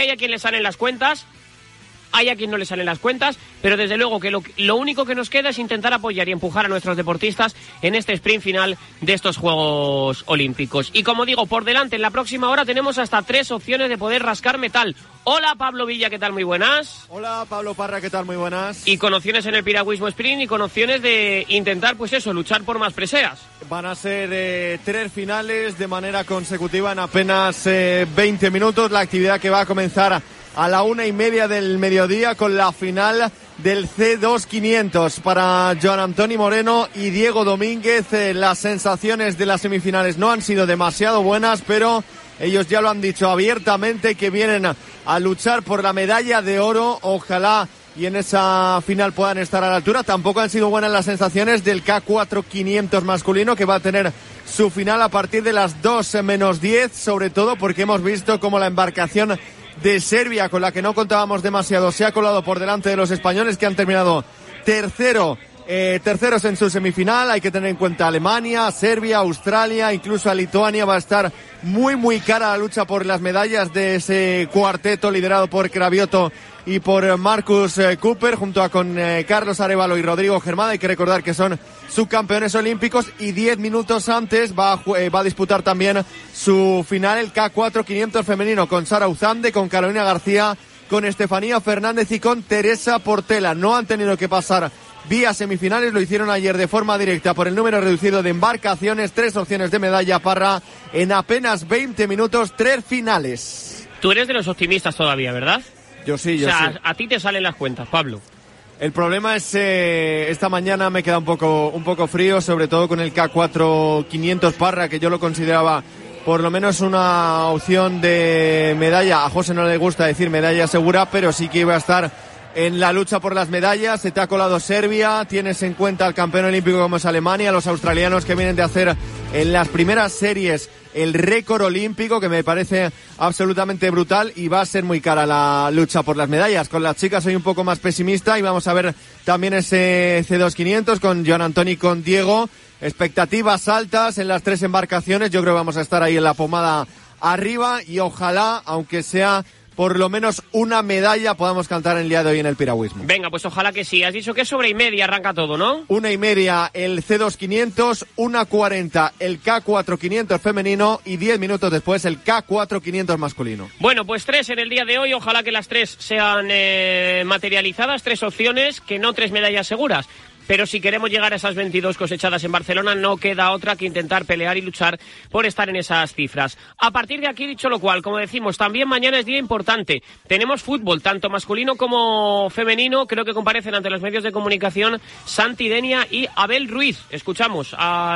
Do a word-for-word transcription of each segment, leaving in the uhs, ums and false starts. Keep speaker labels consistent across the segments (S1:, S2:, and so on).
S1: hay a quien le salen las cuentas, hay a quien no le salen las cuentas, pero desde luego que lo, lo único que nos queda es intentar apoyar y empujar a nuestros deportistas en este sprint final de estos Juegos Olímpicos. Y como digo, por delante, en la próxima hora tenemos hasta tres opciones de poder rascar metal. Hola Pablo Villa, ¿qué tal? Muy buenas.
S2: Hola Pablo Parra, ¿qué tal? Muy buenas.
S1: Y con opciones en el piragüismo sprint y con opciones de intentar, pues eso, luchar por más preseas.
S2: Van a ser eh, tres finales de manera consecutiva en apenas eh, veinte minutos. La actividad que va a comenzar a la una y media del mediodía con la final del C dos quinientos para Joan Antoni Moreno y Diego Domínguez. Eh, las sensaciones de las semifinales no han sido demasiado buenas, pero ellos ya lo han dicho abiertamente que vienen a, a luchar por la medalla de oro. Ojalá y en esa final puedan estar a la altura. Tampoco han sido buenas las sensaciones del K cuatro quinientos masculino, que va a tener su final a partir de las dos menos diez, sobre todo porque hemos visto cómo la embarcación de Serbia, con la que no contábamos demasiado, se ha colado por delante de los españoles, que han terminado tercero, eh, terceros en su semifinal. Hay que tener en cuenta Alemania, Serbia, Australia, incluso a Lituania. Va a estar muy muy cara la lucha por las medallas de ese cuarteto liderado por Cravioto y por Marcus eh, Cooper, junto a con eh, Carlos Arévalo y Rodrigo Germán. Hay que recordar que son subcampeones olímpicos, y diez minutos antes va a, eh, va a disputar también su final el K cuatro quinientos femenino, con Sara Uzande, con Carolina García, con Estefanía Fernández y con Teresa Portela. No han tenido que pasar vía semifinales, lo hicieron ayer de forma directa por el número reducido de embarcaciones. Tres opciones de medalla, Parra, en apenas veinte minutos, tres finales.
S1: Tú eres de los optimistas todavía, ¿verdad?
S2: Yo sí, yo
S1: sí. O sea,
S2: sí.
S1: a, a ti te salen las cuentas, Pablo.
S2: El problema es eh, esta mañana me queda un poco un poco frío, sobre todo con el K cuatro quinientos, Parra, que yo lo consideraba por lo menos una opción de medalla. A José no le gusta decir medalla segura, pero sí que iba a estar en la lucha por las medallas. Se te ha colado Serbia, tienes en cuenta al campeón olímpico como es Alemania, los australianos que vienen de hacer en las primeras series el récord olímpico, que me parece absolutamente brutal, y va a ser muy cara la lucha por las medallas. Con las chicas soy un poco más pesimista y vamos a ver también ese C dos quinientos con Joan Antoni y con Diego. Expectativas altas en las tres embarcaciones. Yo creo que vamos a estar ahí en la pomada arriba, y ojalá, aunque sea por lo menos una medalla, podamos cantar el día de hoy en el piragüismo.
S1: Venga, pues ojalá que sí. Has dicho que es sobre y media arranca todo, ¿no?
S2: Una y media el C dos quinientos, una cuarenta el K cuatro quinientos femenino y diez minutos después el K cuatro quinientos masculino.
S1: Bueno, pues tres en el día de hoy. Ojalá que las tres sean eh, materializadas, tres opciones, que no tres medallas seguras. Pero si queremos llegar a esas veintidós cosechadas en Barcelona, no queda otra que intentar pelear y luchar por estar en esas cifras. A partir de aquí, dicho lo cual, como decimos, también mañana es día importante. Tenemos fútbol, tanto masculino como femenino. Creo que comparecen ante los medios de comunicación Santi Denia y Abel Ruiz. Escuchamos a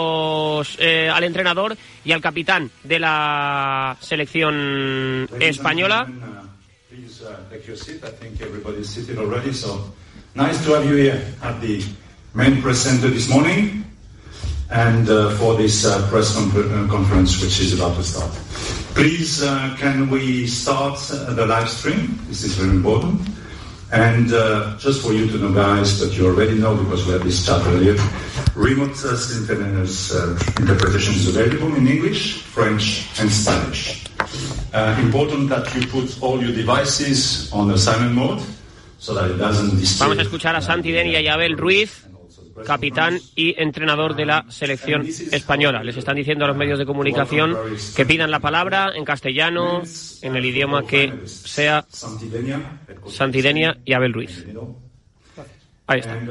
S1: los eh, al entrenador y al capitán de la selección española.
S3: Nice to have you here at the main press center this morning and uh, for this uh, press con- conference which is about to start. Please, uh, can we start uh, the live stream? This is very important. And uh, just for you to know, guys, but you already know because we had this chat earlier, remote uh, simultaneous uh, interpretation is available in English, French and Spanish. Uh, important that you put all your devices on the silent mode. So that it doesn't disturb.
S1: Vamos a escuchar a Santi Denia y a Abel Ruiz, capitán y entrenador de la selección española. Les están diciendo a los medios de comunicación que pidan la palabra en castellano, en el idioma que sea. Santi Denia y Abel Ruiz. Ahí está.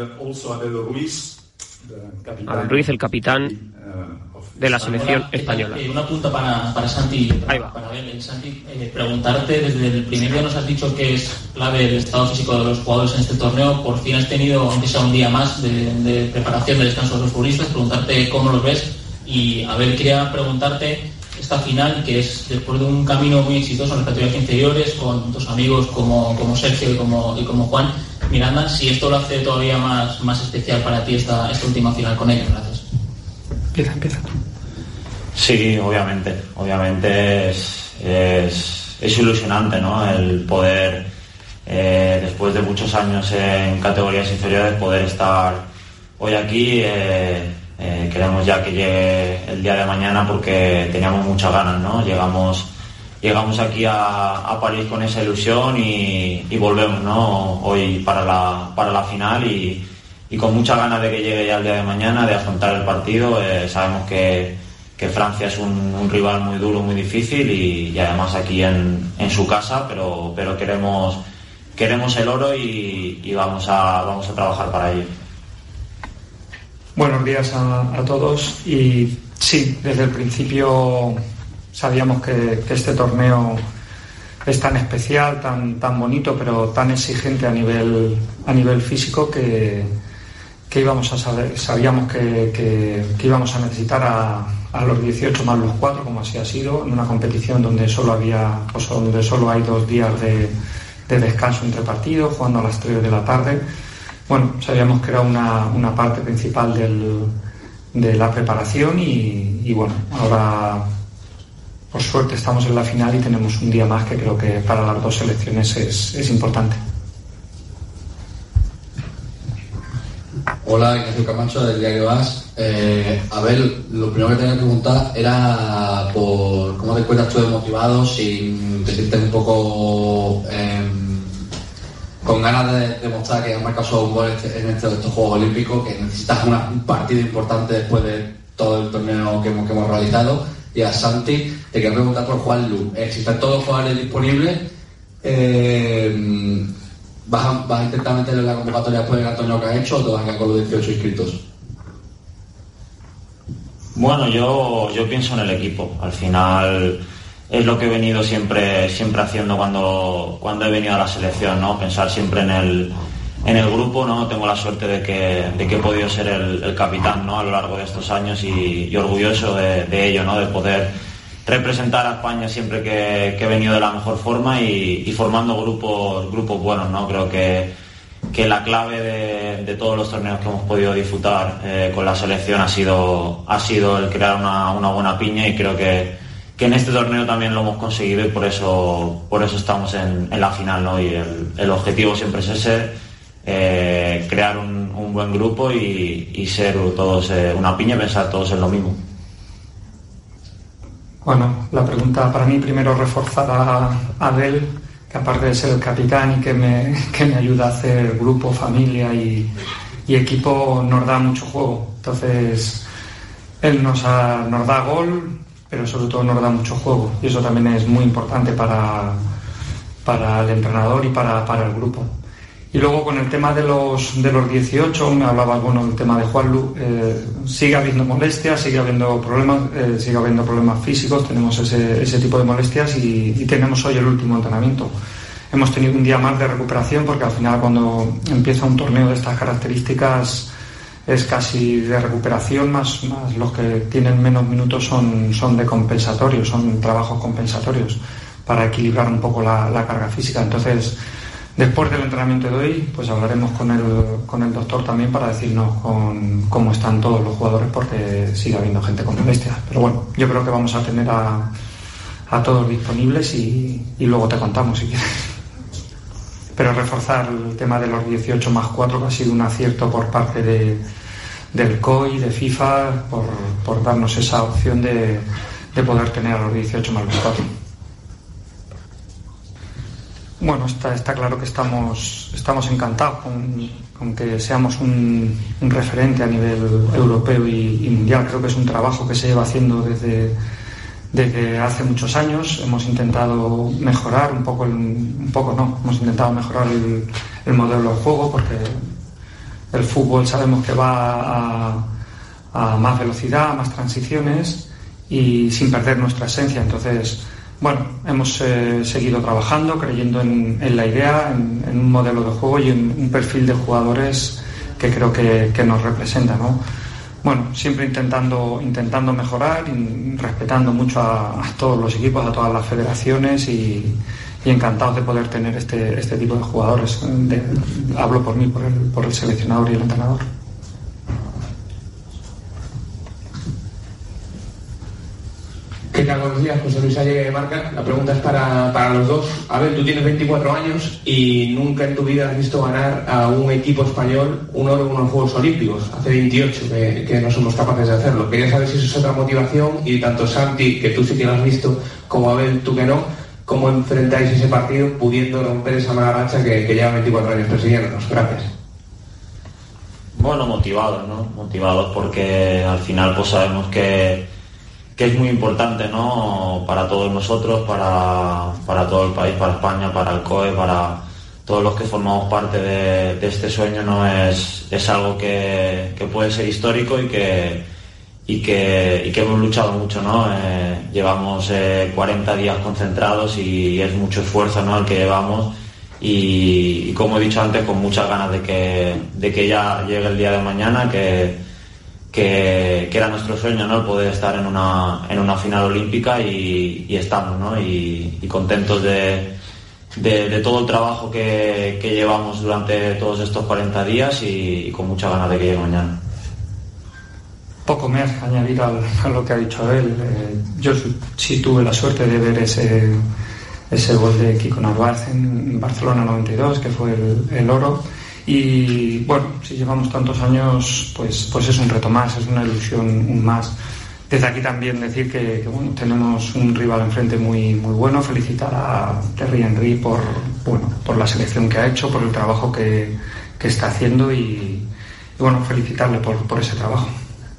S1: Abel Ruiz, el capitán de la selección española.
S4: Eh, una punta para, para Santi, para, para ver, Santi, eh, preguntarte, desde el primer día nos has dicho que es clave el estado físico de los jugadores en este torneo. Por fin has tenido, aunque sea un día más de, de preparación, de descanso de los futbolistas, preguntarte cómo los ves. Y a ver, quería preguntarte esta final, que es después de un camino muy exitoso en las categorías inferiores, con tus amigos como, como Sergio y como, y como Juan Miranda, si esto lo hace todavía más, más especial para ti esta, esta última final con ellos. Gracias.
S5: Empieza, empieza tú.
S6: Sí, obviamente, obviamente es, es, es ilusionante, ¿no? El poder, eh, después de muchos años en categorías inferiores, poder estar hoy aquí. Eh, eh, queremos ya que llegue el día de mañana porque teníamos muchas ganas, ¿no? Llegamos llegamos aquí a, a París con esa ilusión y, y volvemos, ¿no? Hoy para la, para la final y, y con muchas ganas de que llegue ya el día de mañana, de afrontar el partido. Eh, sabemos que, que Francia es un, un rival muy duro, muy difícil y, y además aquí en, en su casa, pero, pero queremos, queremos el oro y, y vamos, a, vamos a trabajar para ello.
S5: Buenos días a, a todos y sí, desde el principio sabíamos que, que este torneo es tan especial, tan, tan bonito, pero tan exigente a nivel, a nivel físico que, que íbamos a saber, sabíamos que, que, que íbamos a necesitar a, a los dieciocho más los cuatro, como así ha sido, en una competición donde solo había, pues, donde solo hay dos días de, de descanso entre partidos, jugando a las tres de la tarde. Bueno, sabíamos que era una, una parte principal del, de la preparación y, y bueno, ahora por suerte estamos en la final y tenemos un día más que creo que para las dos selecciones es, es importante.
S7: Hola, Ignacio Camacho del diario AS. Eh, a ver, lo primero que tenía que preguntar era por cómo te encuentras tú desmotivado, si te sientes un poco eh, con ganas de demostrar que has marcado un gol en este, estos Juegos Olímpicos, que necesitas una, un partido importante después de todo el torneo que hemos, que hemos realizado. Y a Santi, te quiero preguntar por Juanlu. Eh, si están todos los jugadores disponibles, eh, ¿vas, a, ¿vas a intentar meterle la convocatoria después del torneo que has hecho o te vas a quedar con los dieciocho inscritos?
S6: Bueno, yo, yo pienso en el equipo. Al final es lo que he venido siempre, siempre haciendo cuando, cuando he venido a la selección, ¿no? Pensar siempre en el, en el grupo, ¿no? Tengo la suerte de que, de que he podido ser el, el capitán, ¿no? A lo largo de estos años y, y orgulloso de, de ello, ¿no? De poder representar a España siempre que, que he venido de la mejor forma y, y formando grupos, grupos buenos, ¿no? Creo que, que la clave de, de todos los torneos que hemos podido disfrutar eh, con la selección ha sido, ha sido el crear una, una buena piña y creo que, que en este torneo también lo hemos conseguido y por eso, por eso estamos en, en la final, ¿no? Y el, el objetivo siempre es ese, eh, crear un, un buen grupo y, y ser todos eh, una piña y pensar todos en lo mismo.
S5: Bueno, la pregunta para mí primero reforzar a Adel, que aparte de ser el capitán y que me, que me ayuda a hacer grupo, familia y, y equipo, nos da mucho juego. Entonces, él nos, ha, nos da gol, pero sobre todo nos da mucho juego. Y eso también es muy importante para, para el entrenador y para, para el grupo. Y luego con el tema de los, de los dieciocho, me hablaba bueno del tema de Juanlu, eh, sigue habiendo molestias, sigue habiendo problemas, eh, sigue habiendo problemas físicos, tenemos ese, ese tipo de molestias y, y tenemos hoy el último entrenamiento. Hemos tenido un día más de recuperación porque al final cuando empieza un torneo de estas características es casi de recuperación, más, más los que tienen menos minutos son, son de compensatorios, son trabajos compensatorios para equilibrar un poco la, la carga física. Entonces, después del entrenamiento de hoy, pues hablaremos con el, con el doctor también para decirnos con, cómo están todos los jugadores porque sigue habiendo gente con molestias. Pero bueno, yo creo que vamos a tener a, a todos disponibles y, y luego te contamos si quieres. Pero reforzar el tema de los dieciocho más cuatro, que ha sido un acierto por parte de, del C O I, de FIFA, por, por darnos esa opción de, de poder tener a los dieciocho más los cuatro. Bueno, está, está claro que estamos, estamos encantados con, con que seamos un, un referente a nivel europeo y, y mundial. Creo que es un trabajo que se lleva haciendo desde, desde hace muchos años. Hemos intentado mejorar un poco, el, un poco no, hemos intentado mejorar el, el modelo de juego porque el fútbol sabemos que va a, a más velocidad, a más transiciones y sin perder nuestra esencia. Entonces, bueno, hemos eh, seguido trabajando, creyendo en, en la idea, en, en un modelo de juego y en un perfil de jugadores que creo que, que nos representa, ¿no? Bueno, siempre intentando, intentando mejorar, y respetando mucho a, a todos los equipos, a todas las federaciones y, y encantados de poder tener este, este tipo de jugadores. De, hablo por mí, por el, por el seleccionador y el entrenador.
S8: ¿Qué tal? tal? Buenos días, José Luis Allegue de Marca. La pregunta es para, para los dos. Abel, tú tienes veinticuatro años y nunca en tu vida has visto ganar a un equipo español un oro en unos Juegos Olímpicos. Hace veintiocho que, que no somos capaces de hacerlo. Quería saber si eso es otra motivación y tanto Santi, que tú sí que lo has visto, como Abel, tú que no, ¿cómo enfrentáis ese partido pudiendo romper esa mala racha que, que lleva veinticuatro años persiguiéndonos? Gracias.
S6: Bueno, motivados, ¿no? Motivados porque al final pues sabemos que, que es muy importante, ¿no? Para todos nosotros, para, para todo el país, para España, para el C O E, para todos los que formamos parte de, de este sueño, ¿no? Es, es algo que, que puede ser histórico y que, y que, y que hemos luchado mucho, ¿no? Eh, llevamos eh, cuarenta días concentrados y es mucho esfuerzo, ¿no? El que llevamos. Y, y como he dicho antes, con muchas ganas de que, de que ya llegue el día de mañana, que, que, que era nuestro sueño, ¿no? El poder estar en una, en una final olímpica y, y estamos, ¿no? Y, y contentos de, de, de todo el trabajo que, que llevamos durante todos estos cuarenta días y, y con muchas ganas de que llegue mañana.
S5: Poco más que añadir al, a lo que ha dicho él. Eh, yo sí tuve la suerte de ver ese ese gol de Kiko Narváez en Barcelona noventa y dos, que fue el, el oro. Y bueno, si llevamos tantos años, pues, pues es un reto más, es una ilusión un más. Desde aquí también decir que, que bueno, tenemos un rival enfrente muy, muy bueno. Felicitar a Thierry Henry por, bueno, por la selección que ha hecho, por el trabajo que, que está haciendo y, y bueno, felicitarle por, por ese trabajo.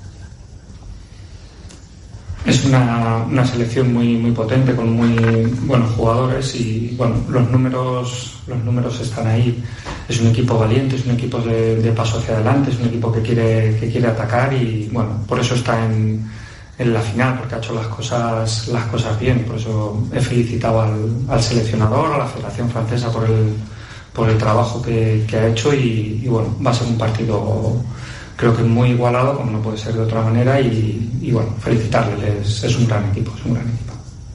S5: Es una, una selección muy muy potente, con muy buenos jugadores y bueno, los números los números están ahí. Es un equipo valiente, es un equipo de, de paso hacia adelante, es un equipo que quiere que quiere atacar y bueno, por eso está en, en la final, porque ha hecho las cosas las cosas bien. Por eso he felicitado al, al seleccionador, a la Federación Francesa por el por el trabajo que, que ha hecho y, y bueno, va a ser un partido creo que muy igualado, como no puede ser de otra manera, y, y bueno, felicitarles, es, es un gran equipo, es un gran equipo.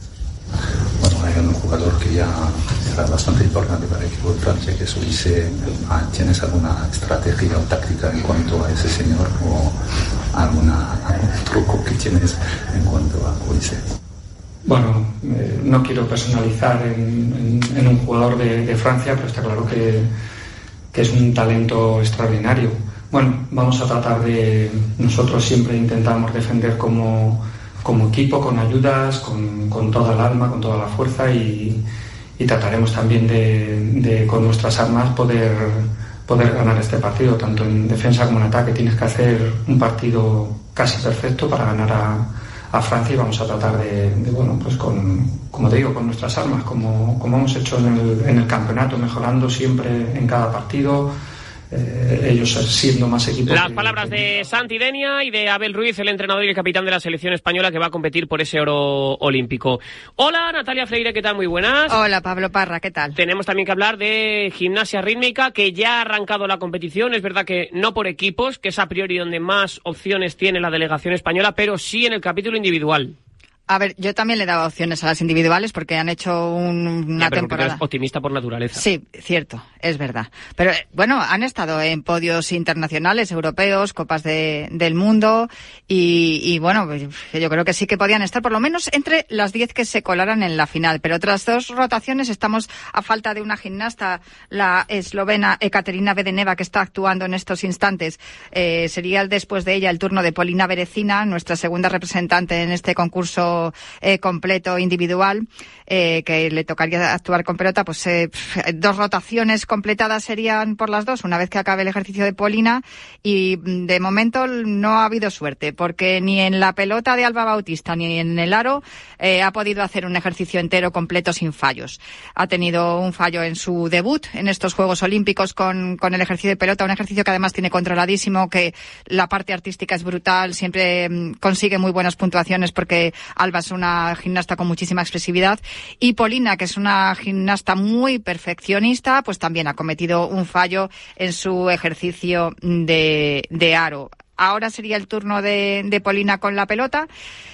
S9: Bueno, hay un jugador que ya era bastante importante para el equipo de Francia, que es Olise. ¿Tienes alguna estrategia o táctica en cuanto a ese señor o alguna, algún truco que tienes en cuanto a Olise?
S5: Bueno, eh, no quiero personalizar en, en, en un jugador de, de Francia, pero está claro que, que es un talento extraordinario. Bueno, vamos a tratar de... Nosotros siempre intentamos defender como, como equipo, con ayudas, con, con toda el alma, con toda la fuerza y, y trataremos también de, de, con nuestras armas, poder, poder ganar este partido, tanto en defensa como en ataque. Tienes que hacer un partido casi perfecto para ganar a, a Francia y vamos a tratar de, de bueno, pues con, como te digo, con nuestras armas, como, como hemos hecho en el, en el campeonato, mejorando siempre en cada partido. Eh, ellos siendo más equipo.
S1: Las
S5: que,
S1: palabras
S5: que...
S1: de Santi Denia y de Abel Ruiz, el entrenador y el capitán de la selección española que va a competir por ese oro olímpico. Hola, Natalia Freire, ¿qué tal? Muy buenas.
S10: Hola, Pablo Parra, ¿qué tal?
S1: Tenemos también que hablar de gimnasia rítmica, que ya ha arrancado la competición. Es verdad que no por equipos, que es a priori donde más opciones tiene la delegación española, pero sí en el capítulo individual.
S10: A ver, yo también le daba opciones a las individuales porque han hecho un, una
S1: ya, pero
S10: temporada.
S1: Eres optimista por naturaleza.
S10: Sí, cierto, es verdad. Pero bueno, han estado en podios internacionales, europeos, copas de, del mundo y, y bueno, yo creo que sí que podían estar por lo menos entre las diez que se colaran en la final. Pero otras dos rotaciones estamos a falta de una gimnasta, la eslovena Ekaterina Bedeneva, que está actuando en estos instantes. Eh, sería después de ella el turno de Polina Berecina, nuestra segunda representante en este concurso Eh, completo individual, eh, que le tocaría actuar con pelota. Pues eh, dos rotaciones completadas serían por las dos una vez que acabe el ejercicio de Polina y de momento no ha habido suerte porque ni en la pelota de Alba Bautista ni en el aro eh, ha podido hacer un ejercicio entero completo sin fallos. Ha tenido un fallo en su debut en estos Juegos Olímpicos con, con el ejercicio de pelota, un ejercicio que además tiene controladísimo, que la parte artística es brutal, siempre mm, consigue muy buenas puntuaciones porque Alba es una gimnasta con muchísima expresividad y Polina, que es una gimnasta muy perfeccionista, pues también ha cometido un fallo en su ejercicio de, de aro. Ahora sería el turno de, de Polina con la pelota.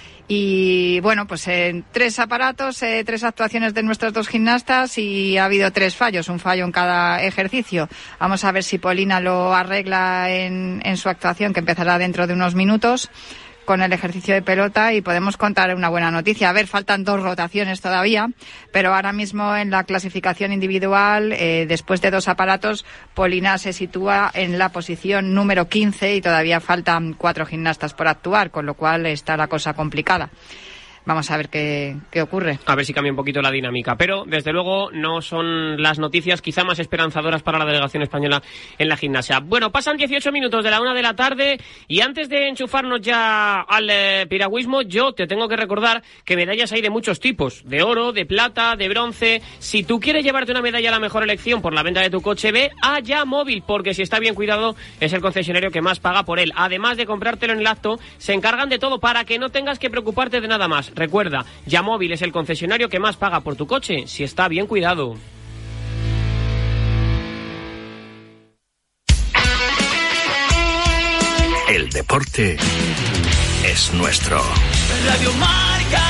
S10: Y bueno, pues en tres aparatos, eh, tres actuaciones de nuestras dos gimnastas y ha habido tres fallos, un fallo en cada ejercicio. Vamos a ver si Polina lo arregla en, en su actuación, que empezará dentro de unos minutos, con el ejercicio de pelota y podemos contar una buena noticia. A ver, faltan dos rotaciones todavía, pero ahora mismo en la clasificación individual, eh, después de dos aparatos, Polina se sitúa en la posición número quince y todavía faltan cuatro gimnastas por actuar, con lo cual está la cosa complicada. Vamos a ver qué, qué ocurre.
S1: A ver si cambia un poquito la dinámica. Pero, desde luego, no son las noticias quizá más esperanzadoras para la delegación española en la gimnasia. Bueno, pasan dieciocho minutos de la una de la tarde y antes de enchufarnos ya al eh, piragüismo, yo te tengo que recordar que medallas hay de muchos tipos. De oro, de plata, de bronce. Si tú quieres llevarte una medalla a la mejor elección por la venta de tu coche, ve a Yamóvil, porque si está bien cuidado es el concesionario que más paga por él. Además de comprártelo en el acto, se encargan de todo para que no tengas que preocuparte de nada más. Recuerda, Yamóvil es el concesionario que más paga por tu coche si está bien cuidado.
S11: El deporte es nuestro.
S12: Radio Marca.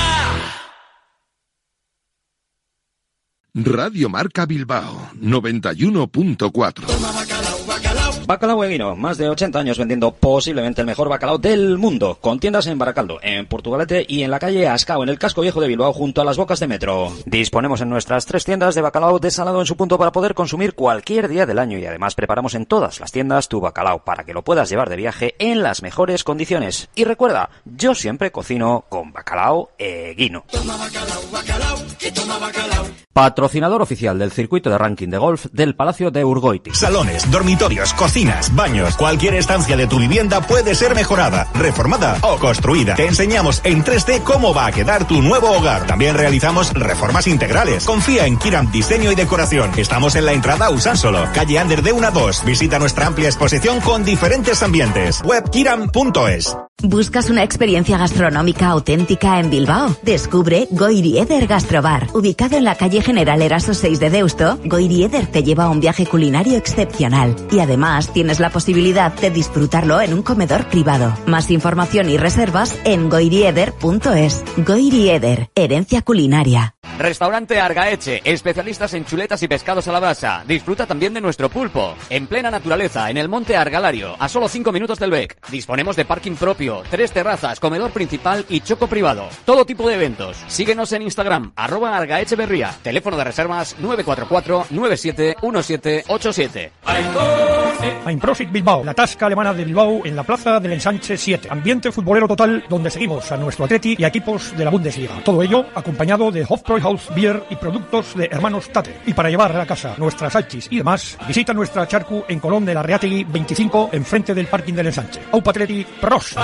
S13: Radio Marca Bilbao, noventa y uno punto cuatro.
S14: Bacalao Eguino, más de ochenta años vendiendo posiblemente el mejor bacalao del mundo, con tiendas en Baracaldo, en Portugalete y en la calle Ascao, en el casco viejo de Bilbao, junto a las bocas de metro. Disponemos en nuestras tres tiendas de bacalao desalado en su punto para poder consumir cualquier día del año y además preparamos en todas las tiendas tu bacalao para que lo puedas llevar de viaje en las mejores condiciones. Y recuerda, yo siempre cocino con Bacalao Eguino.
S12: Toma bacalao, bacalao, que toma bacalao.
S14: Patrocinador oficial del circuito de ranking de golf del Palacio de Urgoiti.
S15: Salones, dormitorios, cocinas, baños, cualquier estancia de tu vivienda puede ser mejorada, reformada o construida. Te enseñamos en tres D cómo va a quedar tu nuevo hogar. También realizamos reformas integrales. Confía en Kiram Diseño y Decoración. Estamos en la entrada a Usánsolo, calle Ander de uno a dos. Visita nuestra amplia exposición con diferentes ambientes. web kiram punto es.
S16: ¿Buscas una experiencia gastronómica auténtica en Bilbao? Descubre Goirieder Gastrobar. Ubicado en la calle General Eraso seis de Deusto, Goirieder te lleva a un viaje culinario excepcional. Y además tienes la posibilidad de disfrutarlo en un comedor privado. Más información y reservas en goirieder punto es. Goirieder, herencia culinaria.
S17: Restaurante Argaeche, especialistas en chuletas y pescados a la brasa. Disfruta también de nuestro pulpo. En plena naturaleza, en el monte Argalario, a solo cinco minutos del B E C. Disponemos de parking propio, tres terrazas, comedor principal y choco privado. Todo tipo de eventos. Síguenos en Instagram, arroba argaecheberría. Teléfono de reservas nueve cuatro cuatro nueve siete uno siete ocho siete.
S18: Einprosit Bilbao, la tasca alemana de Bilbao en la plaza del Ensanche siete. Ambiente futbolero total donde seguimos a nuestro Atleti y a equipos de la Bundesliga. Todo ello acompañado de Hofbräuhaus Beer y productos de Hermanos Tate. Y para llevar a casa nuestras salchis y demás, visita nuestra charcu en Colón de la Reategui veinticinco, enfrente del parking del Ensanche. Aupa Atleti, pros.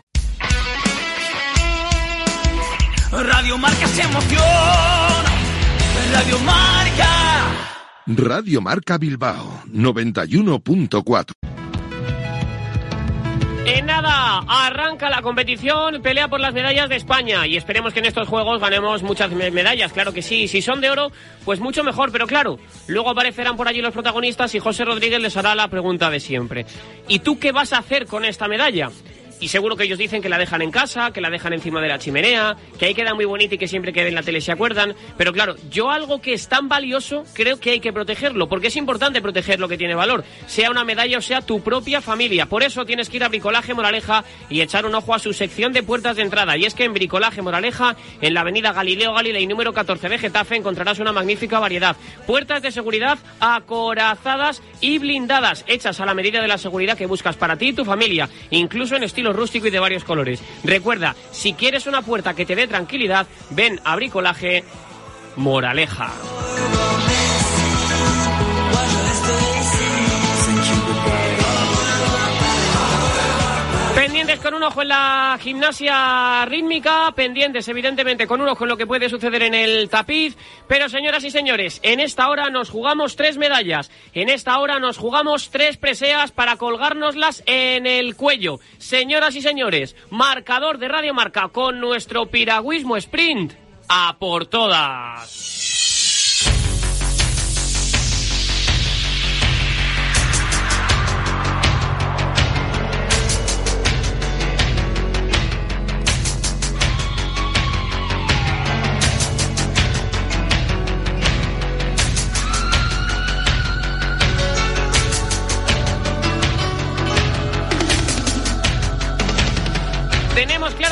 S12: Radio Marca se emociona. Radio Marca.
S13: Radio Marca Bilbao, noventa y uno punto cuatro.
S1: En nada, arranca la competición, pelea por las medallas de España y esperemos que en estos juegos ganemos muchas medallas, claro que sí. Si son de oro, pues mucho mejor, pero claro, luego aparecerán por allí los protagonistas y José Rodríguez les hará la pregunta de siempre. ¿Y tú qué vas a hacer con esta medalla? Y seguro que ellos dicen que la dejan en casa, que la dejan encima de la chimenea, que ahí queda muy bonita y que siempre que ven la tele se acuerdan. Pero claro, yo algo que es tan valioso creo que hay que protegerlo, porque es importante proteger lo que tiene valor, sea una medalla o sea tu propia familia. Por eso tienes que ir a Bricolaje Moraleja y echar un ojo a su sección de puertas de entrada. Y es que en Bricolaje Moraleja, en la avenida Galileo Galilei número catorce de Getafe, encontrarás una magnífica variedad. Puertas de seguridad acorazadas y blindadas, hechas a la medida de la seguridad que buscas para ti y tu familia, incluso en estilo rústico y de varios colores. Recuerda, si quieres una puerta que te dé tranquilidad, ven a Bricolaje Moraleja. Pendientes con un ojo en la gimnasia rítmica, pendientes evidentemente con un ojo en lo que puede suceder en el tapiz, pero señoras y señores, en esta hora nos jugamos tres medallas, en esta hora nos jugamos tres preseas para colgárnoslas en el cuello. Señoras y señores, marcador de Radio Marca con nuestro piragüismo sprint, a por todas.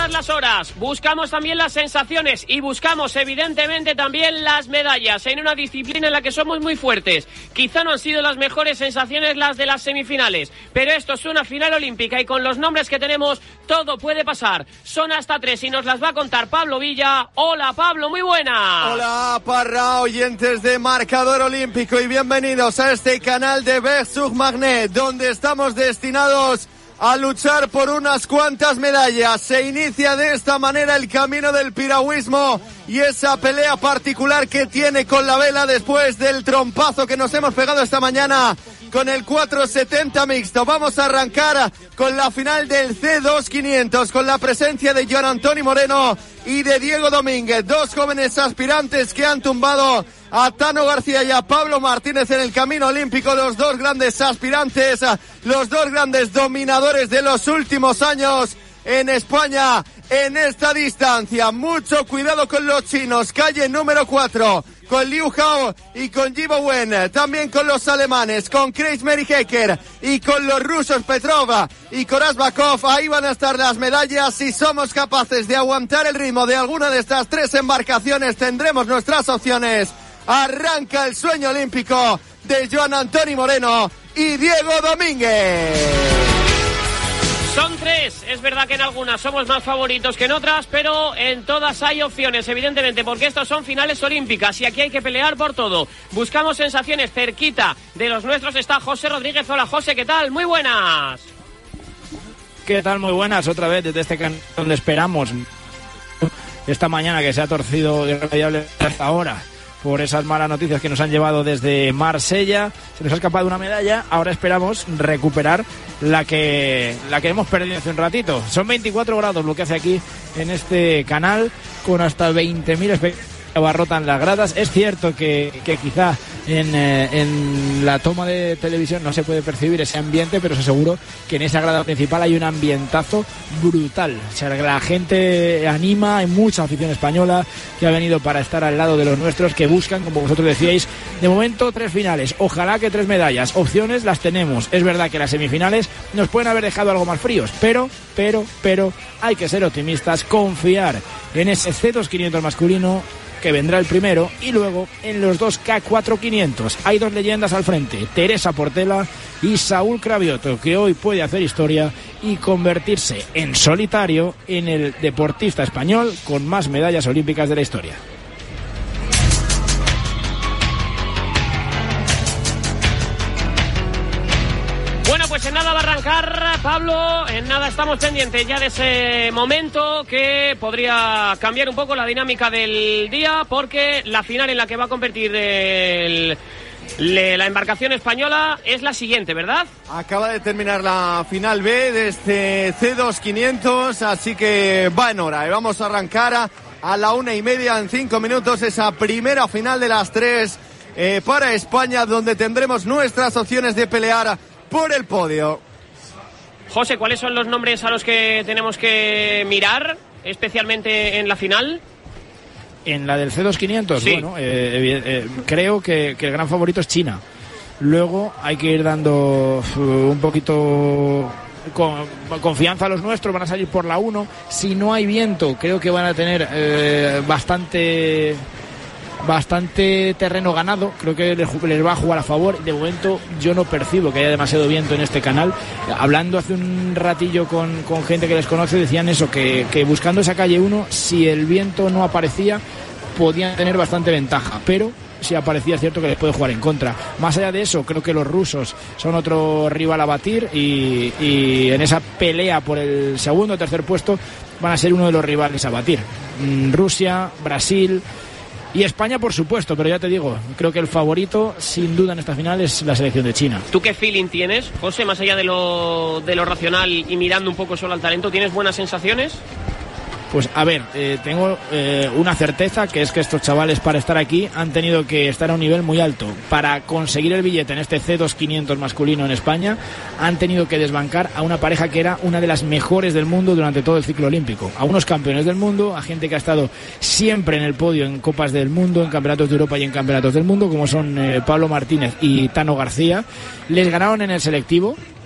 S1: todas las horas, buscamos también las sensaciones y buscamos evidentemente también las medallas en una disciplina en la que somos muy fuertes. Quizá no han sido las mejores sensaciones las de las semifinales, pero esto es una final olímpica y con los nombres que tenemos todo puede pasar. Son hasta tres y nos las va a contar Pablo Villa. Hola Pablo, muy buena.
S2: Hola Parra, oyentes de Marcador Olímpico, y bienvenidos a este canal de Berg Magnet, donde estamos destinados a luchar por unas cuantas medallas. Se inicia de esta manera el camino del piragüismo y esa pelea particular que tiene con la vela después del trompazo que nos hemos pegado esta mañana con el cuatrocientos setenta mixto. Vamos a arrancar con la final del C dos quinientos, con la presencia de Joan Antoni Moreno y de Diego Domínguez, dos jóvenes aspirantes que han tumbado a Tano García y a Pablo Martínez en el camino olímpico, los dos grandes aspirantes, los dos grandes dominadores de los últimos años en España en esta distancia. Mucho cuidado con los chinos, calle número cuatro, con Liu Hao y con Jibo Wen, también con los alemanes, con Chris Merihecker y con los rusos Petrova y Korasbakov. Ahí van a estar las medallas. Si somos capaces de aguantar el ritmo de alguna de estas tres embarcaciones, tendremos nuestras opciones. Arranca el sueño olímpico de Joan Antoni Moreno y Diego Domínguez.
S1: Son tres, es verdad que en algunas somos más favoritos que en otras, pero en todas hay opciones, evidentemente, porque estos son finales olímpicas y aquí hay que pelear por todo. Buscamos sensaciones. Cerquita de los nuestros está José Rodríguez. Hola José, ¿qué tal? Muy buenas.
S19: ¿Qué tal? Muy buenas, otra vez desde este canal donde esperamos esta mañana, que se ha torcido irremediablemente hasta ahora por esas malas noticias que nos han llevado desde Marsella. Se nos ha escapado una medalla, ahora esperamos recuperar la que la que hemos perdido hace un ratito. Son veinticuatro grados lo que hace aquí en este canal, con hasta veinte mil espectadores que abarrotan las gradas. Es cierto que, que quizá en, eh, en la toma de televisión no se puede percibir ese ambiente, pero os aseguro que en esa grada principal hay un ambientazo brutal. O sea, la gente anima, hay mucha afición española que ha venido para estar al lado de los nuestros, que buscan, como vosotros decíais, de momento tres finales, ojalá que tres medallas. Opciones las tenemos. Es verdad que las semifinales nos pueden haber dejado algo más fríos, pero, pero, pero hay que ser optimistas, confiar en ese C dos quinientos masculino, que vendrá el primero, y luego en los dos K cuatro quinientos. Hay dos leyendas al frente, Teresa Portela y Saúl Cravioto, que hoy puede hacer historia y convertirse en solitario en el deportista español con más medallas olímpicas de la historia.
S1: Bueno, pues en nada va a arrancar, Pablo, en nada estamos pendientes ya de ese momento que podría cambiar un poco la dinámica del día, porque la final en la que va a competir el, le, la embarcación española es la siguiente, ¿verdad?
S2: Acaba de terminar la final B de este C dos quinientos, así que va en hora. Y vamos a arrancar a, a la una y media, en cinco minutos, esa primera final de las tres eh, para España, donde tendremos nuestras opciones de pelear por el podio.
S1: José, ¿cuáles son los nombres a los que tenemos que mirar, especialmente en la final?
S19: En la del C dos quinientos,
S1: sí.
S19: Bueno, eh, eh, creo que, que el gran favorito es China. Luego hay que ir dando uh, un poquito con, confianza a los nuestros, van a salir por la uno. Si no hay viento, creo que van a tener eh, bastante... bastante terreno ganado, creo que les, les va a jugar a favor. De momento yo no percibo que haya demasiado viento en este canal. Hablando hace un ratillo con, con gente que les conoce, decían eso, que, que buscando esa calle uno, si el viento no aparecía, podían tener bastante ventaja, pero si aparecía, es cierto que les puede jugar en contra. Más allá de eso, creo que los rusos son otro rival a batir, y, y en esa pelea por el segundo o tercer puesto van a ser uno de los rivales a batir. Rusia, Brasil y España, por supuesto, pero ya te digo, creo que el favorito, sin duda, en esta final es la selección de China.
S1: ¿Tú qué feeling tienes, José, más allá de lo, de lo racional y mirando un poco solo al talento? ¿Tienes buenas sensaciones?
S19: Pues a ver, eh, tengo eh, una certeza, que es que estos chavales, para estar aquí, han tenido que estar a un nivel muy alto. Para conseguir el billete en este C dos quinientos masculino en España, han tenido que desbancar a una pareja que era una de las mejores del mundo durante todo el ciclo olímpico. A unos campeones del mundo, a gente que ha estado siempre en el podio en Copas del Mundo, en Campeonatos de Europa y en Campeonatos del Mundo, como son eh, Pablo Martínez y Tano García. Les ganaron en el selectivo,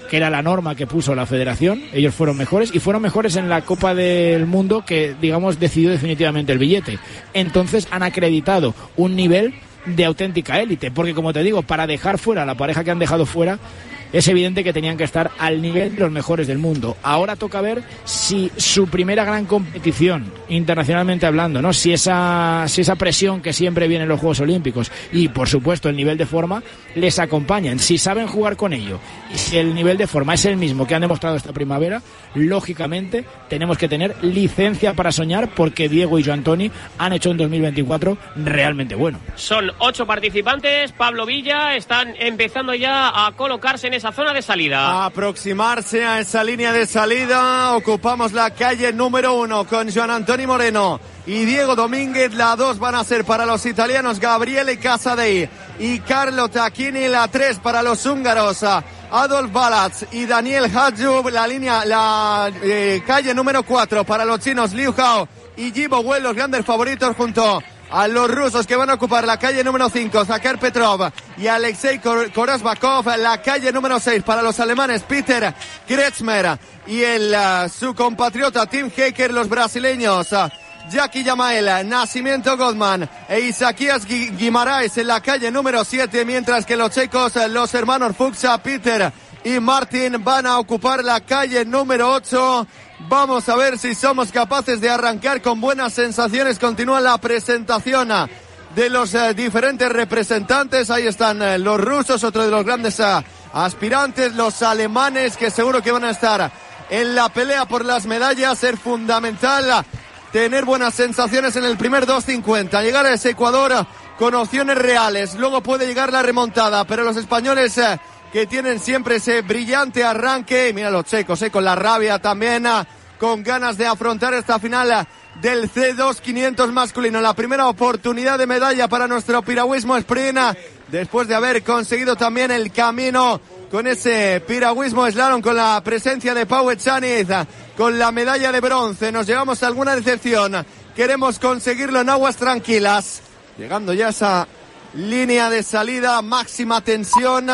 S19: que era la norma que puso la federación. Ellos fueron mejores y fueron mejores en la Copa del Mundo, que, digamos, decidió definitivamente el billete. Entonces han acreditado un nivel de auténtica élite, porque, como te digo, para dejar fuera a la pareja que han dejado fuera, es evidente que tenían que estar al nivel de los mejores del mundo. Ahora toca ver si su primera gran competición, internacionalmente hablando, ¿no? Si esa, si esa presión que siempre viene en los Juegos Olímpicos y, por supuesto, el nivel de forma les acompañan. Si saben jugar con ello y si el nivel de forma es el mismo que han demostrado esta primavera, lógicamente tenemos que tener licencia para soñar, porque Diego y Joan Toni han hecho un dos mil veinticuatro realmente bueno.
S1: Son ocho participantes. Pablo Villa están empezando ya a colocarse en esa zona de salida.
S2: A aproximarse a esa línea de salida. Ocupamos la calle número uno con Joan Antoni Moreno y Diego Domínguez. La dos van a ser para los italianos Gabriele Casadei y Carlo Tacchini. La tres para los húngaros Adolf Balazs y Daniel Hadjoub. La línea, la eh, calle número cuatro para los chinos Liu Hao y Jibo Wen, los grandes favoritos, junto a los rusos que van a ocupar la calle número cinco, Zakhar Petrov y Alexei Korosbakov. La calle número seis para los alemanes Peter Kretschmer y el uh, su compatriota Tim Heiker, los brasileños uh, Jackie Yamael, Nascimento Goldman e Isaquias Guimaraes en la calle número siete, mientras que los checos, los hermanos Fuchs, Peter y Martin, van a ocupar la calle número ocho. Vamos a ver si somos capaces de arrancar con buenas sensaciones. Continúa la presentación de los eh, diferentes representantes. Ahí están eh, los rusos, otro de los grandes eh, aspirantes, los alemanes, que seguro que van a estar en la pelea por las medallas. Es fundamental tener buenas sensaciones en el primer dos cincuenta, llegar a ese Ecuador con opciones reales. Luego puede llegar la remontada, pero los españoles eh, que tienen siempre ese brillante arranque, y mira los checos, eh, con la rabia también, eh, con ganas de afrontar esta final eh, del C dos quinientos masculino. La primera oportunidad de medalla para nuestro piragüismo sprint, eh, después de haber conseguido también el camino con ese piragüismo slalom, con la presencia de Pau Echaniz, eh, con la medalla de bronce. Nos llevamos a alguna decepción, queremos conseguirlo en aguas tranquilas. Llegando ya a esa línea de salida, máxima tensión,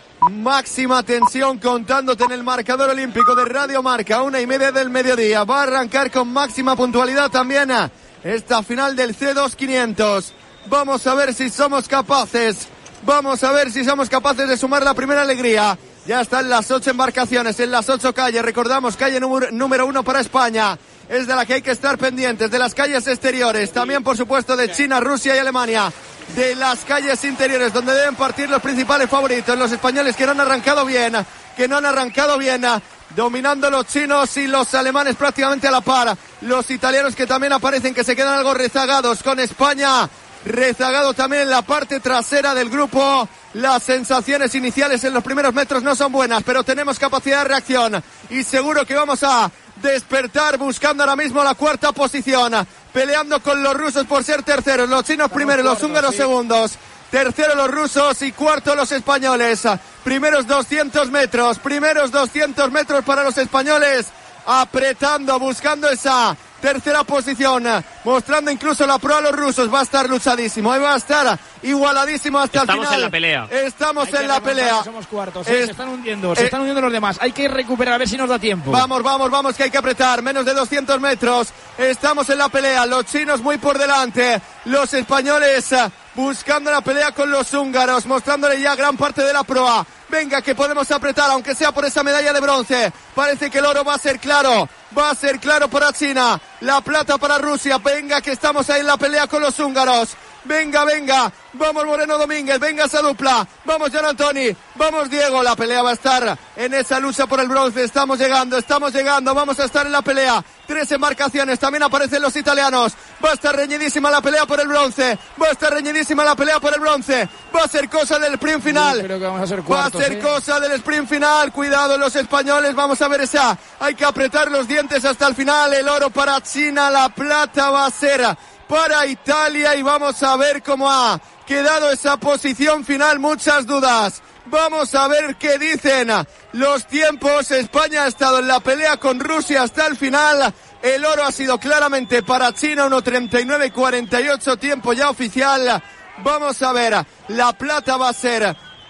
S2: máxima tensión, contándote en el marcador olímpico de Radio Marca, una y media del mediodía. Va a arrancar con máxima puntualidad también esta final del C dos quinientos. Vamos a ver si somos capaces, vamos a ver si somos capaces de sumar la primera alegría. Ya están las ocho embarcaciones en las ocho calles. Recordamos, calle número uno para España, es de la que hay que estar pendientes, de las calles exteriores, también por supuesto de China, Rusia y Alemania, de las calles interiores, donde deben partir los principales favoritos, los españoles, que no han arrancado bien, que no han arrancado bien, dominando los chinos y los alemanes prácticamente a la par, los italianos que también aparecen, que se quedan algo rezagados, con España rezagado también en la parte trasera del grupo. Las sensaciones iniciales en los primeros metros no son buenas, pero tenemos capacidad de reacción y seguro que vamos a despertar buscando ahora mismo la cuarta posición, peleando con los rusos por ser terceros, los chinos primeros, los húngaros segundos, tercero los rusos y cuarto los españoles. Primeros doscientos metros, primeros doscientos metros para los españoles, apretando, buscando esa tercera posición, mostrando incluso la proa a los rusos. Va a estar luchadísimo, va a estar igualadísimo hasta
S1: Estamos
S2: el final.
S1: en la pelea.
S2: Estamos en la pelea.
S19: Somos cuartos, ¿eh? Es, se están hundiendo, se eh, están hundiendo los demás. Hay que recuperar, a ver si nos da tiempo.
S2: Vamos, vamos, vamos, que hay que apretar. Menos de doscientos metros. Estamos en la pelea. Los chinos muy por delante. Los españoles buscando la pelea con los húngaros, mostrándole ya gran parte de la proa. Venga, que podemos apretar, aunque sea por esa medalla de bronce. Parece que el oro va a ser claro. Va a ser claro para China. La plata para Rusia. Venga, que estamos ahí en la pelea con los húngaros. Venga, venga. Vamos Moreno Domínguez. Venga esa dupla. Vamos Joan Antoni. Vamos Diego. La pelea va a estar en esa lucha por el bronce. Estamos llegando, estamos llegando. Vamos a estar en la pelea. Tres embarcaciones. También aparecen los italianos. Va a estar reñidísima la pelea por el bronce. Va a estar reñidísima la pelea por el bronce. Va a ser cosa del sprint final.
S19: Yo creo que vamos a ser cuartos,
S2: va a ser
S19: ¿eh?
S2: cosa del sprint final. Cuidado los españoles. Vamos a ver esa. Hay que apretar los dientes hasta el final. El oro para China. La plata va a ser para Italia. Y vamos a ver cómo ha quedado esa posición final. Muchas dudas. Vamos a ver qué dicen los tiempos. España ha estado en la pelea con Rusia hasta el final. El oro ha sido claramente para China, uno treinta y nueve y cuarenta y ocho, tiempo ya oficial. Vamos a ver, la plata va a ser para Italia.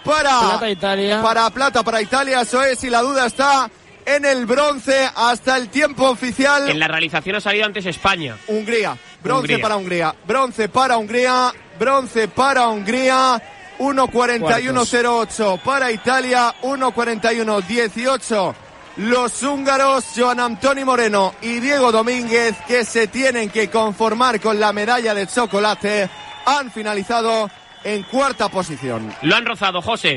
S2: para
S19: plata Italia.
S2: Para plata para Italia, eso es, y la duda está en el bronce hasta el tiempo oficial.
S1: En la realización ha salido antes España.
S2: Hungría, bronce
S1: Hungría.
S2: para Hungría, bronce para Hungría, bronce para Hungría, uno cuarenta y uno cero ocho para Italia, uno cuarenta y uno dieciocho. Los húngaros, Joan Antoni Moreno y Diego Domínguez, que se tienen que conformar con la medalla de chocolate, han finalizado en cuarta posición.
S1: Lo han rozado, José.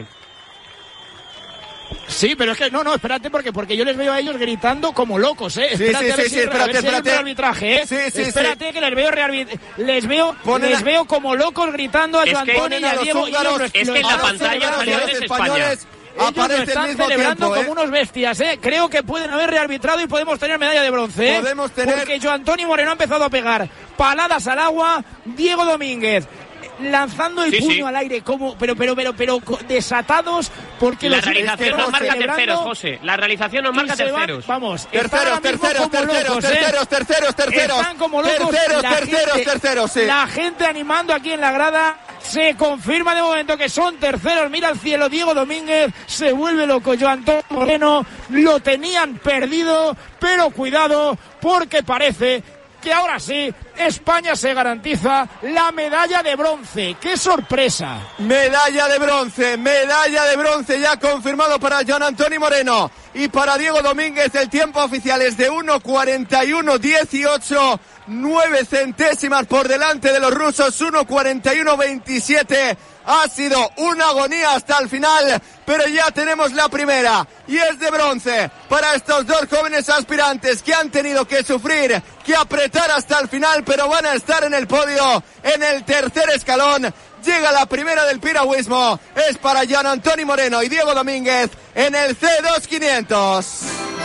S19: Sí, pero es que no, no, espérate, porque porque yo les veo a ellos gritando como locos, ¿eh?
S2: Sí,
S19: Espérate,
S2: sí,
S19: a ver
S2: sí,
S19: si,
S2: sí, espérate,
S19: a ver si hay
S2: espérate.
S19: un arbitraje, ¿eh?
S2: Sí, sí,
S19: espérate
S2: sí.
S19: que les veo rearbit- les veo
S2: Ponen
S19: les
S2: a-
S19: veo como locos gritando a
S1: Es
S19: Joan
S1: que
S19: Antoni y a
S2: los
S19: Diego.
S2: húngaros-
S19: y ellos lo-
S1: es que
S19: lo
S1: en la
S19: están
S1: pantalla
S19: celebrando,
S1: salió
S19: ¿eh?
S1: antes
S2: españoles
S19: Ellos
S2: aparece
S19: lo
S2: al
S19: están
S2: mismo
S19: celebrando
S2: tiempo, ¿eh?
S19: como unos bestias, ¿eh? Creo que pueden haber rearbitrado y podemos tener medalla de bronce, ¿eh?
S2: Podemos tener-
S19: Porque Joan Antoni Moreno ha empezado a pegar paladas al agua, Diego Domínguez lanzando el
S1: Sí,
S19: puño
S1: sí.
S19: al aire como pero pero pero pero co- desatados porque
S1: La
S19: los
S1: realización
S19: están
S1: nos marca
S19: celebrando
S1: terceros, José. La realización nos
S19: y
S1: marca
S19: se van-
S1: terceros.
S19: vamos, están
S2: Terceros,
S19: ahora mismo
S2: terceros,
S19: como
S2: terceros,
S19: locos, ¿eh?
S2: terceros, terceros, terceros.
S19: Están como locos.
S2: Terceros,
S19: la
S2: terceros,
S19: gente,
S2: terceros, sí.
S19: La gente animando aquí en la grada. Se confirma de momento que son terceros. Mira al cielo Diego Domínguez. Se vuelve loco Joan Antoni Moreno. Lo tenían perdido. Pero cuidado porque parece que ahora sí España se garantiza la medalla de bronce. ¡Qué sorpresa!
S2: Medalla de bronce, medalla de bronce ya confirmado para Joan Antoni Moreno y para Diego Domínguez. El tiempo oficial es de uno cuarenta y uno dieciocho, nueve centésimas por delante de los rusos, uno cuarenta y uno veintisiete. Ha sido una agonía hasta el final, pero ya tenemos la primera y es de bronce para estos dos jóvenes aspirantes que han tenido que sufrir, que apretar hasta el final, pero van a estar en el podio en el tercer escalón. Llega la primera del piragüismo, es para Joan Antoni Moreno y Diego Domínguez en el C dos quinientos.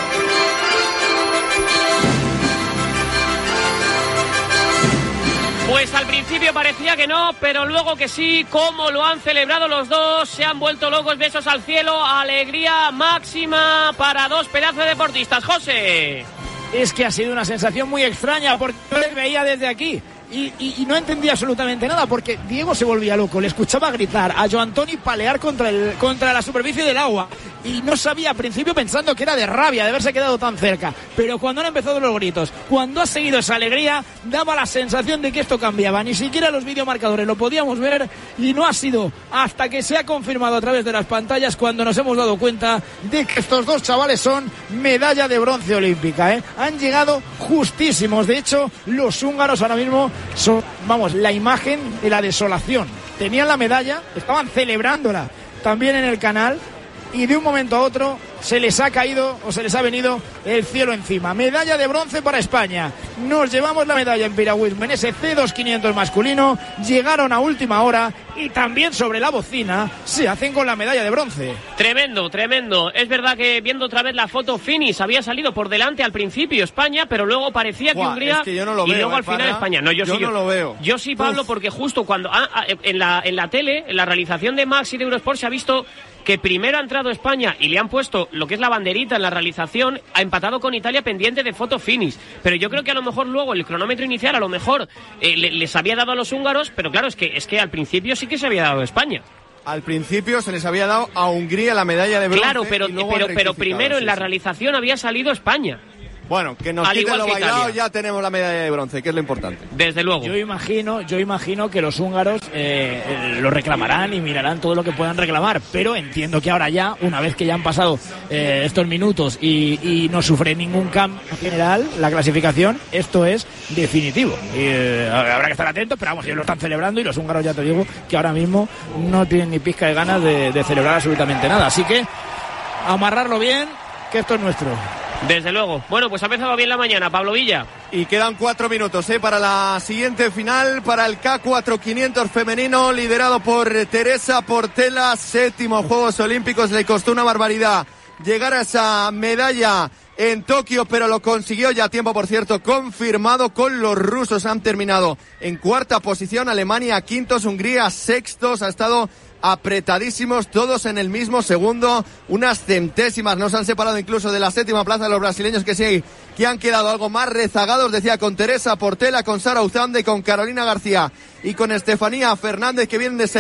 S1: Pues al principio parecía que no, pero luego que sí. Cómo lo han celebrado los dos, se han vuelto locos, besos al cielo, alegría máxima para dos pedazos de deportistas. José.
S19: Es que ha sido una sensación muy extraña porque yo les veía desde aquí y, y, y no entendía absolutamente nada porque Diego se volvía loco, le escuchaba gritar a Joan Antoni palear contra, el, contra la superficie del agua y no sabía al principio pensando que era de rabia de haberse quedado tan cerca, pero cuando han empezado los gritos, cuando ha seguido esa alegría, daba la sensación de que esto cambiaba. Ni siquiera los videomarcadores lo podíamos ver y no ha sido hasta que se ha confirmado a través de las pantallas cuando nos hemos dado cuenta de que estos dos chavales son medalla de bronce olímpica, ¿eh? Han llegado justísimos. De hecho, los húngaros ahora mismo son, vamos, la imagen de la desolación. Tenían la medalla, estaban celebrándola también en el canal y de un momento a otro se les ha caído o se les ha venido el cielo encima. Medalla de bronce para España. Nos llevamos la medalla en piragüismo en ese C dos quinientos masculino. Llegaron a última hora y también sobre la bocina se hacen con la medalla de bronce.
S1: Tremendo, tremendo. Es verdad que viendo otra vez la foto, finish había salido por delante al principio España, pero luego parecía que
S2: Buah,
S1: Hungría
S2: es que yo no lo
S1: y
S2: veo,
S1: luego
S2: eh,
S1: al final
S2: Parra.
S1: España. No, yo,
S2: Yo
S1: sí,
S2: no lo veo.
S1: Yo sí, Pablo,
S2: Uf.
S1: porque justo cuando ah, ah, en la en la tele, en la realización de Max y de Eurosport se ha visto que primero ha entrado España y le han puesto lo que es la banderita en la realización, ha empatado con Italia pendiente de foto finish. Pero yo creo que a lo mejor luego el cronómetro inicial a lo mejor eh, le- les había dado a los húngaros, pero claro, es que es que al principio sí que se había dado a España.
S2: Al principio se les había dado a Hungría la medalla de bronce.
S1: Claro, pero
S2: y luego
S1: pero
S2: han
S1: pero
S2: rectificado,
S1: primero en
S2: sí,
S1: la
S2: sí.
S1: realización había salido España.
S2: Bueno, que nos
S1: Al
S2: quiten
S1: igual
S2: lo
S1: que
S2: bailado,
S1: Italia.
S2: ya tenemos la medalla de bronce, que es lo importante.
S1: Desde luego.
S19: Yo imagino, yo imagino que los húngaros eh, eh, lo reclamarán y mirarán todo lo que puedan reclamar, pero entiendo que ahora ya, una vez que ya han pasado eh, estos minutos y, y no sufre ningún cambio general, la clasificación, esto es definitivo. Y, eh, habrá que estar atentos, pero vamos, ellos lo están celebrando y los húngaros, ya te digo, que ahora mismo no tienen ni pizca de ganas de, de celebrar absolutamente nada. Así que, amarrarlo bien, que esto es nuestro.
S1: Desde luego. Bueno, pues ha empezado bien la mañana, Pablo Villa.
S2: Y quedan cuatro minutos ¿eh? para la siguiente final, para el K cuatro quinientos femenino, liderado por Teresa Portela, séptimo Juegos Olímpicos. Le costó una barbaridad llegar a esa medalla en Tokio, pero lo consiguió ya a tiempo, por cierto, confirmado con los rusos. Han terminado en cuarta posición, Alemania quintos, Hungría sextos. Ha estado apretadísimos todos en el mismo segundo, unas centésimas nos han separado incluso de la séptima plaza de los brasileños, que sí, que han quedado algo más rezagados, decía, con Teresa Portela, con Sara Uzande, con Carolina García y con Estefanía Fernández, que vienen de ser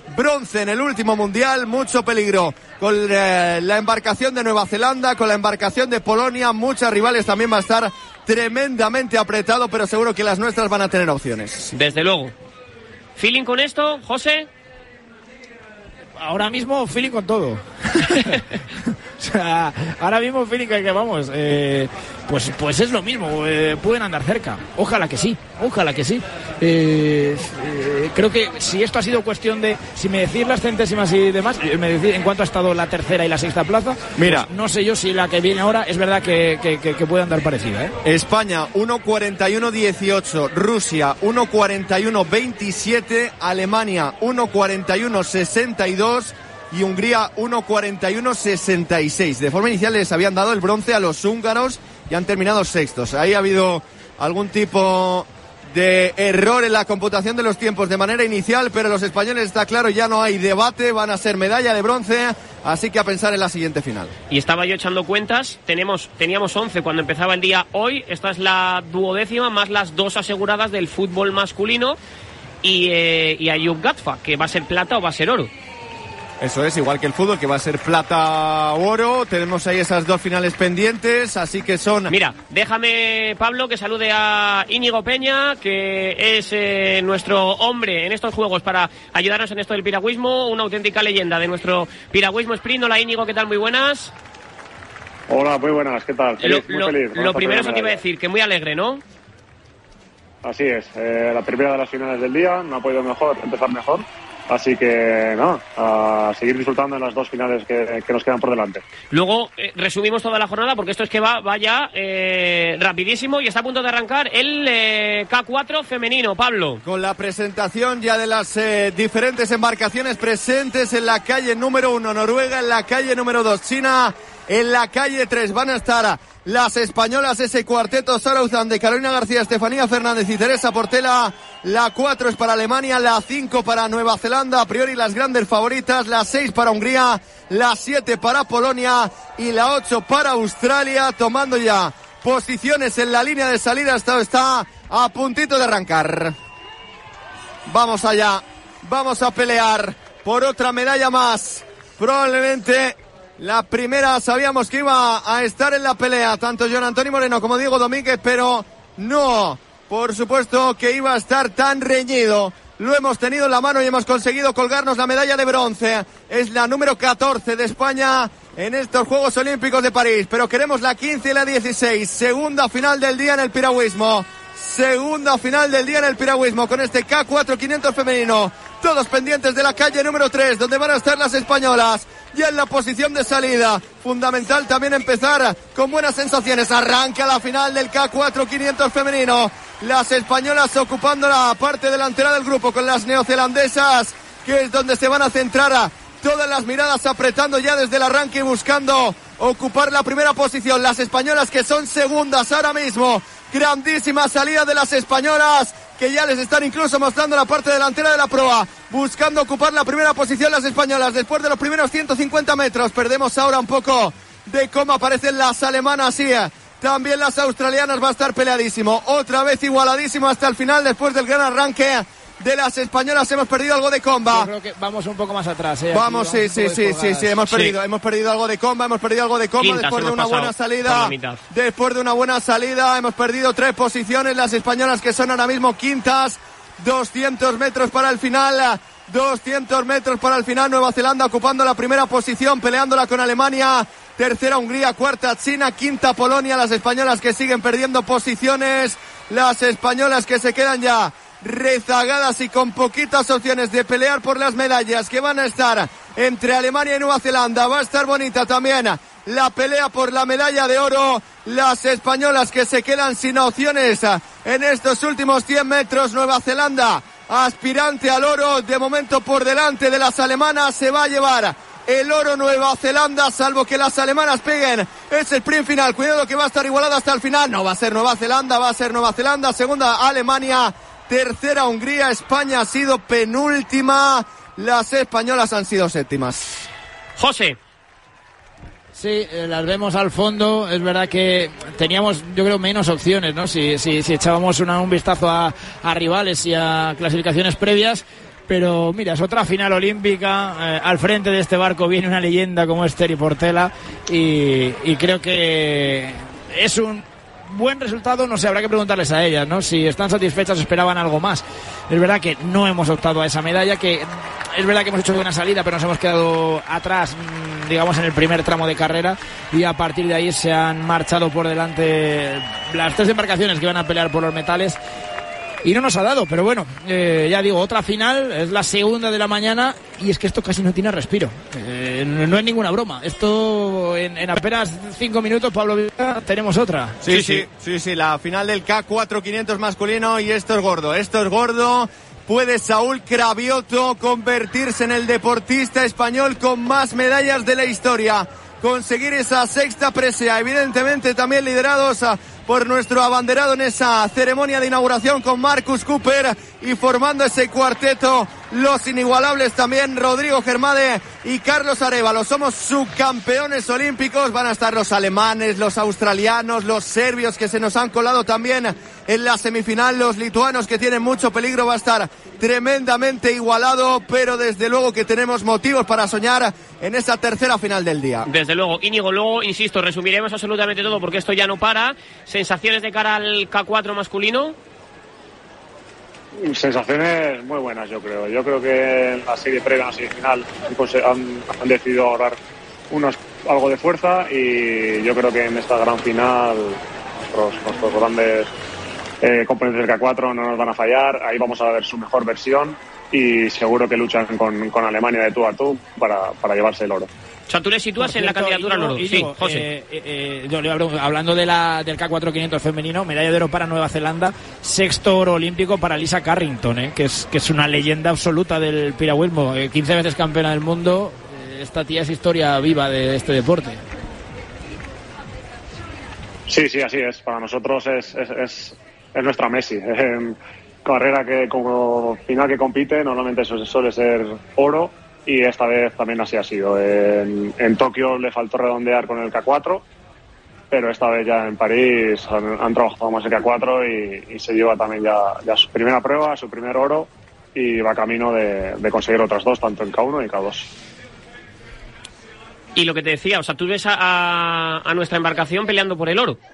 S2: bronce en el último mundial, mucho peligro con eh, la embarcación de Nueva Zelanda, con la embarcación de Polonia, muchas rivales, también va a estar tremendamente apretado, pero seguro que las nuestras van a tener opciones.
S1: Desde luego. ¿Feeling con esto, José?
S19: Ahora mismo feeling con todo. O sea, ahora mismo feeling que, que vamos, eh, pues pues es lo mismo, eh, pueden andar cerca. Ojalá que sí, ojalá que sí. Eh, eh, creo que si esto ha sido cuestión de, si me decís las centésimas y demás, me decís en cuánto ha estado la tercera y la sexta plaza,
S2: mira,
S19: pues no sé yo si la que viene ahora es verdad que, que, que, que puede andar parecida, ¿eh?
S2: España uno cuarenta y uno dieciocho, Rusia uno cuarenta y uno veintisiete, Alemania uno cuarenta y uno sesenta y dos y Hungría uno cuarenta y uno sesenta y seis. De forma inicial les habían dado el bronce a los húngaros y han terminado sextos. Ahí ha habido algún tipo de error en la computación de los tiempos de manera inicial, pero los españoles, está claro, ya no hay debate, van a ser medalla de bronce, así que a pensar en la siguiente final.
S1: Y estaba yo echando cuentas, tenemos teníamos once cuando empezaba el día hoy, esta es la duodécima más las dos aseguradas del fútbol masculino y, eh, y Ayub Gatfa, que va a ser plata o va a ser oro.
S2: Eso es, igual que el fútbol, que va a ser plata o oro. Tenemos ahí esas dos finales pendientes, así que son...
S1: Mira, déjame, Pablo, que salude a Íñigo Peña, que es eh, nuestro hombre en estos juegos para ayudarnos en esto del piragüismo, una auténtica leyenda de nuestro piragüismo sprint. Hola, Íñigo, ¿qué tal? Muy buenas.
S20: Hola, muy buenas, ¿qué tal? Feliz,
S1: lo,
S20: muy
S1: lo,
S20: feliz.
S1: Lo primero se te iba a decir, que muy alegre, ¿no?
S20: Así es, eh, la primera de las finales del día, no ha podido mejor, empezar mejor. Así que, no, a seguir disfrutando en las dos finales que, que nos quedan por delante.
S1: Luego eh, resumimos toda la jornada, porque esto es que va, va ya eh, rapidísimo y está a punto de arrancar el eh, K cuatro femenino, Pablo.
S2: Con la presentación ya de las eh, diferentes embarcaciones presentes en la calle número uno, Noruega, en la calle número dos, China, en la calle tres. Van a estar las españolas, ese cuarteto Sarauzan de Carolina García, Estefanía Fernández y Teresa Portela. La cuatro es para Alemania, la cinco para Nueva Zelanda, a priori las grandes favoritas, la seis para Hungría, la siete para Polonia y la ocho para Australia, tomando ya posiciones en la línea de salida. Esto está a puntito de arrancar. Vamos allá, vamos a pelear por otra medalla más. Probablemente la primera sabíamos que iba a estar en la pelea, tanto John Antonio Moreno como Diego Domínguez, pero no, por supuesto que iba a estar tan reñido. Lo hemos tenido en la mano y hemos conseguido colgarnos la medalla de bronce. Es la número catorce de España en estos Juegos Olímpicos de París, pero queremos la quince y la dieciséis. Segunda final del día en el piragüismo. Segunda final del día en el piragüismo con este K cuatro quinientos femenino. Todos pendientes de la calle número tres, donde van a estar las españolas. Ya en la posición de salida. Fundamental también empezar con buenas sensaciones. Arranca la final del K cuatro quinientos femenino. Las españolas ocupando la parte delantera del grupo con las neozelandesas, que es donde se van a centrar todas las miradas, apretando ya desde el arranque y buscando ocupar la primera posición. Las españolas que son segundas ahora mismo. Grandísima salida de las españolas, que ya les están incluso mostrando la parte delantera de la proa, buscando ocupar la primera posición las españolas después de los primeros ciento cincuenta metros. Perdemos ahora un poco de cómo aparecen las alemanas y también las australianas. Va a estar peleadísimo, otra vez igualadísimo hasta el final después del gran arranque de las españolas. Hemos perdido algo de comba.
S19: Yo creo que vamos un poco más atrás, ¿eh?
S2: Vamos, sí, sí, sí, sí, sí, hemos perdido, sí. hemos perdido algo de comba, hemos perdido algo de comba
S1: Quintas
S2: después de una buena salida. Después de una buena salida hemos perdido tres posiciones las españolas, que son ahora mismo quintas. doscientos metros para el final. doscientos metros para el final. Nueva Zelanda ocupando la primera posición, peleándola con Alemania. Tercera Hungría, cuarta China, quinta Polonia. Las españolas que siguen perdiendo posiciones. Las españolas que se quedan ya rezagadas y con poquitas opciones de pelear por las medallas, que van a estar entre Alemania y Nueva Zelanda. Va a estar bonita también la pelea por la medalla de oro. Las españolas que se quedan sin opciones en estos últimos cien metros. Nueva Zelanda, aspirante al oro, de momento por delante de las alemanas. Se va a llevar el oro Nueva Zelanda, salvo que las alemanas peguen. Es el sprint final, cuidado que va a estar igualado hasta el final. No va a ser Nueva Zelanda, va a ser Nueva Zelanda. Segunda Alemania, tercera Hungría. España ha sido penúltima, las españolas han sido séptimas.
S1: José.
S19: Sí, eh, las vemos al fondo. Es verdad que teníamos, yo creo, menos opciones, ¿no? Si, si, si echábamos una, un vistazo a, a rivales y a clasificaciones previas. pero mira, es otra final olímpica. Eh, al frente de este barco viene una leyenda como es Terry Portela y, y creo que es un buen resultado. No sé, habrá que preguntarles a ellas, ¿no? Si están satisfechas, esperaban algo más. Es verdad que no hemos optado a esa medalla, que es verdad que hemos hecho buena salida, pero nos hemos quedado atrás, digamos, en el primer tramo de carrera, y a partir de ahí se han marchado por delante las tres embarcaciones que van a pelear por los metales. Y no nos ha dado, pero bueno, eh, ya digo, otra final, es la segunda de la mañana, y es que esto casi no tiene respiro. Eh, no es ninguna broma. Esto en, en apenas cinco minutos, Pablo Villa, tenemos otra.
S2: Sí, sí, sí, sí, sí, la final del K cuatro quinientos masculino, y esto es gordo, esto es gordo. ¿Puede Saúl Cravioto convertirse en el deportista español con más medallas de la historia? Conseguir esa sexta presea, evidentemente también liderados a por nuestro abanderado en esa ceremonia de inauguración con Marcus Cooper, y formando ese cuarteto los inigualables también Rodrigo Germade y Carlos Arévalo. Somos subcampeones olímpicos. Van a estar los alemanes, los australianos, los serbios que se nos han colado también en la semifinal, los lituanos que tienen mucho peligro. Va a estar tremendamente igualado, pero desde luego que tenemos motivos para soñar en esa tercera final del día.
S1: Desde luego, Íñigo, luego, insisto, resumiremos absolutamente todo porque esto ya no para. ¿Sensaciones de cara al K cuatro masculino?
S20: Sensaciones muy buenas, yo creo. Yo creo que en la serie previa, en la semifinal, han, han decidido ahorrar unos, algo de fuerza, y yo creo que en esta gran final nuestros, nuestros grandes eh, componentes del K cuatro no nos van a fallar. Ahí vamos a ver su mejor versión, y seguro que luchan con, con Alemania de tú a tú para, para llevarse el oro.
S1: O sea, tú le sitúas en la candidatura al oro. Sí, José.
S19: Eh, eh, eh, yo le hablo, hablando de la, del K cuatro quinientos femenino, medalla de oro para Nueva Zelanda, sexto oro olímpico para Lisa Carrington, eh, que es que es una leyenda absoluta del piragüismo, eh, quince veces campeona del mundo. Eh, esta tía es historia viva de, de este deporte.
S20: Sí, sí, así es. Para nosotros es, es, es, es nuestra Messi. Eh, carrera que como final que compite normalmente suele ser oro, y esta vez también así ha sido. En, en Tokio le faltó redondear con el K cuatro, pero esta vez ya en París han, han trabajado más el K cuatro y, y se lleva también ya, ya su primera prueba, su primer oro, y va camino de, de conseguir otras dos, tanto en K uno y K dos.
S1: Y lo que te decía, o sea, tú ves a, a, a nuestra embarcación peleando por el oro.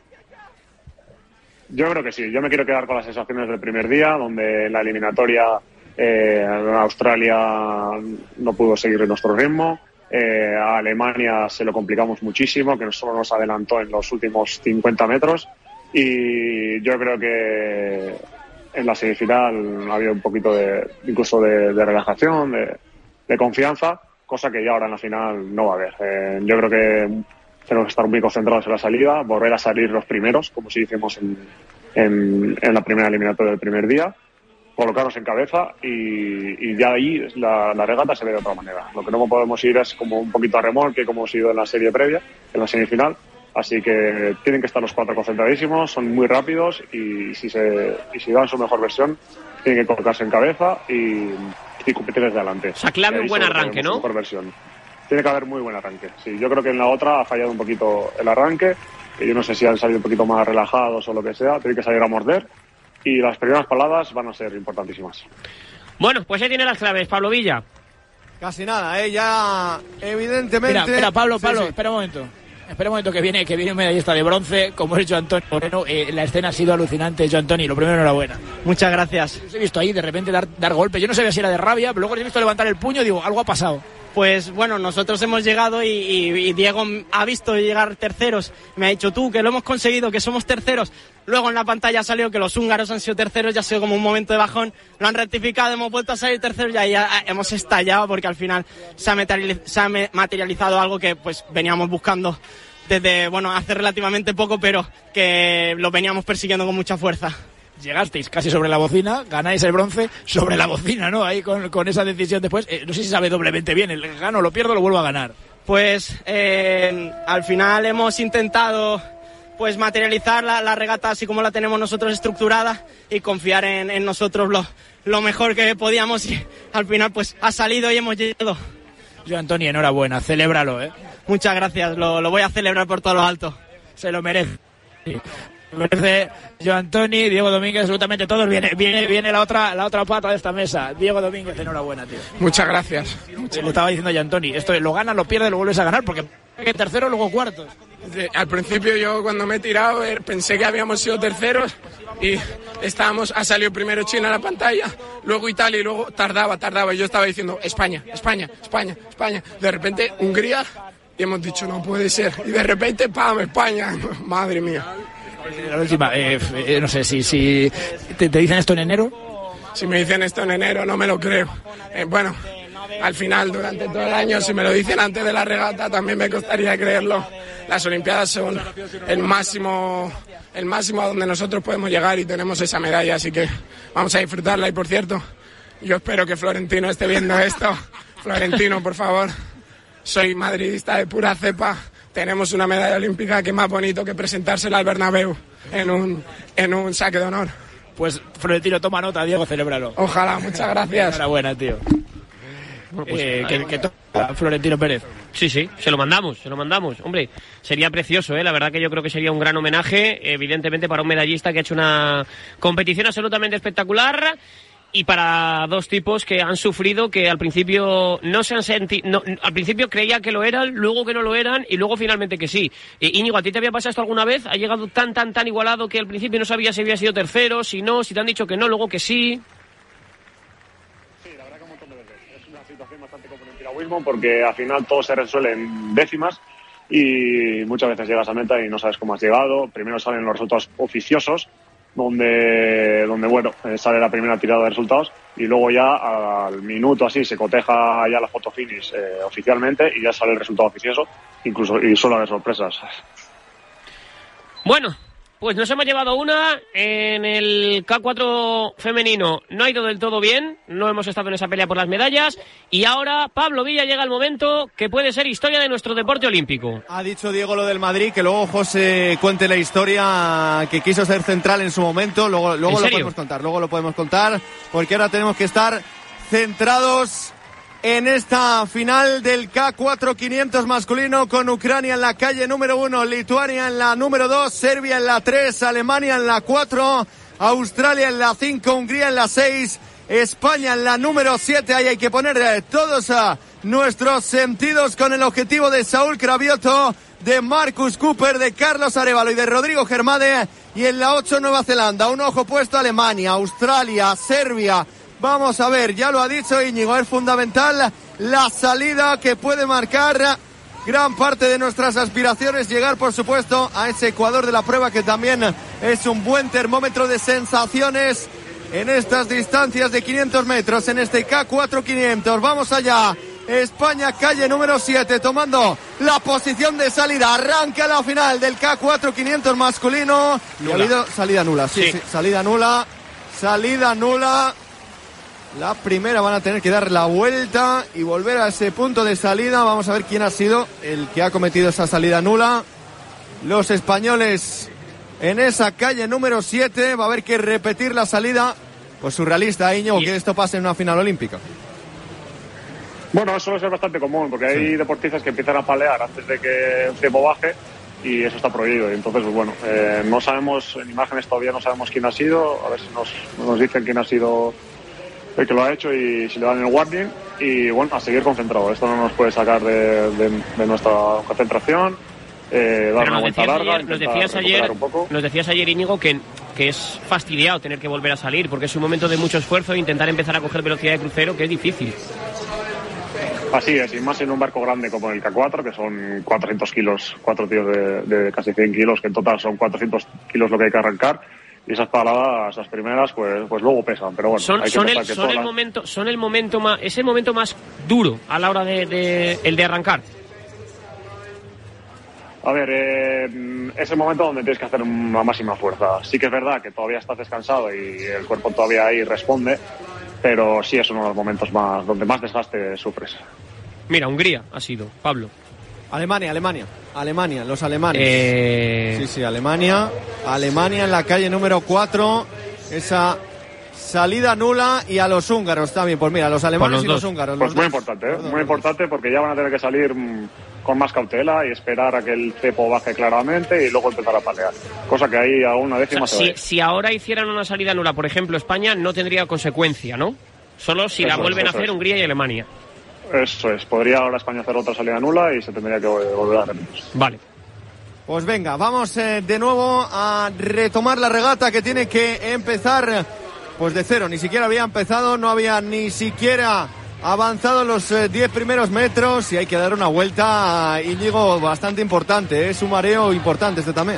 S20: Yo creo que sí. Yo me quiero quedar con las sensaciones del primer día, donde la eliminatoria eh, Australia no pudo seguir nuestro ritmo. Eh, a Alemania se lo complicamos muchísimo, que solo nos adelantó en los últimos cincuenta metros. Y yo creo que en la semifinal había un poquito de, incluso de, de relajación, de, de confianza, cosa que ya ahora en la final no va a haber. Eh, yo creo que tenemos que estar muy concentrados en la salida, volver a salir los primeros, como si hicimos en, en, en la primera eliminatoria del primer día, colocarnos en cabeza, y, y ya ahí la, la regata se ve de otra manera. Lo que no podemos ir es como un poquito a remolque, como hemos ido en la serie previa, en la semifinal. Así que tienen que estar los cuatro concentradísimos, son muy rápidos, y si se y si dan su mejor versión, tienen que colocarse en cabeza y, y competir desde adelante.
S1: O sea, clave un buen arranque, ¿no?
S20: Mejor versión. Tiene que haber muy buen arranque. Sí, yo creo que en la otra ha fallado un poquito el arranque, que yo no sé si han salido un poquito más relajados o lo que sea, tienen que salir a morder, y las primeras paladas van a ser importantísimas.
S1: Bueno, pues ahí tiene las claves, Pablo Villa.
S2: Casi nada, ¿eh? Ya, evidentemente...
S19: Mira, mira, Pablo,
S2: sí,
S19: Pablo,
S2: sí.
S19: espera un momento. Espera un momento que viene, que viene un medallista de bronce, como es Joan Antonio Moreno. Eh, la escena ha sido alucinante, Joan Antonio. Lo primero, enhorabuena.
S21: Muchas gracias.
S19: Os he visto ahí de repente dar, dar golpes. Yo no sabía si era de rabia, pero luego os he visto levantar el puño y digo, algo ha pasado.
S21: Pues bueno, nosotros hemos llegado y, y, y Diego ha visto llegar terceros. Me ha dicho, tú, que lo hemos conseguido, que somos terceros. Luego en la pantalla salió que los húngaros han sido terceros, ya ha sido como un momento de bajón. Lo han rectificado, hemos vuelto a salir terceros y ahí ya hemos estallado, porque al final se ha, se ha materializado algo que pues veníamos buscando desde, bueno, hace relativamente poco, pero que lo veníamos persiguiendo con mucha fuerza.
S19: Llegasteis casi sobre la bocina, ganáis el bronce sobre la bocina, ¿no? Ahí con, con esa decisión después. Eh, no sé si sabe doblemente bien, el gano, lo pierdo, lo vuelvo a ganar.
S21: Pues eh, al final hemos intentado pues materializar la, la regata así como la tenemos nosotros estructurada, y confiar en, en nosotros lo, lo mejor que podíamos, y al final pues ha salido y hemos llegado.
S19: Yo, Antonio, enhorabuena, celébralo, ¿eh?
S21: Muchas gracias, lo, lo voy a celebrar por todo lo alto.
S19: Se lo merece. Sí. merece Joan Toni, Diego Domínguez, absolutamente todos. Viene, viene, viene la otra, la otra pata de esta mesa. Diego Domínguez, enhorabuena, tío.
S3: Muchas gracias.
S19: Le estaba diciendo a Joan Toni, esto lo ganas, lo pierdes, lo vuelves a ganar, porque tercero, luego cuartos.
S3: De, al principio yo cuando me he tirado pensé que habíamos sido terceros y estábamos, ha salido primero China a la pantalla, luego Italia y luego tardaba, tardaba y yo estaba diciendo España, España, España, España. De repente Hungría y hemos dicho no puede ser y de repente ¡pam! España, madre mía.
S19: La última, eh, eh, no sé si, si te, te dicen esto en enero.
S3: Si me dicen esto en enero no me lo creo. Eh, bueno, al final durante todo el año si me lo dicen antes de la regata también me costaría creerlo. Las Olimpiadas son el máximo, el máximo a donde nosotros podemos llegar y tenemos esa medalla, así que vamos a disfrutarla. Y por cierto, yo espero que Florentino esté viendo esto. Florentino, por favor, soy madridista de pura cepa. Tenemos una medalla olímpica que más bonito que presentársela al Bernabéu en un, en un saque de honor.
S19: Pues Florentino, toma nota, Diego, celébralo.
S3: Ojalá, muchas gracias.
S19: Enhorabuena, tío. Bueno, pues, eh, que, que toca Florentino Pérez.
S1: Sí, sí, se lo mandamos, se lo mandamos. Hombre, sería precioso, ¿eh? La verdad que yo creo que sería un gran homenaje, evidentemente, para un medallista que ha hecho una competición absolutamente espectacular y para dos tipos que han sufrido, que al principio no se han sentido, no, al principio creía que lo eran, luego que no lo eran y luego finalmente que sí. Eh, Íñigo, ¿a ti te había pasado esto alguna vez? ¿Ha llegado tan, tan, tan igualado que al principio no sabías si había sido tercero, si no, si te han dicho que no, luego que sí?
S20: Porque al final todo se resuelve en décimas y muchas veces llegas a meta y no sabes cómo has llegado. Primero salen los resultados oficiosos, donde, donde bueno, sale la primera tirada de resultados y luego ya al minuto así se coteja ya la foto finish eh, oficialmente y ya sale el resultado oficioso, incluso y suele haber sorpresas.
S1: Bueno, pues nos hemos llevado una en el K cuatro femenino. No ha ido del todo bien, no hemos estado en esa pelea por las medallas. Y ahora, Pablo Villa, llega el momento que puede ser historia de nuestro deporte olímpico.
S2: Ha dicho Diego lo del Madrid, que luego José cuente la historia que quiso ser central en su momento. Luego, luego lo podemos contar, luego lo podemos contar, porque ahora tenemos que estar centrados en esta final del K cuatro quinientos masculino, con Ucrania en la calle número uno, Lituania en la número dos, Serbia en la tres, Alemania en la cuatro, Australia en la cinco, Hungría en la seis, España en la número siete. Ahí hay que poner todos a nuestros sentidos con el objetivo de Saúl Cravioto, de Marcus Cooper, de Carlos Arévalo y de Rodrigo Germade. Y en la ocho, Nueva Zelanda. Un ojo puesto a Alemania, Australia, Serbia. Vamos a ver, ya lo ha dicho Íñigo, es fundamental la salida que puede marcar gran parte de nuestras aspiraciones, llegar por supuesto a ese Ecuador de la prueba, que también es un buen termómetro de sensaciones en estas distancias de quinientos metros, en este K cuatro quinientos. Vamos allá, España, calle número siete, tomando la posición de salida. Arranca la final del K cuatro quinientos masculino. Y ha habido salida nula, sí, sí, sí, salida nula, salida nula. La primera van a tener que dar la vuelta y volver a ese punto de salida. Vamos a ver quién ha sido el que ha cometido esa salida nula. Los españoles en esa calle número siete. Va a haber que repetir la salida. Pues surrealista, Íñigo, que esto pase en una final olímpica.
S20: Bueno, eso suele ser bastante común, porque hay sí. deportistas que empiezan a palear antes de que el tiempo baje y eso está prohibido. Y entonces, pues bueno, eh, no sabemos, en imágenes todavía no sabemos quién ha sido. A ver si nos, nos dicen quién ha sido el que lo ha hecho y si le dan el warning. Y bueno, a seguir concentrado. Esto no nos puede sacar de, de, de nuestra concentración. Eh, dar una vuelta larga,
S1: ayer, nos decías ayer, un poco. Nos decías ayer, Íñigo, que, que es fastidiado tener que volver a salir, porque es un momento de mucho esfuerzo e intentar empezar a coger velocidad de crucero, que es difícil.
S20: Así es, y más en un barco grande como el K cuatro, que son cuatrocientos kilos, cuatro tíos de, de casi cien kilos, que en total son cuatrocientos kilos lo que hay que arrancar. Y esas paradas, esas primeras, pues, pues luego pesan, pero bueno.
S1: Son,
S20: hay que
S1: son, el,
S20: que
S1: son el
S20: las...
S1: momento, son el momento más, es el momento más duro a la hora de, de el de arrancar.
S20: A ver, eh, es el momento donde tienes que hacer una máxima fuerza. Sí que es verdad que todavía estás descansado y el cuerpo todavía ahí responde, pero sí es uno de los momentos más donde más desgaste sufres.
S1: Mira, Hungría ha sido, Pablo.
S2: Alemania, Alemania, Alemania, los alemanes.
S1: Eh...
S2: Sí, sí, Alemania. Alemania en la calle número cuatro. Esa salida nula, y a los húngaros también. Pues mira, los alemanes los y los húngaros.
S20: Pues
S2: los
S20: muy
S2: dos.
S20: importante, ¿eh? Muy importante, porque ya van a tener que salir con más cautela y esperar a que el cepo baje claramente y luego empezar a palear. Cosa que ahí a una décima
S1: o sea,
S20: se
S1: si,
S20: va.
S1: si ahora hicieran una salida nula, por ejemplo, España no tendría consecuencia, ¿no? Solo si
S20: Eso
S1: la
S20: es,
S1: vuelven a
S20: eso
S1: hacer
S20: es.
S1: Hungría y Alemania.
S20: Eso es. Podría ahora España hacer otra salida nula y se tendría que volver a repetir.
S1: Vale.
S2: Pues venga, vamos eh, de nuevo a retomar la regata que tiene que empezar pues de cero. Ni siquiera había empezado, no había ni siquiera avanzado los eh, diez primeros metros y hay que dar una vuelta, Íñigo, bastante importante. Es un mareo importante este también.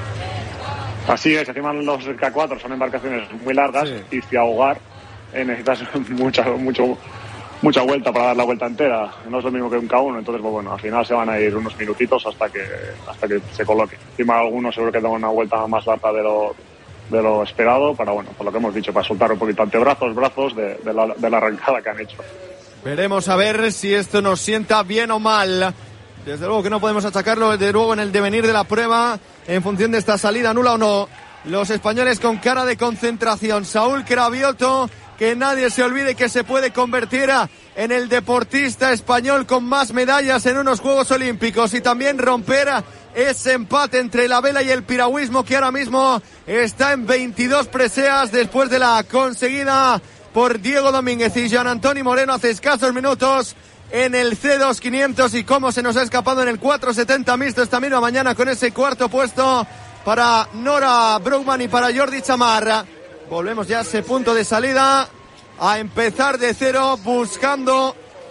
S20: Así es, encima los K cuatro son embarcaciones muy largas sí. y si ahogar eh, necesitas mucha, mucho, mucha vuelta para dar la vuelta entera. No es lo mismo que un K uno, entonces pues bueno, al final se van a ir unos minutitos hasta que hasta que se coloque. Encima algunos seguro que dan una vuelta más larga de lo, de lo esperado para, bueno, por lo que hemos dicho, para soltar un poquito antebrazos, brazos de, de, la, de la arrancada que han hecho.
S2: Veremos a ver si esto nos sienta bien o mal. Desde luego que no podemos achacarlo de nuevo en el devenir de la prueba en función de esta salida nula o no. Los españoles con cara de concentración. Saúl Cravioto, que nadie se olvide que se puede convertir en el deportista español con más medallas en unos Juegos Olímpicos y también romper ese empate entre la vela y el piragüismo que ahora mismo está en veintidós preseas después de la conseguida por Diego Domínguez y Joan Antoni Moreno hace escasos minutos en el C dos quinientos y cómo se nos ha escapado en el cuatro setenta mixto esta misma mañana con ese cuarto puesto para Nora Brugman y para Jordi Chamarra. Volvemos ya a ese punto de salida a empezar de cero buscando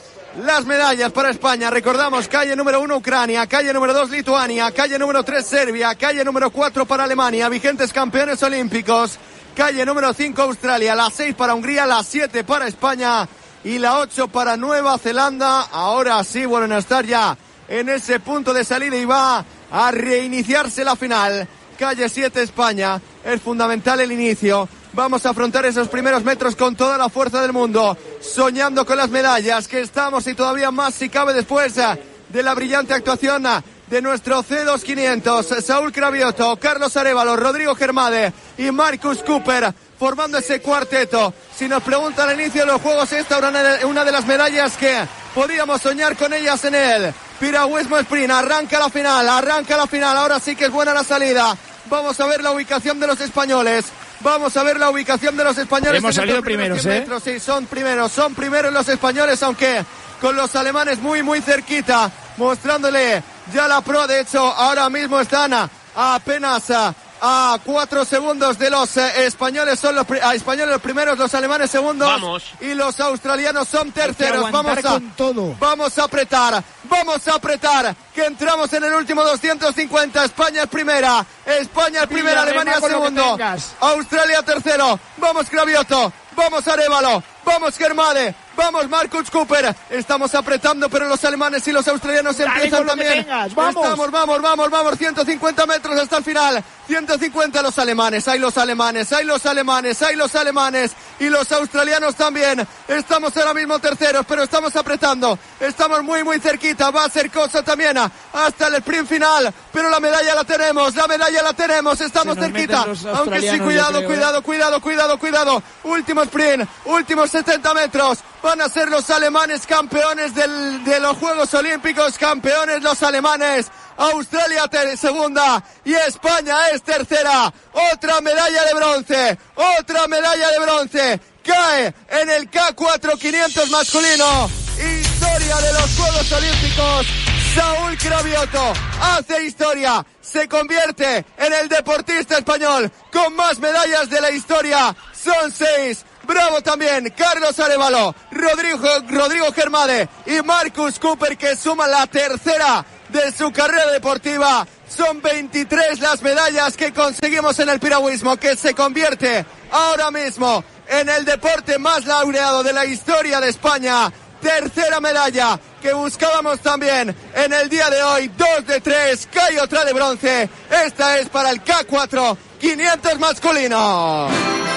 S2: las medallas para España. Recordamos, calle número uno Ucrania, calle número dos Lituania, calle número tres Serbia, calle número cuatro para Alemania, vigentes campeones olímpicos, calle número cinco Australia, la seis para Hungría, la siete para España y la ocho para Nueva Zelanda. Ahora sí vuelven a estar ya en ese punto de salida y va a reiniciarse la final. Calle siete España, es fundamental el inicio. Vamos a afrontar esos primeros metros con toda la fuerza del mundo, soñando con las medallas, que estamos y todavía más si cabe después de la brillante actuación de nuestro C dos quinientos. Saúl Cravioto, Carlos Arévalo, Rodrigo Germade y Marcus Cooper formando ese cuarteto. Si nos preguntan al inicio de los Juegos, esta era una de las medallas que podíamos soñar con ellas en el piragüismo sprint. Arranca la final, arranca la final, ahora sí que es buena la salida. Vamos a ver la ubicación de los españoles. Vamos a ver la ubicación de los españoles.
S19: Hemos salido primeros, ¿eh?
S2: Metros. Sí, son primeros, son primeros los españoles, aunque con los alemanes muy, muy cerquita, mostrándole ya la pro. De hecho, ahora mismo están a, a apenas a, a cuatro segundos de los eh, españoles. Son los a, españoles los primeros, los alemanes segundos.
S1: Vamos.
S2: Y los australianos son terceros.
S19: Vamos a,
S2: con todo. Vamos a apretar, vamos a apretar, que entramos en el último doscientos cincuenta. España es primera, España es primera, Alemania segundo, Australia tercero. Vamos Cravioto, vamos Arévalo, vamos Germade, vamos Marcus Cooper. Estamos apretando, pero los alemanes y los australianos
S19: Dale
S2: empiezan también.
S19: Vamos.
S2: Estamos, vamos, vamos, vamos, ciento cincuenta metros hasta el final. ciento cincuenta los alemanes, hay los alemanes, hay los alemanes, hay los alemanes y los australianos también. Estamos ahora mismo terceros, pero estamos apretando. Estamos muy, muy cerquita. Va a ser cosa también hasta el sprint final, pero la medalla la tenemos, la medalla la tenemos. Estamos cerquita. Aunque sí, cuidado,
S19: creo,
S2: cuidado,
S19: ¿eh?
S2: cuidado, cuidado, cuidado. Último sprint, últimos setenta metros. Van a ser los alemanes campeones del, de los Juegos Olímpicos, campeones los alemanes. Australia ter- segunda y España es tercera. Otra medalla de bronce, otra medalla de bronce. Cae en el K cuatro quinientos masculino. Historia de los Juegos Olímpicos. Saúl Cravioto hace historia, se convierte en el deportista español con más medallas de la historia. Son seis. Bravo también Carlos Arévalo, Rodrigo, Rodrigo Germade y Marcus Cooper, que suman la tercera de su carrera deportiva. Son veintitrés las medallas que conseguimos en el piragüismo, que se convierte ahora mismo en el deporte más laureado de la historia de España. Tercera medalla que buscábamos también en el día de hoy. Dos de tres, cae otra de bronce. Esta es para el K cuatro quinientos masculino.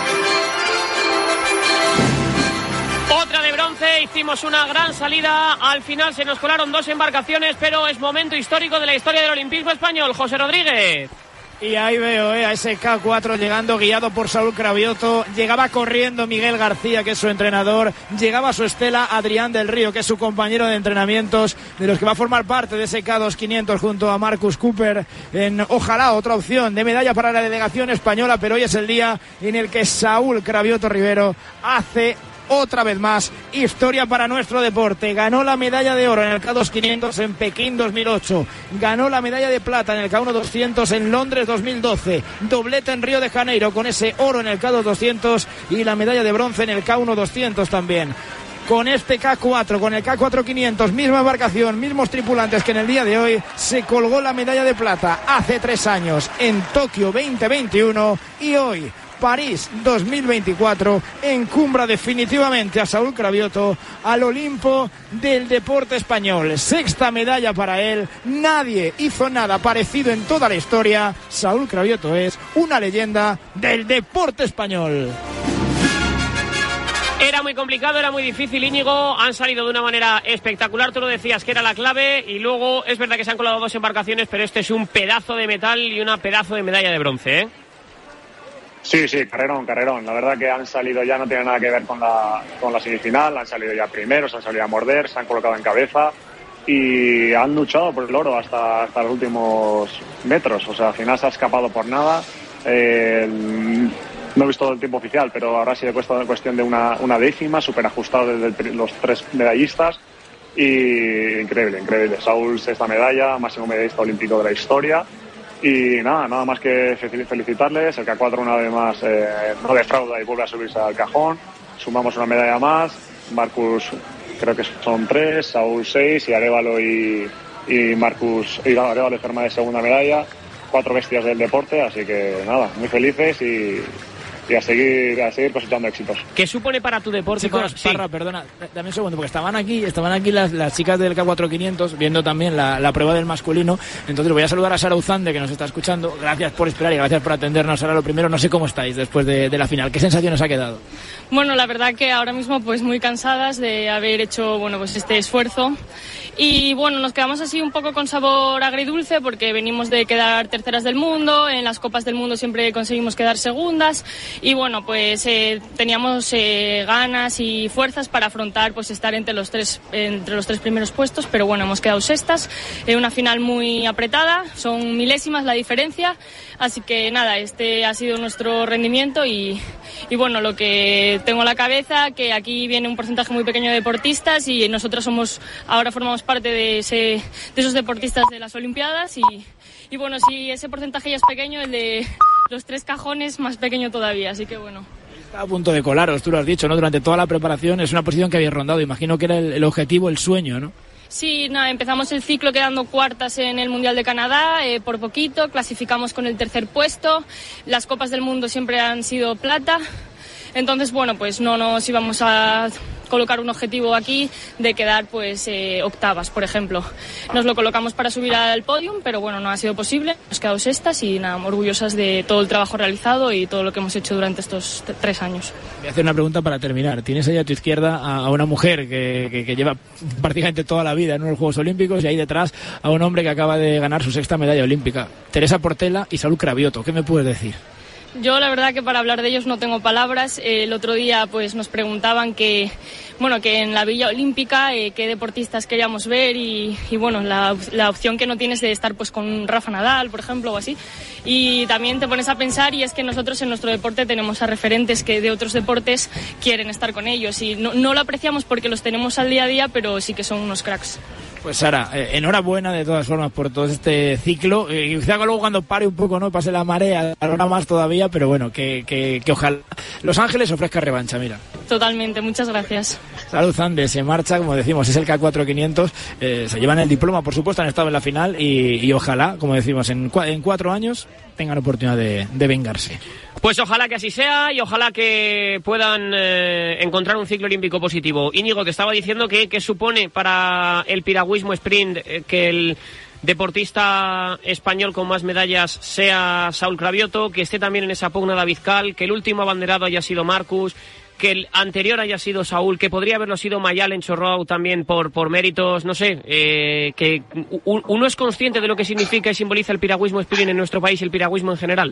S1: Otra de bronce, hicimos una gran salida, al final se nos colaron dos embarcaciones, pero es momento histórico de la historia del olimpismo español. José Rodríguez.
S19: Y ahí veo eh, a ese K cuatro llegando guiado por Saúl Cravioto. Llegaba corriendo Miguel García, que es su entrenador. Llegaba a su estela Adrián del Río, que es su compañero de entrenamientos, de los que va a formar parte de ese K dos quinientos junto a Marcus Cooper. En ojalá otra opción de medalla para la delegación española, pero hoy es el día en el que Saúl Cravioto Rivero hace otra vez más historia para nuestro deporte. Ganó la medalla de oro en el K dos quinientos en Pekín dos mil ocho, ganó la medalla de plata en el K uno doscientos en Londres dos mil doce, doblete en Río de Janeiro con ese oro en el K dos doscientos y la medalla de bronce en el K uno doscientos también. Con este K cuatro, con el K cuatro quinientos, misma embarcación, mismos tripulantes que en el día de hoy, se colgó la medalla de plata hace tres años en Tokio veinte veintiuno y hoy París dos mil veinticuatro encumbra definitivamente a Saúl Cravioto al Olimpo del deporte español. Sexta medalla para él, nadie hizo nada parecido en toda la historia. Saúl Cravioto es una leyenda del deporte español.
S1: Era muy complicado, era muy difícil, Íñigo. Han salido de una manera espectacular. Tú lo decías que era la clave. Y luego es verdad que se han colado dos embarcaciones, pero este es un pedazo de metal y una pedazo de medalla de bronce, ¿eh?
S20: Sí, sí, carrerón, carrerón. La verdad que han salido ya, no tiene nada que ver con la, con la semifinal. Han salido ya primeros, han salido a morder, se han colocado en cabeza y han luchado por el oro hasta, hasta los últimos metros. O sea, al final se ha escapado por nada. Eh, no he visto todo el tiempo oficial, pero ahora ha sido cuestión de una, una décima, súper ajustado desde los tres medallistas. Y increíble, increíble. Saúl, sexta medalla, máximo medallista olímpico de la historia. Y nada, nada más que felicitarles. El K cuatro una vez más eh, no defrauda y vuelve a subirse al cajón. Sumamos una medalla más. Marcus creo que son tres, Saúl seis y Arévalo y, y Marcus y Arévalo y Germán de segunda medalla. Cuatro bestias del deporte, así que nada, muy felices y, y a seguir a seguir cosechando éxitos.
S1: ¿Qué supone para tu deporte?
S19: Chicos,
S1: sí.
S19: Parra, perdona, dame un segundo, porque estaban aquí, estaban aquí las, las chicas del K cuatro quinientos viendo también la, la prueba del masculino. Entonces voy a saludar a Sara Uzande, que nos está escuchando. Gracias por esperar y gracias por atendernos. Sara, lo primero, no sé cómo estáis después de, de la final. ¿Qué sensación os ha quedado?
S4: Bueno, la verdad que ahora mismo pues muy cansadas de haber hecho bueno pues este esfuerzo y bueno, nos quedamos así un poco con sabor agridulce porque venimos de quedar terceras del mundo, en las copas del mundo siempre conseguimos quedar segundas y bueno, pues eh, teníamos eh, ganas y fuerzas para afrontar pues estar entre los tres entre los tres primeros puestos, pero bueno, hemos quedado sextas, en una final muy apretada, son milésimas la diferencia, así que nada, este ha sido nuestro rendimiento y, y bueno, lo que tengo en la cabeza que aquí viene un porcentaje muy pequeño de deportistas y nosotros somos ahora formamos parte de, ese, de esos deportistas de las Olimpiadas y, y bueno, si ese porcentaje ya es pequeño, el de los tres cajones más pequeño todavía, así que bueno.
S19: Está a punto de colaros, tú lo has dicho, ¿no? Durante toda la preparación es una posición que habéis rondado, imagino que era el, el objetivo, el sueño, ¿no?
S4: Sí, nada, empezamos el ciclo quedando cuartas en el Mundial de Canadá, eh, por poquito, clasificamos con el tercer puesto, las Copas del Mundo siempre han sido plata. Entonces, bueno, pues no nos íbamos a colocar un objetivo aquí de quedar pues eh, octavas, por ejemplo. Nos lo colocamos para subir al podium, pero bueno, no ha sido posible. Hemos quedado sextas y nada, orgullosas de todo el trabajo realizado y todo lo que hemos hecho durante estos t- tres años.
S19: Voy a hacer una pregunta para terminar. Tienes ahí a tu izquierda a, a una mujer que, que, que lleva prácticamente toda la vida en unos Juegos Olímpicos y ahí detrás a un hombre que acaba de ganar su sexta medalla olímpica. Teresa Portela y Saúl Cravioto. ¿Qué me puedes decir?
S4: Yo la verdad que para hablar de ellos no tengo palabras. Eh, el otro día pues nos preguntaban que bueno que en la Villa Olímpica eh, qué deportistas queríamos ver y, y bueno la, la opción que no tienes de estar pues con Rafa Nadal, por ejemplo, o así. Y también te pones a pensar y es que nosotros en nuestro deporte tenemos a referentes que de otros deportes quieren estar con ellos y no, no lo apreciamos porque los tenemos al día a día, pero sí que son unos cracks.
S19: Pues Sara, eh, enhorabuena de todas formas por todo este ciclo. Eh, quizá luego cuando pare un poco, no pase la marea, ahora más todavía, pero bueno, que, que, que ojalá Los Ángeles ofrezca revancha, mira.
S4: Totalmente, muchas gracias.
S19: Salud, Zande, se marcha, como decimos, es el K cuatro quinientos, eh, se llevan el diploma, por supuesto, han estado en la final y, y ojalá, como decimos, en, cua- en cuatro años tengan oportunidad de, de vengarse.
S1: Pues ojalá que así sea y ojalá que puedan eh, encontrar un ciclo olímpico positivo. Íñigo, te estaba diciendo que, que supone para el piragüismo sprint eh, que el deportista español con más medallas sea Saúl Cravioto, que esté también en esa pugna David Cal, que el último abanderado haya sido Marcus, que el anterior haya sido Saúl, que podría haberlo sido Mayal en Chorrou también por, por méritos, no sé, eh, que uno es consciente de lo que significa y simboliza el piragüismo spinning en nuestro país y el piragüismo en general.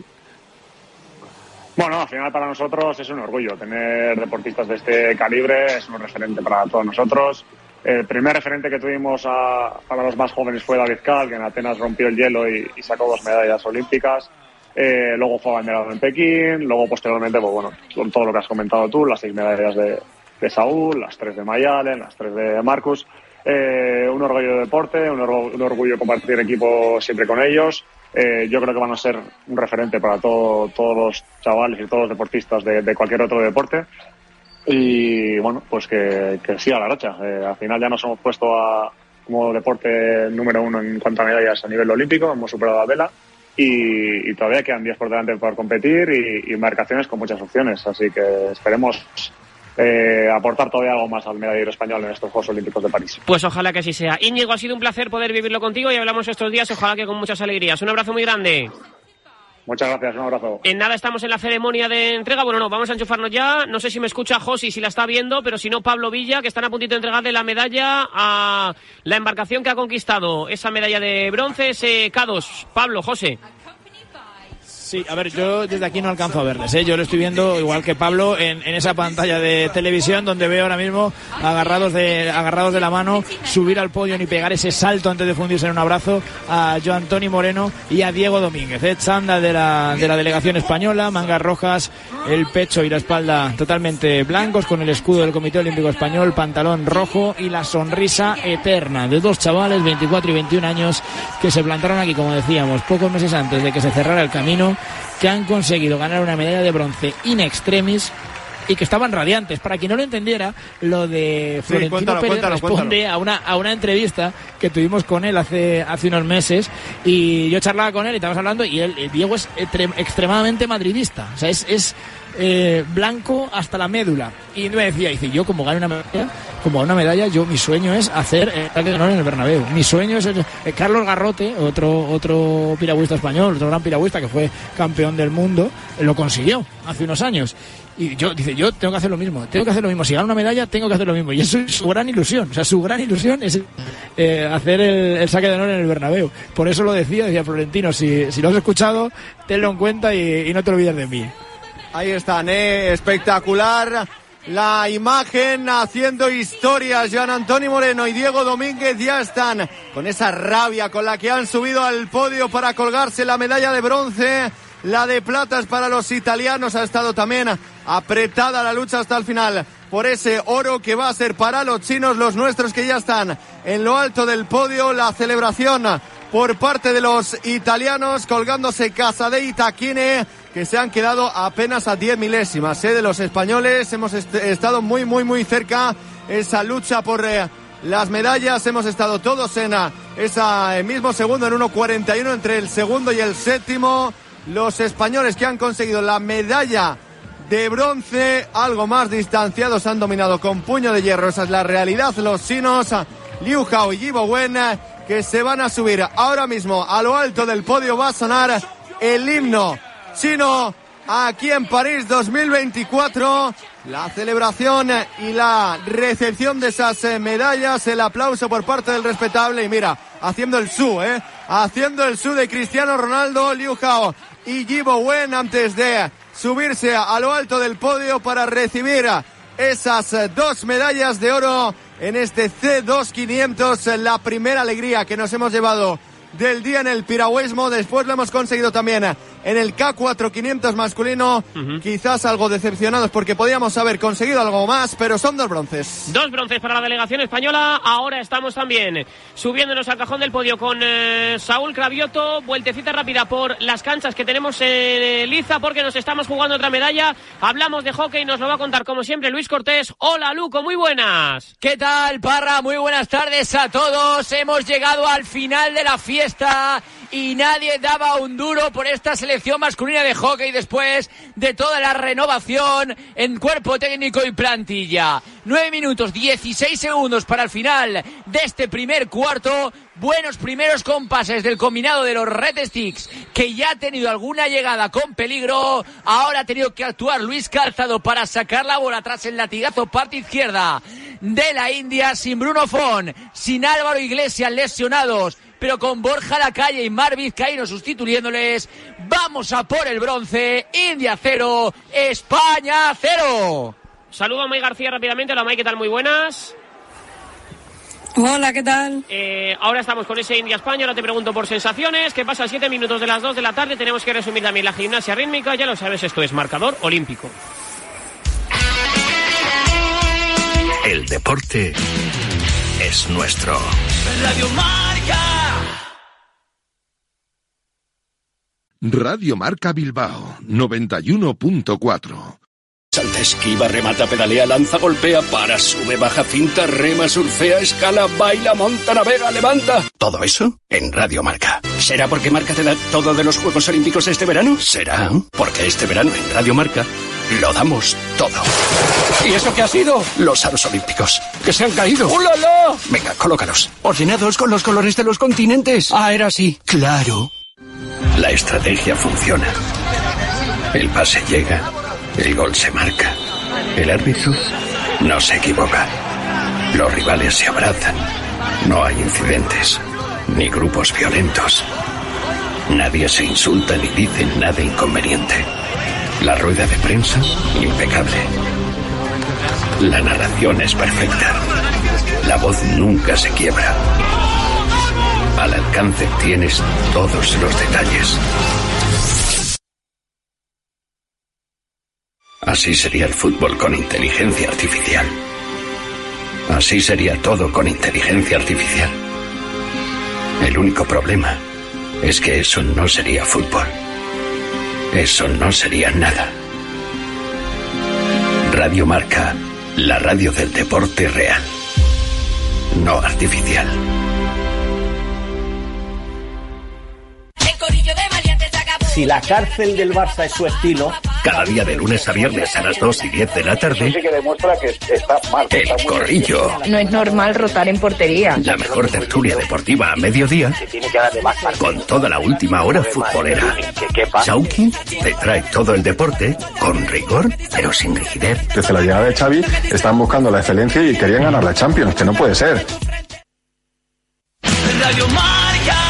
S20: Bueno, al final para nosotros es un orgullo tener deportistas de este calibre, es un referente para todos nosotros. El primer referente que tuvimos a, para los más jóvenes fue David Cal, que en Atenas rompió el hielo y, y sacó dos medallas olímpicas. Eh, luego fue abanderado en Pekín, luego posteriormente, pues bueno, con todo lo que has comentado tú, las seis medallas de, de Saúl, las tres de Mayalen, las tres de Marcus. Eh, un orgullo de deporte, un, orgu- un orgullo compartir equipo siempre con ellos. Eh, yo creo que van a ser un referente para todo, todos los chavales y todos los deportistas de, de cualquier otro deporte. Y bueno, pues que, que sí a la racha. Eh, al final ya nos hemos puesto a, como deporte número uno en cuanto a medallas a nivel olímpico, hemos superado a vela y, y todavía quedan días por delante para competir y, y marcaciones con muchas opciones. Así que esperemos eh, aportar todavía algo más al medallero español en estos Juegos Olímpicos de París.
S1: Pues ojalá que así sea. Íñigo, ha sido un placer poder vivirlo contigo y hablamos estos días, ojalá que con muchas alegrías. Un abrazo muy grande.
S20: Muchas gracias, un abrazo.
S1: En nada estamos en la ceremonia de entrega. Bueno, no, vamos a enchufarnos ya. No sé si me escucha Josi, si la está viendo, pero si no, Pablo Villa, que están a puntito de entregarle la medalla a la embarcación que ha conquistado esa medalla de bronce, ese K dos. Pablo, José.
S19: Sí, a ver, yo desde aquí no alcanzo a verles, ¿eh? Yo lo estoy viendo, igual que Pablo, en, en esa pantalla de televisión donde veo ahora mismo agarrados de agarrados de la mano, subir al podio y pegar ese salto antes de fundirse en un abrazo a Joan Toni Moreno y a Diego Domínguez, ¿eh? Chándal de la, de la delegación española, mangas rojas, el pecho y la espalda totalmente blancos con el escudo del Comité Olímpico Español, pantalón rojo y la sonrisa eterna de dos chavales, veinticuatro y veintiún años, que se plantaron aquí, como decíamos, pocos meses antes de que se cerrara el camino, que han conseguido ganar una medalla de bronce in extremis y que estaban radiantes. Para quien no lo entendiera, lo de Florentino sí, cuéntalo, Pérez cuéntalo, responde cuéntalo. a una a una entrevista que tuvimos con él hace hace unos meses y yo charlaba con él y estábamos hablando y él, el Diego es extre- extremadamente madridista, o sea, es, es eh, blanco hasta la médula y me decía, dice, yo como gane una medalla, como una medalla, yo mi sueño es hacer el ataque de honor en el Bernabéu. Mi sueño es el, eh, Carlos Garrote, otro otro piragüista español, otro gran piragüista que fue campeón del mundo, lo consiguió hace unos años. Y yo, dice, yo tengo que hacer lo mismo, tengo que hacer lo mismo. Si gano una medalla, tengo que hacer lo mismo. Y eso es su gran ilusión. O sea, su gran ilusión es eh, hacer el, el saque de honor en el Bernabéu. Por eso lo decía, decía Florentino, si, si lo has escuchado, tenlo en cuenta y, y no te olvides de mí.
S2: Ahí están, ¿eh? Espectacular. La imagen haciendo historias. Joan Antoni Moreno y Diego Domínguez ya están con esa rabia con la que han subido al podio para colgarse la medalla de bronce. La de plata es para los italianos. Ha estado también apretada la lucha hasta el final por ese oro que va a ser para los chinos, los nuestros que ya están en lo alto del podio. La celebración por parte de los italianos, colgándose Casadei y Taquine, que se han quedado apenas a diez milésimas ¿eh? de los españoles. Hemos est- estado muy, muy, muy cerca esa lucha por eh, las medallas. Hemos estado todos en uh, ese mismo segundo, en uno cuarenta y uno entre el segundo y el séptimo. Los españoles que han conseguido la medalla de bronce, algo más distanciados, han dominado con puño de hierro. Esa es la realidad. Los chinos, Liu Hao y Yibo Wen, que se van a subir ahora mismo a lo alto del podio. Va a sonar el himno chino aquí en París dos mil veinticuatro. La celebración y la recepción de esas medallas, el aplauso por parte del respetable. Y mira, haciendo el su, ¿eh? Haciendo el su de Cristiano Ronaldo, Liu Hao y Yibo Wen antes de subirse a lo alto del podio para recibir esas dos medallas de oro en este C dos quinientos. La primera alegría que nos hemos llevado del día en el piragüismo. Después lo hemos conseguido también en el K cuatro quinientos masculino. Uh-huh. Quizás algo decepcionados porque podíamos haber conseguido algo más, pero son dos bronces.
S1: Dos bronces para la delegación española. Ahora estamos también subiéndonos al cajón del podio con eh, Saúl Cravioto. Vueltecita rápida por las canchas que tenemos en Liza porque nos estamos jugando otra medalla. Hablamos de hockey y nos lo va a contar como siempre Luis Cortés. Hola Luco, muy buenas.
S7: ¿Qué tal, Parra? Muy buenas tardes a todos. Hemos llegado al final de la fiesta y nadie daba un duro por esta selección selección masculina de hockey después de toda la renovación en cuerpo técnico y plantilla. nueve minutos dieciséis segundos para el final de este primer cuarto. Buenos primeros compases del combinado de los Red Sticks, que ya ha tenido alguna llegada con peligro. Ahora ha tenido que actuar Luis Calzado para sacar la bola tras el latigazo parte izquierda de la India, sin Bruno Font, sin Álvaro Iglesias lesionados, pero con Borja Lacalle y Marc Vizcaíno sustituyéndoles. Vamos a por el bronce. India cero, España cero.
S1: Saludo a May García rápidamente. Hola May, ¿qué tal? Muy buenas.
S8: Hola, ¿qué tal?
S1: Eh, ahora estamos con ese India-España. Ahora te pregunto por sensaciones. ¿Qué pasa? Siete minutos de las dos de la tarde. Tenemos que resumir también la gimnasia rítmica. Ya lo sabes, esto es marcador olímpico.
S11: El deporte es nuestro.
S12: Radio Marca.
S13: Radio Marca Bilbao, noventa y uno punto cuatro.
S22: Salta, esquiva, remata, pedalea, lanza, golpea, para, sube, baja, cinta, rema, surfea, escala, baila, monta, navega, levanta. Todo eso en Radio Marca. ¿Será porque Marca te da todo de los Juegos Olímpicos de este verano? ¿Será porque este verano en Radio Marca lo damos todo? ¿Y eso qué ha sido? Los aros olímpicos, que se han caído. ¡Oh, la, la! Venga, colócalos. Ordenados con los colores de los continentes. Ah, era así. Claro. La estrategia funciona. El pase llega. El gol se marca. El árbitro no se equivoca. Los rivales se abrazan. No hay incidentes, ni grupos violentos. Nadie se insulta ni dice nada inconveniente. La rueda de prensa, impecable. La narración es perfecta. La voz nunca se quiebra. Al alcance tienes todos los detalles. Así sería el fútbol con inteligencia artificial. Así sería todo con inteligencia artificial. El único problema es que eso no sería fútbol. Eso no sería nada. Radio Marca, la radio del deporte real, no artificial.
S23: Si la cárcel del Barça es su estilo...
S22: Cada día de lunes a viernes a las dos y diez de la tarde...
S23: Eso sí que demuestra que está mal. Que
S22: El
S23: está muy
S22: Corrillo.
S23: No es normal rotar en portería.
S22: La mejor tertulia deportiva a mediodía. Con toda la última hora futbolera. Chauki te trae todo el deporte con rigor, pero sin rigidez.
S24: Desde la llegada de Xavi están buscando la excelencia y querían ganar la Champions, que no puede ser.
S12: Radio Marca.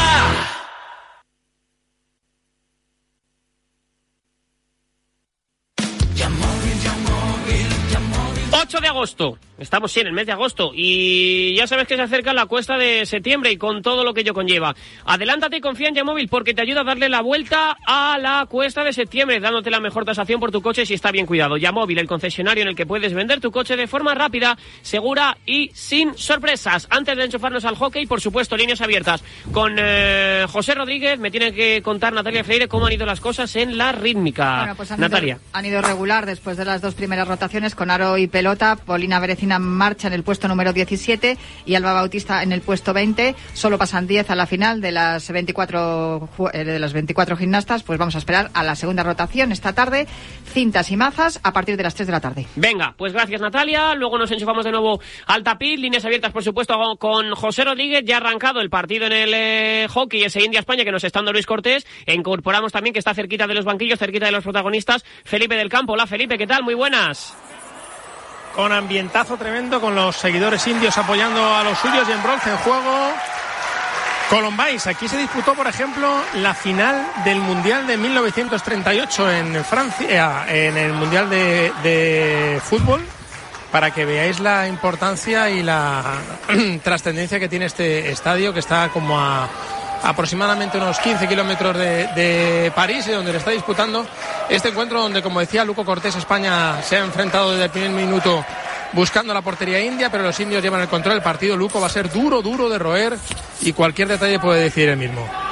S1: ocho de agosto. Estamos sí en el mes de agosto y ya sabes que se acerca la cuesta de septiembre y con todo lo que ello conlleva. Adelántate y confía en Yamóvil porque te ayuda a darle la vuelta a la cuesta de septiembre, dándote la mejor tasación por tu coche si está bien cuidado. Yamóvil, el concesionario en el que puedes vender tu coche de forma rápida, segura y sin sorpresas. Antes de enchufarnos al hockey, por supuesto, líneas abiertas con eh, José Rodríguez. Me tiene que contar Natalia Freire cómo han ido las cosas en la rítmica.
S10: Bueno, pues han
S1: Natalia.
S10: Ido, han ido regular después de las dos primeras rotaciones con aro y pelota. Polina Berecina marcha en el puesto número diecisiete y Alba Bautista en el puesto veinte. Solo pasan diez a la final de las veinticuatro de las veinticuatro gimnastas. Pues vamos a esperar a la segunda rotación esta tarde. Cintas y mazas a partir de las tres de la tarde.
S1: Venga, pues gracias Natalia. Luego nos enchufamos de nuevo al tapiz. Líneas abiertas, por supuesto, con José Rodríguez. Ya ha arrancado el partido en el eh, hockey, ese India-España que nos está dando Luis Cortés. E incorporamos también que está cerquita de los banquillos, cerquita de los protagonistas, Felipe del Campo. Hola Felipe, ¿qué tal? Muy buenas.
S18: Con ambientazo tremendo, con los seguidores indios apoyando a los suyos y en bronce en juego Colombais. Aquí se disputó, por ejemplo, la final del Mundial de mil novecientos treinta y ocho en Francia, en el Mundial de, de fútbol, para que veáis la importancia y la trascendencia que tiene este estadio, que está como a aproximadamente unos quince kilómetros de, de París, y donde le está disputando este encuentro, donde, como decía Luco Cortés, España se ha enfrentado desde el primer minuto buscando la portería india, pero los indios llevan el control del partido. Luco, va a ser duro, duro de roer y cualquier detalle puede decir él mismo.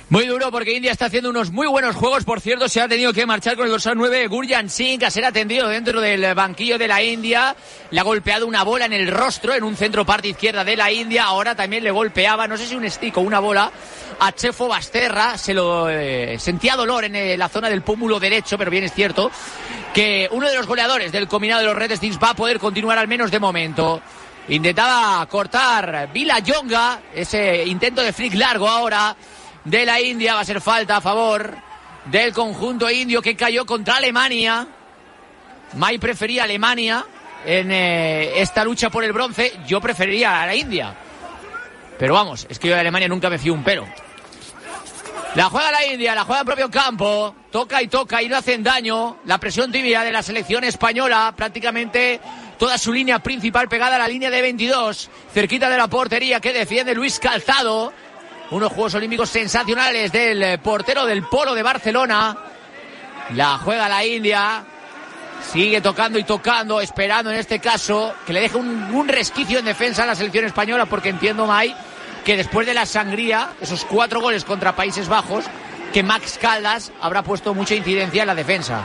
S7: Muy duro porque India está haciendo unos muy buenos juegos. Por cierto, se ha tenido que marchar con el dorsal nueve Gurjan Singh a ser atendido dentro del banquillo de la India. Le ha golpeado una bola en el rostro en un centro parte izquierda de la India. Ahora también le golpeaba, no sé si un stick o una bola, a Chefo Basterra. Se lo eh, sentía dolor en eh, la zona del pómulo derecho, pero bien es cierto que uno de los goleadores del combinado de los Red Sticks va a poder continuar al menos de momento. Intentaba cortar Villayonga, ese intento de flick largo ahora de la India. Va a ser falta a favor del conjunto indio que cayó contra Alemania. Mai prefería a Alemania en eh, esta lucha por el bronce. Yo preferiría a la India, pero vamos, es que yo de Alemania nunca me fío un pelo. La juega la India, la juega en propio campo, toca y toca y no hacen daño. La presión tibia de la selección española, prácticamente toda su línea principal pegada a la línea de veintidós, cerquita de la portería que defiende Luis Calzado. Unos Juegos Olímpicos sensacionales del portero del Polo de Barcelona. La juega la India, sigue tocando y tocando, esperando en este caso que le deje un, un resquicio en defensa a la selección española, porque entiendo, Mai, que después de la sangría, esos cuatro goles contra Países Bajos, que Max Caldas habrá puesto mucha incidencia en la defensa.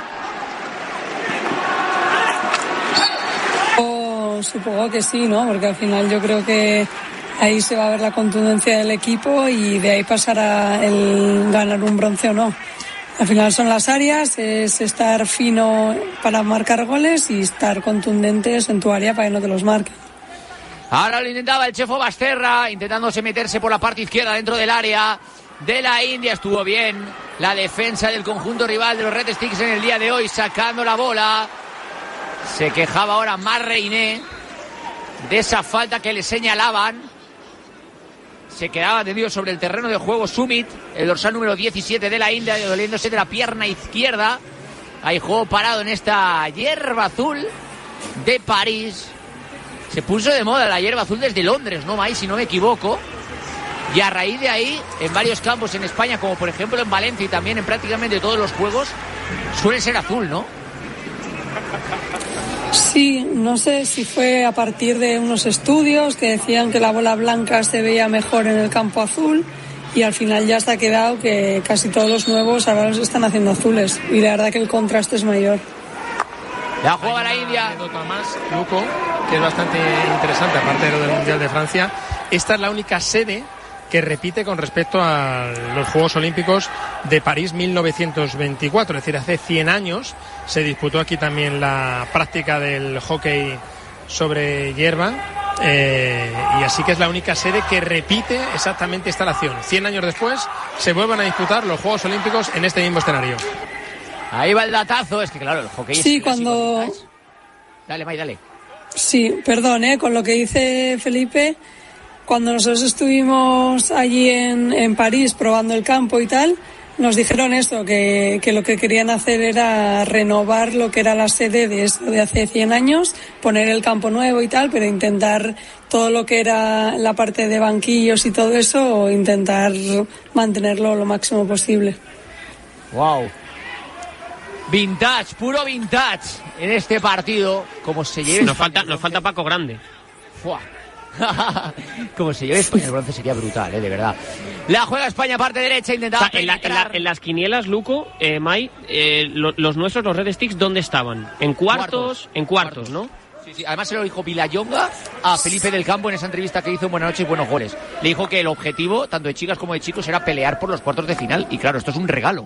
S8: Oh, supongo que sí, ¿no? Porque al final yo creo que ahí se va a ver la contundencia del equipo y de ahí pasará el ganar un bronce o no. Al final son las áreas, es estar fino para marcar goles y estar contundentes en tu área para que no te los marquen.
S7: Ahora lo intentaba el Chefo Basterra, intentándose meterse por la parte izquierda dentro del área de la India. Estuvo bien la defensa del conjunto rival de los Red Sticks en el día de hoy, sacando la bola. Se quejaba ahora Mar Reiné de esa falta que le señalaban. Se quedaba tendido sobre el terreno de juego Sumit, el dorsal número diecisiete de la India, doliéndose de la pierna izquierda. Hay juego parado en esta hierba azul de París. Se puso de moda la hierba azul desde Londres, ¿no, Mai? Si no me equivoco. Y a raíz de ahí, en varios campos en España, como por ejemplo en Valencia y también en prácticamente todos los juegos, suele ser azul, ¿no?
S8: Sí, no sé si fue a partir de unos estudios que decían que la bola blanca se veía mejor en el campo azul, y al final ya se ha quedado que casi todos los nuevos ahora los están haciendo azules, y la verdad que el contraste es mayor.
S7: La juega la India.
S5: Nota más, Luco, que es bastante interesante, aparte de lo del Mundial de Francia. Esta es la única sede que repite con respecto a los Juegos Olímpicos de París mil novecientos veinticuatro, es decir, hace cien años se disputó aquí también la práctica del hockey sobre hierba, eh, y así que es la única sede que repite exactamente esta acción. cien años después se vuelven a disputar los Juegos Olímpicos en este mismo escenario.
S7: Ahí va el datazo, es que claro, el hockey
S8: sí,
S7: es
S8: cuando...
S7: Dale, Mai, dale.
S8: Sí, perdón, ¿eh? Con lo que dice Felipe, cuando nosotros estuvimos allí en, en París probando el campo y tal, nos dijeron eso, que, que lo que querían hacer era renovar lo que era la sede de eso de hace cien años, poner el campo nuevo y tal, pero intentar todo lo que era la parte de banquillos y todo eso, intentar mantenerlo lo máximo posible.
S7: Wow. Vintage, puro vintage en este partido. Como se lleve.
S1: Nos falta, nos falta Paco Grande.
S7: Fua. Como se lleve España el bronce sería brutal, eh, de verdad. La juega España parte derecha, intentaba
S1: o sea, en, la, en, la, en las quinielas, Luco, eh, Mai, eh, lo, los nuestros, los Red Sticks, ¿dónde estaban? En cuartos, cuartos. en cuartos, cuartos, ¿no?
S7: Sí, sí. Además se lo dijo Villayonga a Felipe del Campo en esa entrevista que hizo en Buenas noches y buenos goles. Le dijo que el objetivo, tanto de chicas como de chicos, era pelear por los cuartos de final. Y claro, esto es un regalo.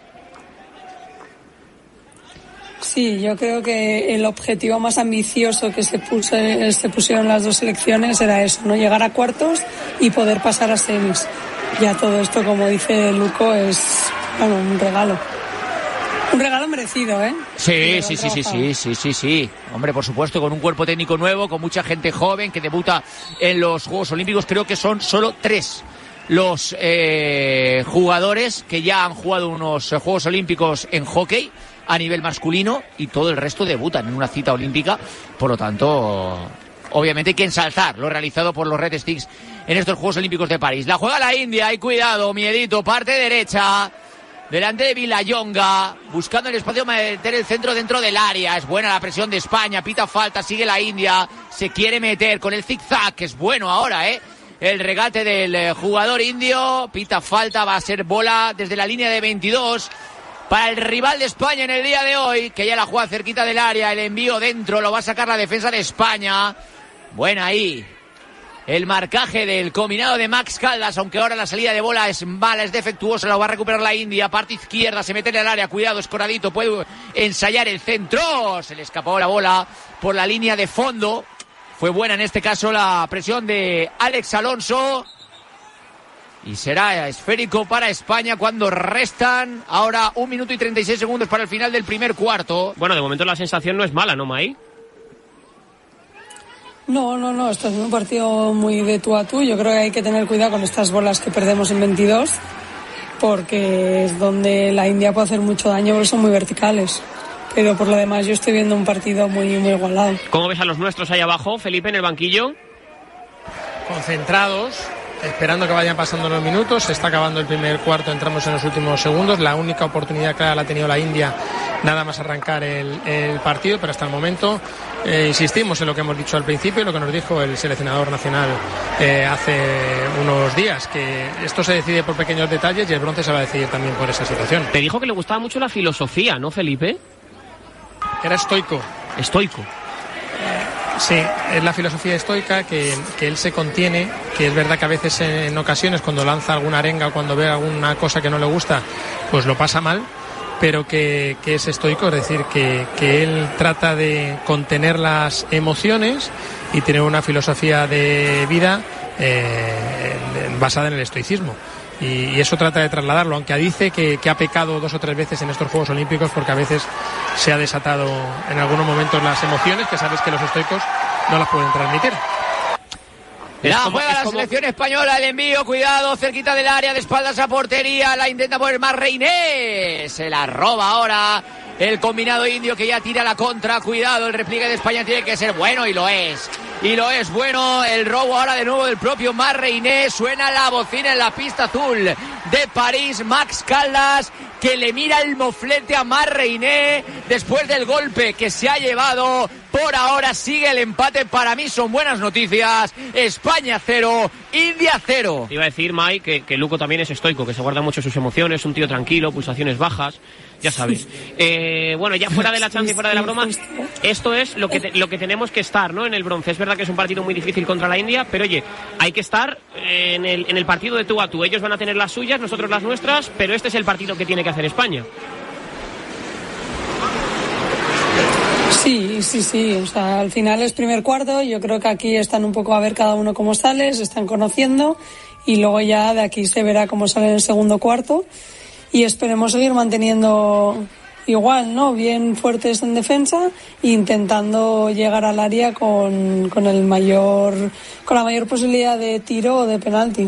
S8: Sí, yo creo que el objetivo más ambicioso que se, puso, se pusieron las dos selecciones era eso, no llegar a cuartos y poder pasar a semis. Ya todo esto, como dice Luco, es bueno, un regalo. Un regalo merecido, ¿eh?
S7: Sí, sí, sí, sí, sí, sí, sí, sí. Hombre, por supuesto, con un cuerpo técnico nuevo, con mucha gente joven que debuta en los Juegos Olímpicos. Creo que son solo tres los eh, jugadores que ya han jugado unos Juegos Olímpicos en hockey a nivel masculino, y todo el resto debutan en una cita olímpica. Por lo tanto, obviamente hay que ensalzar lo realizado por los Red Sticks en estos Juegos Olímpicos de París. La juega la India, hay cuidado, miedito, parte derecha, delante de Villayonga, buscando el espacio, meter el centro dentro del área. Es buena la presión de España, pita falta, sigue la India, se quiere meter con el zigzag, que es bueno ahora, eh el regate del eh, jugador indio. Pita falta, va a ser bola desde la línea de veintidós para el rival de España en el día de hoy, que ya la juega cerquita del área. El envío dentro lo va a sacar la defensa de España. Buena ahí el marcaje del combinado de Max Caldas, aunque ahora la salida de bola es mala, es defectuosa, lo va a recuperar la India. Parte izquierda, se mete en el área, cuidado, Escoradito puede ensayar el centro. Se le escapó la bola por la línea de fondo. Fue buena en este caso la presión de Alex Alonso. Y será esférico para España cuando restan ahora un minuto y treinta y seis segundos para el final del primer cuarto.
S1: Bueno, de momento la sensación no es mala, ¿no, Mai?
S8: No, no, no, esto es un partido muy de tú a tú. Yo creo que hay que tener cuidado con estas bolas que perdemos en veintidós, porque es donde la India puede hacer mucho daño, porque son muy verticales. Pero por lo demás yo estoy viendo un partido muy, muy igualado.
S1: ¿Cómo ves a los nuestros ahí abajo, Felipe, en el banquillo?
S5: Concentrados, esperando que vayan pasando los minutos. Se está acabando el primer cuarto, entramos en los últimos segundos. La única oportunidad clara la ha tenido la India, nada más arrancar el, el partido, pero hasta el momento eh, insistimos en lo que hemos dicho al principio y lo que nos dijo el seleccionador nacional eh, hace unos días, que esto se decide por pequeños detalles y el bronce se va a decidir también por esa situación.
S1: Te dijo que le gustaba mucho la filosofía, ¿no, Felipe?
S5: Era estoico.
S1: Estoico.
S5: Sí, es la filosofía estoica, que, que él se contiene, que es verdad que a veces en ocasiones cuando lanza alguna arenga o cuando ve alguna cosa que no le gusta, pues lo pasa mal, pero que, que es estoico, es decir, que, que él trata de contener las emociones y tener una filosofía de vida eh, basada en el estoicismo. Y, y eso trata de trasladarlo, aunque dice que, que ha pecado dos o tres veces en estos Juegos Olímpicos porque a veces se ha desatado en algunos momentos las emociones, que sabes que los estoicos no las pueden transmitir.
S7: La juega la selección española, el envío, cuidado, cerquita del área, de espaldas a portería, la intenta poner más Reiné, se la roba ahora el combinado indio, que ya tira la contra. Cuidado, el repliegue de España tiene que ser bueno, y lo es. Y lo es bueno, el robo ahora de nuevo del propio Mar Reiné. Suena la bocina en la pista azul de París. Max Caldas, que le mira el moflete a Mar Reiné después del golpe que se ha llevado. Por ahora sigue el empate. Para mí son buenas noticias. España cero, India cero.
S1: Iba a decir, Mai, que, que Luco también es estoico, que se guarda mucho sus emociones, un tío tranquilo, pulsaciones bajas, ya sabes. Eh, bueno, ya fuera de la chance y fuera de la broma, esto es lo que, te, lo que tenemos que estar, ¿no? En el bronce. Es verdad que es un partido muy difícil contra la India, pero oye, hay que estar en el, en el partido de tú a tú. Ellos van a tener las suyas, nosotros las nuestras, pero este es el partido que tiene que hacer España.
S8: Sí, sí, sí, o sea, al final es primer cuarto. Yo creo que aquí están un poco a ver cada uno cómo sale, se están conociendo, y luego ya de aquí se verá cómo sale en el segundo cuarto, y esperemos seguir manteniendo igual, ¿no? Bien fuertes en defensa, intentando llegar al área con, con el mayor, con la mayor posibilidad de tiro o de penalti.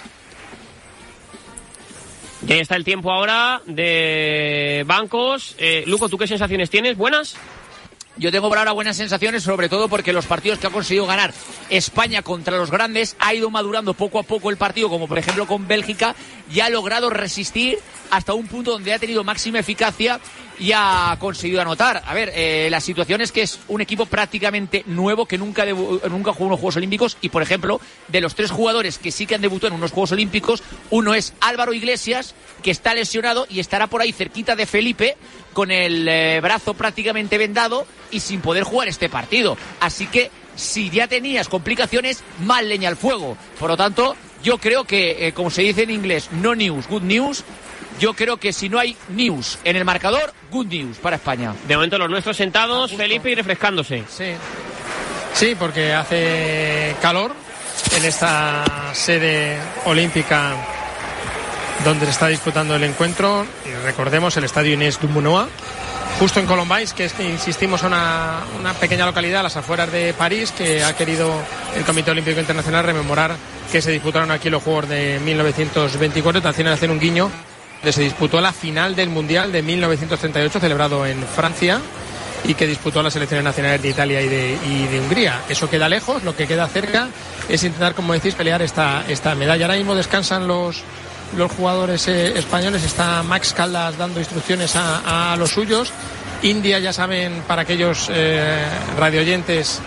S1: Ya está el tiempo ahora de bancos. Eh, Luco, ¿tú qué sensaciones tienes? ¿Buenas?
S7: Yo tengo por ahora buenas sensaciones, sobre todo porque los partidos que ha conseguido ganar España contra los grandes ha ido madurando poco a poco el partido, como por ejemplo con Bélgica, y ha logrado resistir hasta un punto donde ha tenido máxima eficacia y ha conseguido anotar. A ver, eh, la situación es que es un equipo prácticamente nuevo, que nunca, debu- nunca jugó unos Juegos Olímpicos, y por ejemplo, de los tres jugadores que sí que han debutado en unos Juegos Olímpicos, uno es Álvaro Iglesias, que está lesionado y estará por ahí cerquita de Felipe, con el eh, brazo prácticamente vendado y sin poder jugar este partido. Así que si ya tenías complicaciones, más leña al fuego. Por lo tanto, yo creo que, eh, como se dice en inglés, no news, good news. Yo creo que si no hay news en el marcador, good news para España.
S1: De momento los nuestros sentados, Felipe, y refrescándose.
S5: Sí, sí, porque hace calor en esta sede olímpica donde se está disputando el encuentro. Y recordemos, el estadio Inés Dumbunoa, justo en Colombais, que es que insistimos, una, una pequeña localidad a las afueras de París, que ha querido el Comité Olímpico Internacional rememorar que se disputaron aquí los Juegos de mil novecientos veinticuatro, también hacer un guiño, donde se disputó la final del Mundial de mil novecientos treinta y ocho, celebrado en Francia, y que disputó las selecciones nacionales de Italia y de, y de Hungría. Eso queda lejos, lo que queda cerca es intentar, como decís, pelear esta, esta medalla. Ahora mismo descansan los los jugadores eh, españoles. Está Max Caldas dando instrucciones a, a los suyos. India, ya saben, para aquellos eh, radioyentes,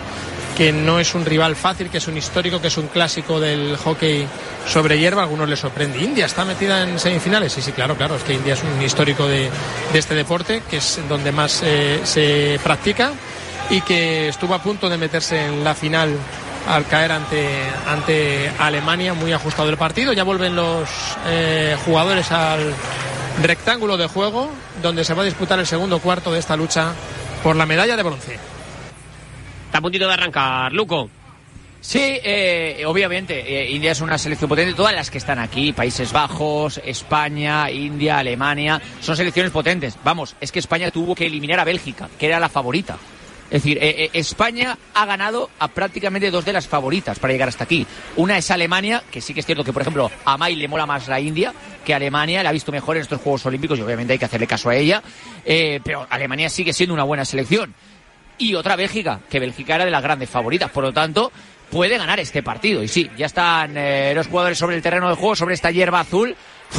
S5: que no es un rival fácil, que es un histórico, que es un clásico del hockey sobre hierba. A algunos les sorprende. India está metida en semifinales. Sí, sí, claro, claro, es que India es un histórico de, de este deporte, que es donde más eh, se practica, y que estuvo a punto de meterse en la final al caer ante, ante Alemania. Muy ajustado el partido. Ya vuelven los eh, jugadores al rectángulo de juego, donde se va a disputar el segundo cuarto de esta lucha por la medalla de bronce.
S1: Está a puntito de arrancar, Luco.
S7: Sí, eh, obviamente, eh, India es una selección potente. Todas las que están aquí, Países Bajos, España, India, Alemania, son selecciones potentes. Vamos, es que España tuvo que eliminar a Bélgica, que era la favorita. Es decir, eh, eh, España ha ganado a prácticamente dos de las favoritas para llegar hasta aquí. Una es Alemania, que sí que es cierto que, por ejemplo, a May le mola más la India que Alemania, la ha visto mejor en estos Juegos Olímpicos y obviamente hay que hacerle caso a ella, eh, pero Alemania sigue siendo una buena selección. Y otra Bélgica, que Bélgica era de las grandes favoritas, por lo tanto puede ganar este partido. Y sí, ya están eh, los jugadores sobre el terreno de juego, sobre esta hierba azul.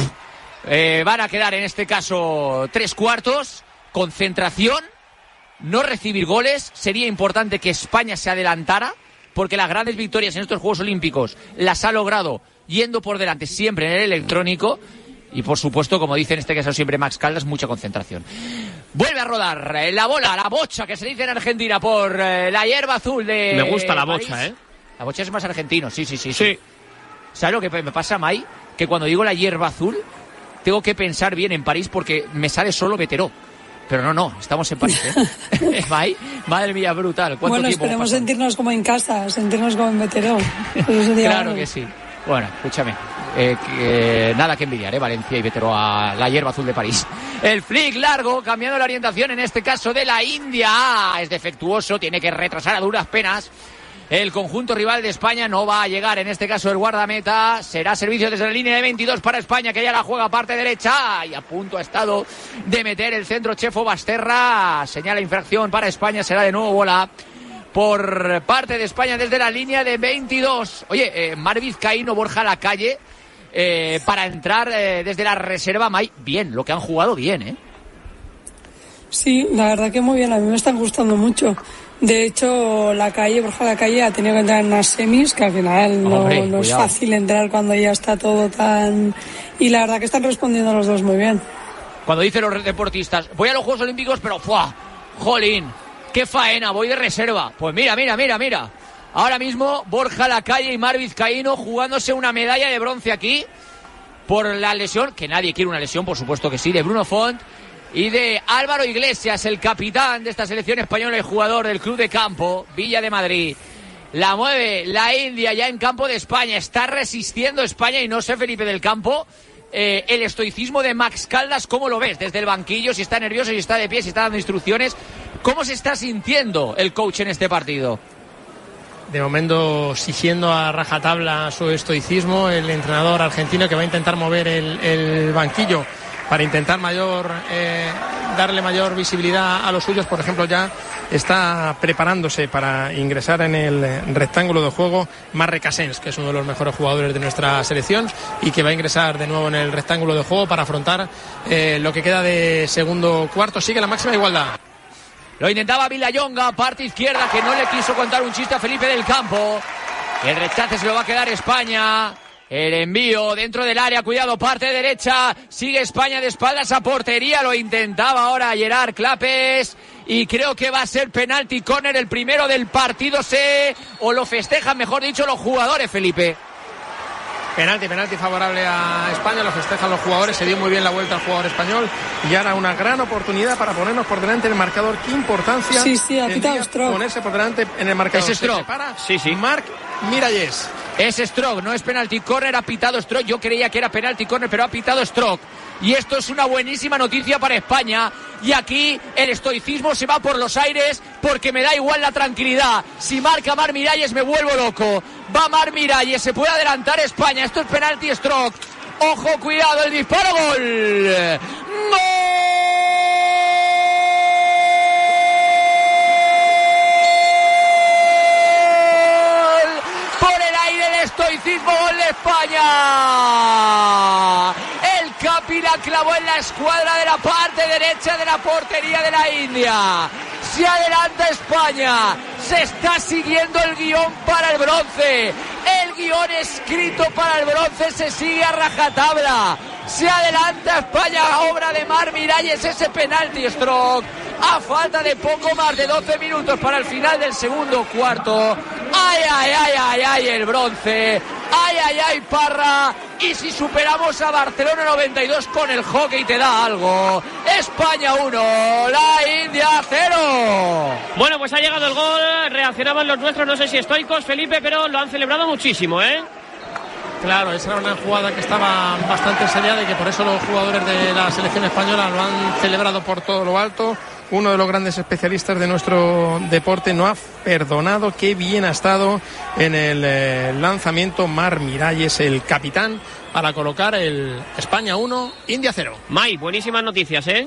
S7: Eh, van a quedar en este caso tres cuartos, concentración, no recibir goles. Sería importante que España se adelantara, porque las grandes victorias en estos Juegos Olímpicos las ha logrado yendo por delante siempre en el electrónico. Y por supuesto, como dice en este caso siempre Max Caldas, mucha concentración. Vuelve a rodar eh, la bola, la bocha, que se dice en Argentina, por eh, la hierba azul de...
S1: Me gusta la
S7: París.
S1: bocha, ¿eh?
S7: La bocha es más argentino, sí, sí, sí.
S1: Sí.
S7: sí. ¿Sabes lo que me pasa, May? Que cuando digo la hierba azul, tengo que pensar bien en París porque me sale solo Veteró. Pero no, no, estamos en París, ¿eh? May, madre mía, brutal. ¿Cuánto
S8: bueno,
S7: tiempo
S8: esperemos
S7: pasa?
S8: sentirnos como en casa, sentirnos como en Veteró.
S7: Claro bueno. que sí. Bueno, escúchame, eh, que, eh, nada que envidiar, ¿eh? Valencia y Veteró a la hierba azul de París. El flick largo, cambiando la orientación, en este caso de la India. Ah, es defectuoso, tiene que retrasar a duras penas. El conjunto rival de España no va a llegar, en este caso el guardameta. Será servicio desde la línea de veintidós para España, que ya la juega parte derecha. Y a punto ha estado de meter el centro Chefo Basterra. Señala infracción para España, será de nuevo bola por parte de España desde la línea de veintidós. Oye, eh, Mar Vizcaíno, Borja Lacalle, eh, para entrar eh, desde la reserva, May, bien, lo que han jugado bien, ¿eh?
S8: Sí, la verdad que muy bien, a mí me están gustando mucho. De hecho, Lacalle, Borja Lacalle ha tenido que entrar en unas semis, que al final no,
S7: Hombre,
S8: no es fácil entrar cuando ya está todo tan... Y la verdad que están respondiendo los dos muy bien.
S7: Cuando dicen los deportistas, voy a los Juegos Olímpicos, pero ¡fua! ¡Jolín! ¡Qué faena! Voy de reserva. Pues mira, mira, mira, mira. Ahora mismo Borja Lacalle y Mar Vizcaíno jugándose una medalla de bronce aquí por la lesión, que nadie quiere una lesión, por supuesto que sí, de Bruno Font y de Álvaro Iglesias, el capitán de esta selección española y jugador del Club de Campo, Villa de Madrid. La mueve la India ya en campo de España. Está resistiendo España y no sé, Felipe del Campo, eh, el estoicismo de Max Caldas, ¿cómo lo ves? Desde el banquillo, si está nervioso, si está de pie, si está dando instrucciones. ¿Cómo se está sintiendo el coach en este partido?
S5: De momento, siguiendo a rajatabla su estoicismo, el entrenador argentino, que va a intentar mover el, el banquillo para intentar mayor eh, darle mayor visibilidad a los suyos. Por ejemplo, ya está preparándose para ingresar en el rectángulo de juego Marc Casens, que es uno de los mejores jugadores de nuestra selección y que va a ingresar de nuevo en el rectángulo de juego para afrontar eh, lo que queda de segundo cuarto. Sigue la máxima igualdad.
S7: Lo intentaba Villayonga, parte izquierda, que no le quiso contar un chiste a Felipe del Campo. El rechace se lo va a quedar España. El envío dentro del área, cuidado, parte derecha. Sigue España de espaldas a portería. Lo intentaba ahora Gerard Clapes. Y creo que va a ser penalti córner, el primero del partido. Se o lo festejan, mejor dicho, los jugadores, Felipe.
S5: Penalti, penalti favorable a España, lo festejan los jugadores, se dio muy bien la vuelta al jugador español y ahora una gran oportunidad para ponernos por delante en el marcador. Qué importancia.
S8: Sí, sí, ha quitado Stroke.
S5: Ponerse por delante en el marcador.
S7: Es Stroke.
S5: Sí, sí. Marc Miralles.
S7: Es Stroke, no es penalti corner, ha pitado Stroke. Yo creía que era penalti corner, pero ha pitado Stroke. Y esto es una buenísima noticia para España. Y aquí el estoicismo se va por los aires porque me da igual la tranquilidad. Si marca Marc Miralles me vuelvo loco. Va Marc Miralles, se puede adelantar España. Esto es penalti Stroke. Ojo, cuidado, el disparo, gol. ¡Gol! Por el aire el estoicismo, gol de España. El Capi la clavó en la escuadra de la parte derecha de la portería de la India. Se adelanta España. Se está siguiendo el guión para el bronce. El guión escrito para el bronce se sigue a rajatabla. Se adelanta España, obra de Mar Miralles, ese penalti stroke. A falta de poco más de doce minutos para el final del segundo cuarto. Ay, ay, ay, ay, ay, el bronce. Ay, ay, ay, Parra. Y si superamos a Barcelona noventa y dos con el hockey te da algo. España uno, la India cero.
S1: Bueno, pues ha llegado el gol. Reaccionaban los nuestros, no sé si estoicos, Felipe, pero lo han celebrado muchísimo, ¿eh?
S5: Claro, esa era una jugada que estaba bastante ensayada y que por eso los jugadores de la selección española lo han celebrado por todo lo alto. Uno de los grandes especialistas de nuestro deporte no ha perdonado. Qué bien ha estado en el eh, lanzamiento Mar Miralles, el capitán, para colocar el España uno, India cero.
S1: May, buenísimas noticias, ¿eh?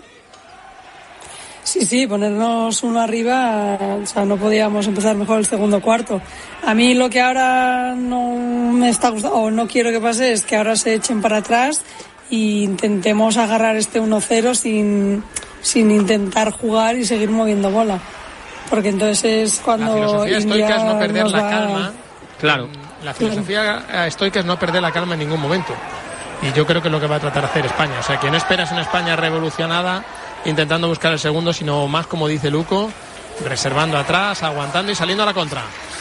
S8: Sí, sí, ponernos uno arriba, o sea, no podíamos empezar mejor el segundo cuarto. A mí lo que ahora no me está gustando, o no quiero que pase, es que ahora se echen para atrás e intentemos agarrar este uno cero sin, sin intentar jugar y seguir moviendo bola. Porque entonces es cuando
S5: la filosofía estoica es no perder la
S8: va...
S5: calma.
S1: Claro.
S5: La filosofía claro. estoica es no perder la calma en ningún momento. Y yo creo que es lo que va a tratar de hacer España. O sea, que no esperas una España revolucionada intentando buscar el segundo, sino más como dice Luco, reservando atrás, aguantando y saliendo a la contra.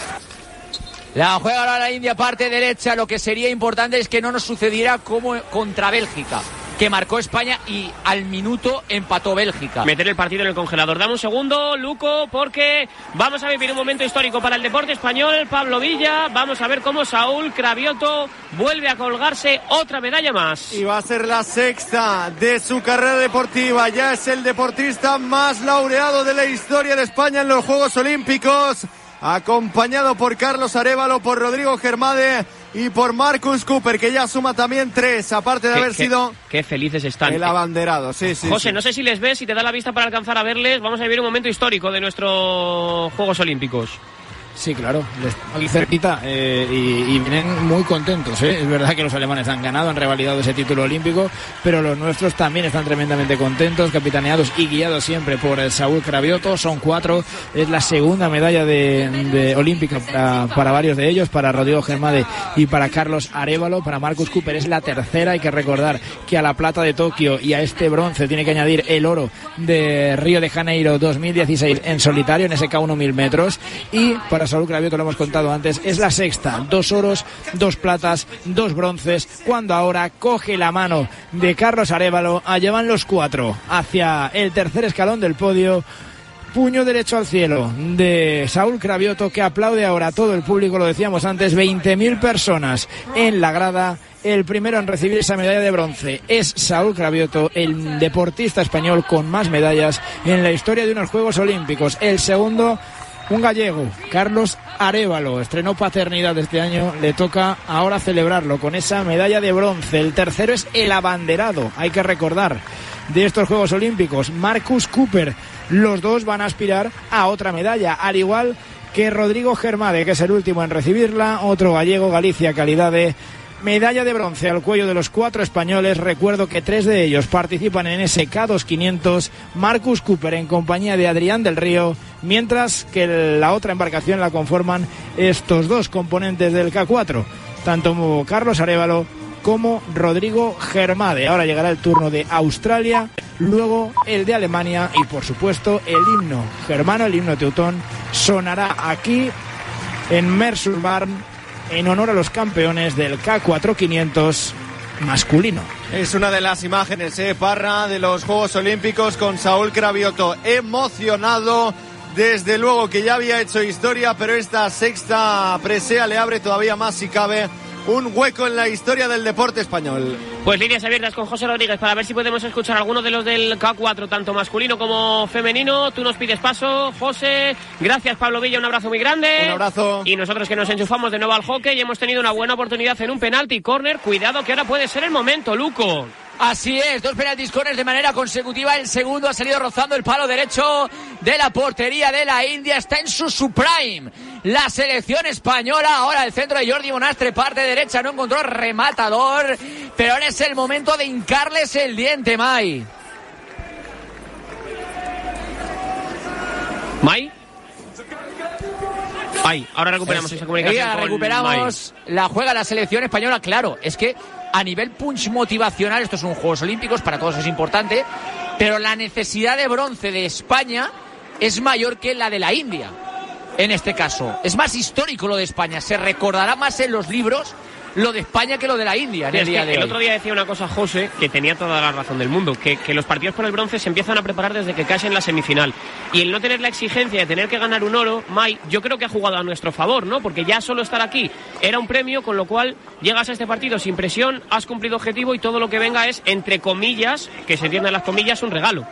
S7: La juega ahora la India, parte derecha. Lo que sería importante es que no nos sucediera como contra Bélgica, que marcó España y al minuto empató Bélgica.
S1: Meter el partido en el congelador. Dame un segundo, Luco, porque vamos a vivir un momento histórico para el deporte español. Pablo Villa, vamos a ver cómo Saúl Cravioto vuelve a colgarse otra medalla más.
S2: Y va a ser la sexta de su carrera deportiva. Ya es el deportista más laureado de la historia de España en los Juegos Olímpicos, acompañado por Carlos Arévalo, por Rodrigo Germade y por Marcus Cooper, que ya suma también tres, aparte de
S1: qué,
S2: haber
S1: qué,
S2: sido
S1: qué felices están.
S2: El abanderado, sí, sí.
S1: José,
S2: sí.
S1: no sé si les ves, si te da la vista para alcanzar a verles. Vamos a vivir un momento histórico de nuestros Juegos Olímpicos.
S19: Sí, claro, les tengo aquí cerquita eh, y, y vienen muy contentos, ¿eh? Es verdad que los alemanes han ganado, han revalidado ese título olímpico, pero los nuestros también están tremendamente contentos, capitaneados y guiados siempre por el Saúl Cravioto. Son cuatro, es la segunda medalla de, de olímpica para, para varios de ellos, para Rodrigo Germade y para Carlos Arévalo. Para Marcus Cooper es la tercera. Hay que recordar que a la plata de Tokio y a este bronce tiene que añadir el oro de Río de Janeiro dos mil dieciséis en solitario, en ese K uno mil metros. Y para Saúl Cravioto, lo hemos contado antes, es la sexta, dos oros, dos platas, dos bronces, cuando ahora coge la mano de Carlos Arévalo, allá van los cuatro hacia el tercer escalón del podio. Puño derecho al cielo de Saúl Cravioto, que aplaude ahora a todo el público, lo decíamos antes, veinte mil personas en la grada. El primero en recibir esa medalla de bronce es Saúl Cravioto, el deportista español con más medallas en la historia de unos Juegos Olímpicos. El segundo, un gallego, Carlos Arévalo, estrenó paternidad este año, le toca ahora celebrarlo con esa medalla de bronce. El tercero es el abanderado, hay que recordar, de estos Juegos Olímpicos, Marcus Cooper. Los dos van a aspirar a otra medalla, al igual que Rodrigo Germade, que es el último en recibirla, otro gallego, Galicia, calidad de medalla de bronce al cuello de los cuatro españoles. Recuerdo que tres de ellos participan en ese K dos quinientos. Marcus Cooper en compañía de Adrián del Río, mientras que la otra embarcación la conforman estos dos componentes del K cuatro, tanto Carlos Arévalo como Rodrigo Germade. Ahora llegará el turno de Australia, luego el de Alemania y por supuesto el himno germano, el himno teutón, sonará aquí en Mersulmarn en honor a los campeones del K cuatro quinientos masculino.
S2: Es una de las imágenes, eh, Parra, de los Juegos Olímpicos, con Saúl Cravioto emocionado. Desde luego que ya había hecho historia, pero esta sexta presea le abre todavía más, si cabe, un hueco en la historia del deporte español.
S1: Pues líneas abiertas con José Rodríguez para ver si podemos escuchar algunos de los del K cuatro, tanto masculino como femenino. Tú nos pides paso, José. Gracias, Pablo Villa, un abrazo muy grande.
S2: Un abrazo.
S1: Y nosotros que nos enchufamos de nuevo al hockey y hemos tenido una buena oportunidad en un penalti córner. Cuidado que ahora puede ser el momento, Luco.
S7: Así es, dos penaltis corners de manera consecutiva. El segundo ha salido rozando el palo derecho de la portería de la India. Está en su suprime la selección española. Ahora el centro de Jordi Monastre, parte derecha, no encontró rematador, pero ahora es el momento de hincarles el diente, Mai.
S1: ¿Mai? Ay, ahora recuperamos es, esa comunicación.
S7: La recuperamos, la juega la selección española, claro. Es que a nivel punch motivacional, estos son Juegos Olímpicos, para todos es importante, pero la necesidad de bronce de España es mayor que la de la India. En este caso, es más histórico lo de España. Se recordará más en los libros lo de España que lo de la India en
S1: sí,
S7: el día
S1: que
S7: de
S1: el
S7: hoy.
S1: otro día decía una cosa José, que tenía toda la razón del mundo, que, que los partidos por el bronce se empiezan a preparar desde que caes en la semifinal. Y el no tener la exigencia de tener que ganar un oro, Mai, yo creo que ha jugado a nuestro favor, ¿no? Porque ya solo estar aquí era un premio, con lo cual llegas a este partido sin presión, has cumplido objetivo y todo lo que venga es, entre comillas, que se entiendan las comillas, un regalo.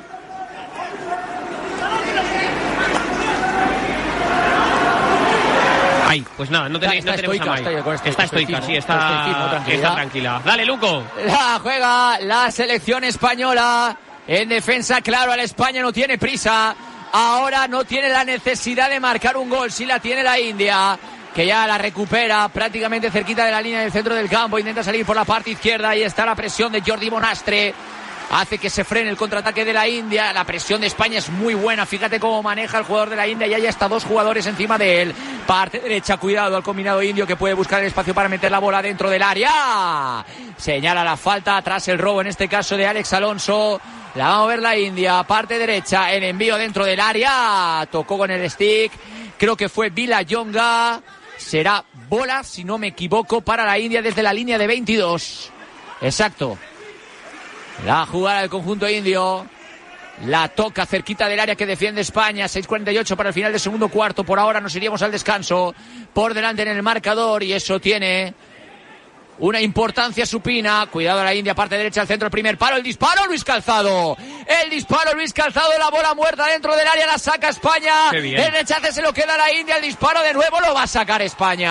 S1: Ay, pues nada, no, tenéis,
S7: está,
S1: no
S7: está
S1: tenemos
S7: estoica,
S1: a Mai.
S7: está, está,
S1: está
S7: está
S1: estoica, sí,
S7: está,
S1: está,
S7: está, tranquila.
S1: está tranquila. Dale, Luco.
S7: La juega la selección española en defensa, claro, a la España no tiene prisa. Ahora no tiene la necesidad de marcar un gol, sí la tiene la India, que ya la recupera prácticamente cerquita de la línea del centro del campo, intenta salir por la parte izquierda, ahí está la presión de Jordi Bonastre. Hace que se frene el contraataque de la India. La presión de España es muy buena. Fíjate cómo maneja el jugador de la India. Y hay hasta dos jugadores encima de él. Parte derecha, cuidado al combinado indio, que puede buscar el espacio para meter la bola dentro del área. Señala la falta, tras el robo en este caso de Alex Alonso. La va a mover la India. Parte derecha, el envío dentro del área. Tocó con el stick. Creo que fue Vila Yonga. Será bola, si no me equivoco, para la India desde la línea de veintidós. Exacto. La jugada del conjunto indio. La toca cerquita del área que defiende España. seis cuarenta y ocho para el final del segundo cuarto. Por ahora nos iríamos al descanso. Por delante en el marcador. Y eso tiene una importancia supina. Cuidado a la India, parte derecha al centro, el primer palo, el disparo, Luis Calzado. El disparo, Luis Calzado, la bola muerta dentro del área, la saca España. El rechace se lo queda a la India, el disparo de nuevo lo va a sacar España.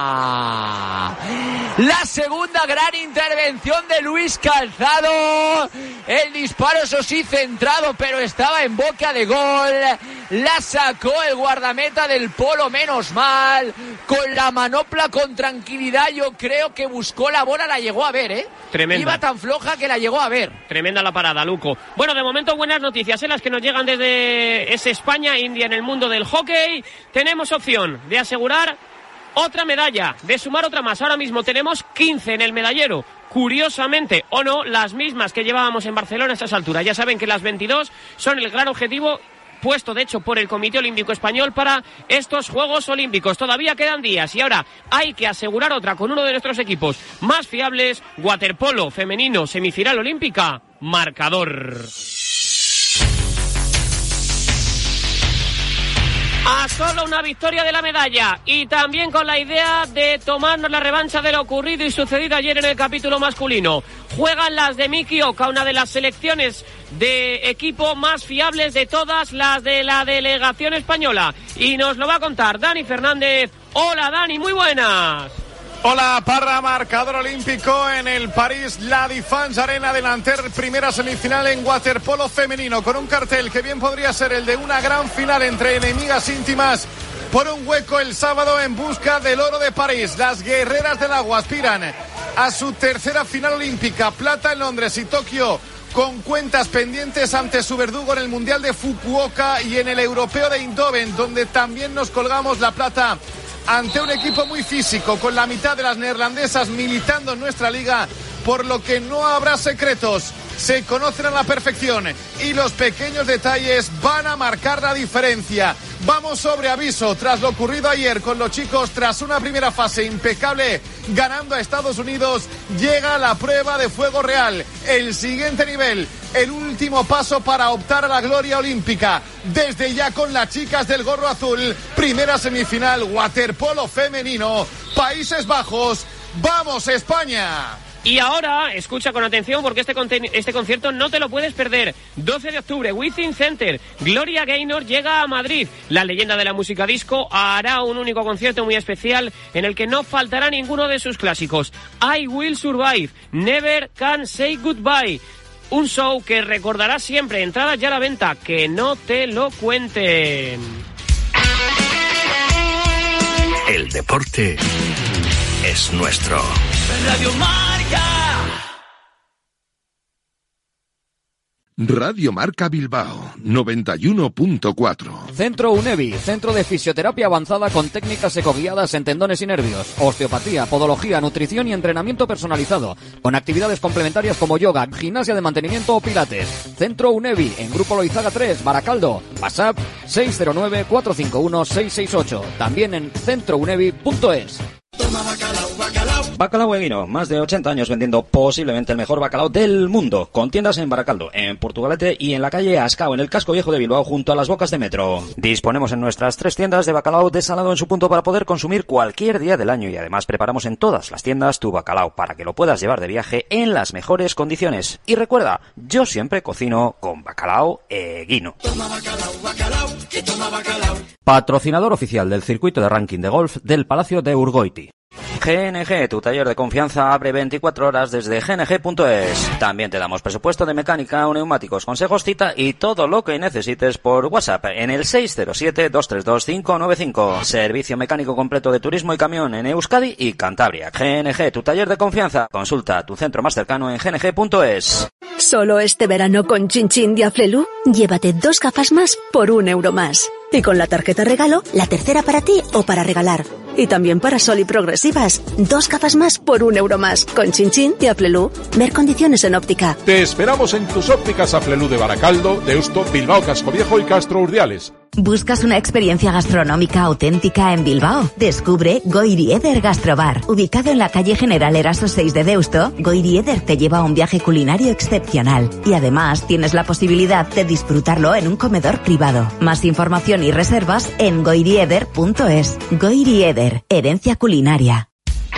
S7: La segunda gran intervención de Luis Calzado. El disparo, eso sí, centrado, pero estaba en boca de gol. La sacó el guardameta del Polo, menos mal. Con la manopla, con tranquilidad, yo creo que buscó la bola, la llegó a ver, ¿eh?
S1: Tremenda.
S7: Iba tan floja que la llegó a ver.
S1: Tremenda la parada, Luco. Bueno, de momento buenas noticias, en las que nos llegan desde ese España-India en el mundo del hockey. Tenemos opción de asegurar otra medalla, de sumar otra más. Ahora mismo tenemos quince en el medallero. Curiosamente, o no, las mismas que llevábamos en Barcelona a estas alturas. Ya saben que las veintidós son el gran objetivo puesto, de hecho, por el Comité Olímpico Español para estos Juegos Olímpicos. Todavía quedan días y ahora hay que asegurar otra con uno de nuestros equipos más fiables. Waterpolo femenino, semifinal olímpica, marcador. A solo una victoria de la medalla y también con la idea de tomarnos la revancha de lo ocurrido y sucedido ayer en el capítulo masculino. Juegan las de Miki Oka, una de las selecciones de equipo más fiables de todas las de la delegación española. Y nos lo va a contar Dani Fernández. Hola Dani, muy buenas.
S2: Hola Parra, marcador olímpico en el París La Défense Arena, delanter primera semifinal en waterpolo femenino, con un cartel que bien podría ser el de una gran final entre enemigas íntimas por un hueco el sábado en busca del oro de París. Las guerreras del agua aspiran a su tercera final olímpica, plata en Londres y Tokio, con cuentas pendientes ante su verdugo en el Mundial de Fukuoka y en el Europeo de Eindhoven, donde también nos colgamos la plata ante un equipo muy físico, con la mitad de las neerlandesas militando en nuestra liga, por lo que no habrá secretos. Se conocen a la perfección y los pequeños detalles van a marcar la diferencia. Vamos sobre aviso tras lo ocurrido ayer con los chicos. Tras una primera fase impecable ganando a Estados Unidos, llega la prueba de fuego real, el siguiente nivel, el último paso para optar a la gloria olímpica. Desde ya con las chicas del gorro azul, primera semifinal waterpolo femenino, Países Bajos. ¡Vamos España!
S1: Y ahora, escucha con atención porque este, conten- este concierto no te lo puedes perder. doce de octubre, Within Center. Gloria Gaynor llega a Madrid. La leyenda de la música disco hará un único concierto muy especial en el que no faltará ninguno de sus clásicos. I Will Survive, Never Can Say Goodbye. Un show que recordarás siempre. Entradas ya a la venta. Que no te lo cuenten.
S11: El deporte es nuestro.
S12: Radio Marca.
S13: Radio Marca Bilbao, noventa y uno punto cuatro.
S17: Centro UNEVI, centro de fisioterapia avanzada con técnicas ecoguiadas en tendones y nervios, osteopatía, podología, nutrición y entrenamiento personalizado, con actividades complementarias como yoga, gimnasia de mantenimiento o pilates. Centro UNEVI, en Grupo Loizaga tres, Baracaldo. WhatsApp seis cero nueve, cuatro cinco uno, seis seis ocho. También en centro unevi punto es.
S6: Bacalao Eguino, más de ochenta años vendiendo posiblemente el mejor bacalao del mundo, con tiendas en Baracaldo, en Portugalete y en la calle Ascao, en el casco viejo de Bilbao, junto a las bocas de metro. Disponemos en nuestras tres tiendas de bacalao desalado en su punto para poder consumir cualquier día del año, y además preparamos en todas las tiendas tu bacalao para que lo puedas llevar de viaje en las mejores condiciones. Y recuerda, yo siempre cocino con Bacalao Eguino.
S12: Toma bacalao, bacalao, y toma bacalao.
S6: Patrocinador oficial del circuito de ranking de golf del Palacio de Urgoiti. G N G, tu taller de confianza, abre veinticuatro horas desde g n g punto es. También te damos presupuesto de mecánica, neumáticos, consejos, cita y todo lo que necesites por WhatsApp en el seis cero siete, dos tres dos, cinco nueve cinco. Servicio mecánico completo de turismo y camión en Euskadi y Cantabria. G N G, tu taller de confianza. Consulta tu centro más cercano en g n g punto es.
S9: Solo este verano con Chin Chin de Aflelu, llévate dos gafas más por un euro más. Y con la tarjeta regalo, la tercera para ti o para regalar. Y también para Sol y Progresivas, dos gafas más por un euro más. Con Chin Chin de Aflelu, ver condiciones en óptica.
S14: Te esperamos en tus ópticas Aflelu de Baracaldo, Deusto, Bilbao, Cascoviejo y Castro Urdiales.
S16: ¿Buscas una experiencia gastronómica auténtica en Bilbao? Descubre Goiri Eder Gastrobar. Ubicado en la calle General Eraso seis de Deusto, Goiri Eder te lleva a un viaje culinario excepcional. Y además tienes la posibilidad de disfrutarlo en un comedor privado. Más información y reservas en goirieder punto es. Goiri Eder, herencia culinaria.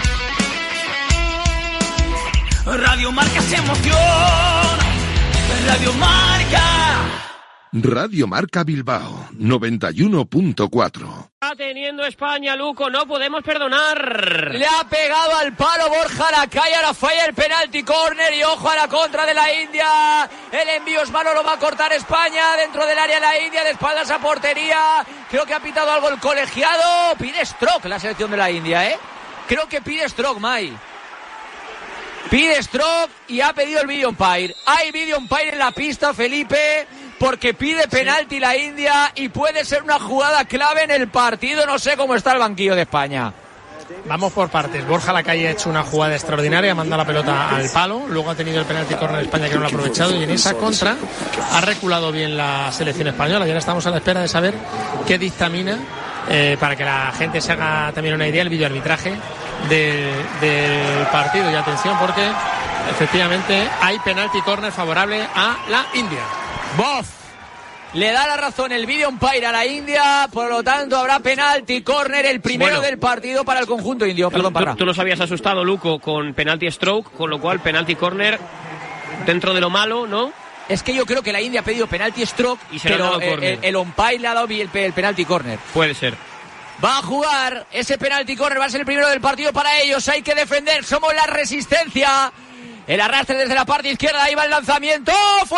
S12: Radio Marca se emoción. Radio Marca.
S13: Radio Marca Bilbao, noventa y uno punto cuatro.
S1: Está teniendo España, Luco, no podemos perdonar.
S7: Le ha pegado al palo Borja Lacalle, ahora falla el penalti córner y ojo a la contra de la India. El envío es malo, lo va a cortar España dentro del área de la India, de espaldas a portería. Creo que ha pitado algo el colegiado. Pide stroke la selección de la India, ¿eh? Creo que pide stroke, Mai. Pide stroke y ha pedido el video umpire. Hay video umpire en la pista, Felipe, porque pide penalti la India y puede ser una jugada clave en el partido. No sé cómo está el banquillo de España.
S5: Vamos por partes. Borja Lacalle ha hecho una jugada extraordinaria, manda la pelota al palo, luego ha tenido el penalti córner de España que no lo ha aprovechado, y en esa contra ha reculado bien la selección española. Y ahora estamos a la espera de saber qué dictamina, eh, para que la gente se haga también una idea, el videoarbitraje del, del partido. Y atención, porque efectivamente hay penalti córner favorable a la India.
S7: Bof le da la razón el video umpire a la India, por lo tanto habrá penalti córner, el primero bueno, del partido para el conjunto indio. Perdón,
S1: tú, tú nos habías asustado, Luco, con penalti stroke, con lo cual penalti córner dentro de lo malo, ¿no?
S7: Es que yo creo que la India ha pedido penalti stroke, y se pero el, el, el umpire le ha dado el, el penalti córner.
S1: Puede ser.
S7: Va a jugar ese penalti córner, va a ser el primero del partido para ellos. Hay que defender, somos la resistencia. El arrastre desde la parte izquierda, ahí va el lanzamiento,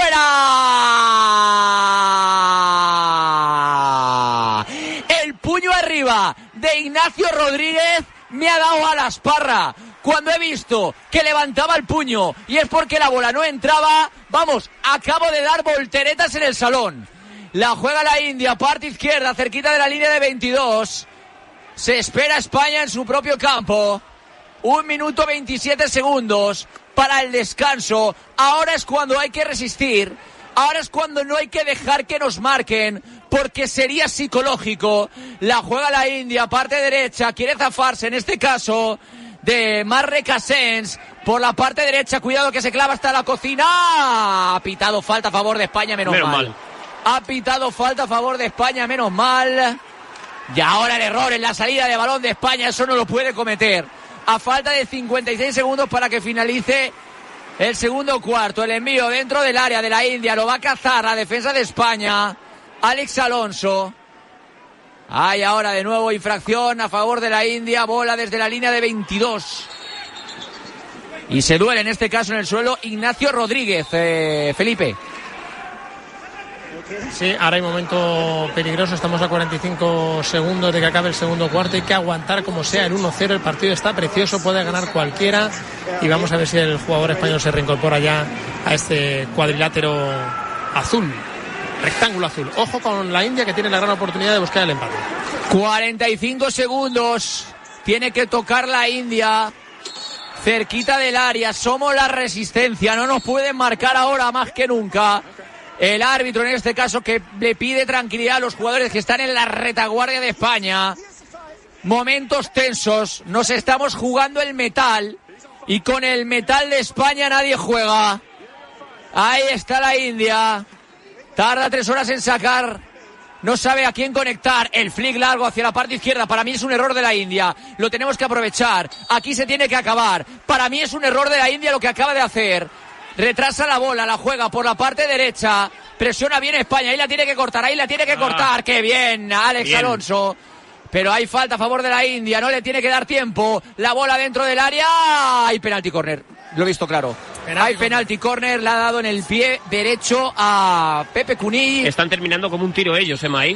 S7: ¡fuera! El puño arriba de Ignacio Rodríguez me ha dado a la esparra cuando he visto que levantaba el puño, y es porque la bola no entraba. Vamos, acabo de dar volteretas en el salón. La juega la India, parte izquierda, cerquita de la línea de veintidós. Se espera España en su propio campo. Un minuto veintisiete segundos para el descanso. Ahora es cuando hay que resistir. Ahora es cuando no hay que dejar que nos marquen, porque sería psicológico. La juega la India, parte derecha. Quiere zafarse, en este caso, de Marre Cassens. Por la parte derecha, cuidado que se clava hasta la cocina. Ha pitado falta a favor de España, menos, menos mal. mal. Ha pitado falta a favor de España, menos mal. Y ahora el error en la salida de balón de España, eso no lo puede cometer. A falta de cincuenta y seis segundos para que finalice el segundo cuarto. El envío dentro del área de la India, lo va a cazar la defensa de España. Alex Alonso. Hay ahora de nuevo infracción a favor de la India. Bola desde la línea de veintidós. Y se duele en este caso en el suelo Ignacio Rodríguez, eh, Felipe.
S5: Sí, ahora hay momento peligroso, estamos a cuarenta y cinco segundos de que acabe el segundo cuarto, hay que aguantar como sea el uno cero, el partido está precioso, puede ganar cualquiera, y vamos a ver si el jugador español se reincorpora ya a este cuadrilátero azul, rectángulo azul. Ojo con la India, que tiene la gran oportunidad de buscar el empate.
S7: cuarenta y cinco segundos. Tiene que tocar la India. Cerquita del área. Somos la resistencia. No nos pueden marcar ahora más que nunca. El árbitro, en este caso, que le pide tranquilidad a los jugadores que están en la retaguardia de España. Momentos tensos. Nos estamos jugando el metal. Y con el metal de España nadie juega. Ahí está la India. Tarda tres horas en sacar. No sabe a quién conectar. El flick largo hacia la parte izquierda. Para mí es un error de la India. Lo tenemos que aprovechar. Aquí se tiene que acabar. Para mí es un error de la India lo que acaba de hacer. Retrasa la bola, la juega por la parte derecha. Presiona bien España. Ahí la tiene que cortar. Ahí la tiene que cortar. Ah, ¡qué bien, Alex bien. Alonso! Pero hay falta a favor de la India. No le tiene que dar tiempo. La bola dentro del área. Hay penalti córner. Lo he visto claro. Penalti Hay penalti córner, le ha dado en el pie derecho a Pepe Cunill.
S1: Están terminando como un tiro ellos, Emma, ahí.
S8: Sí,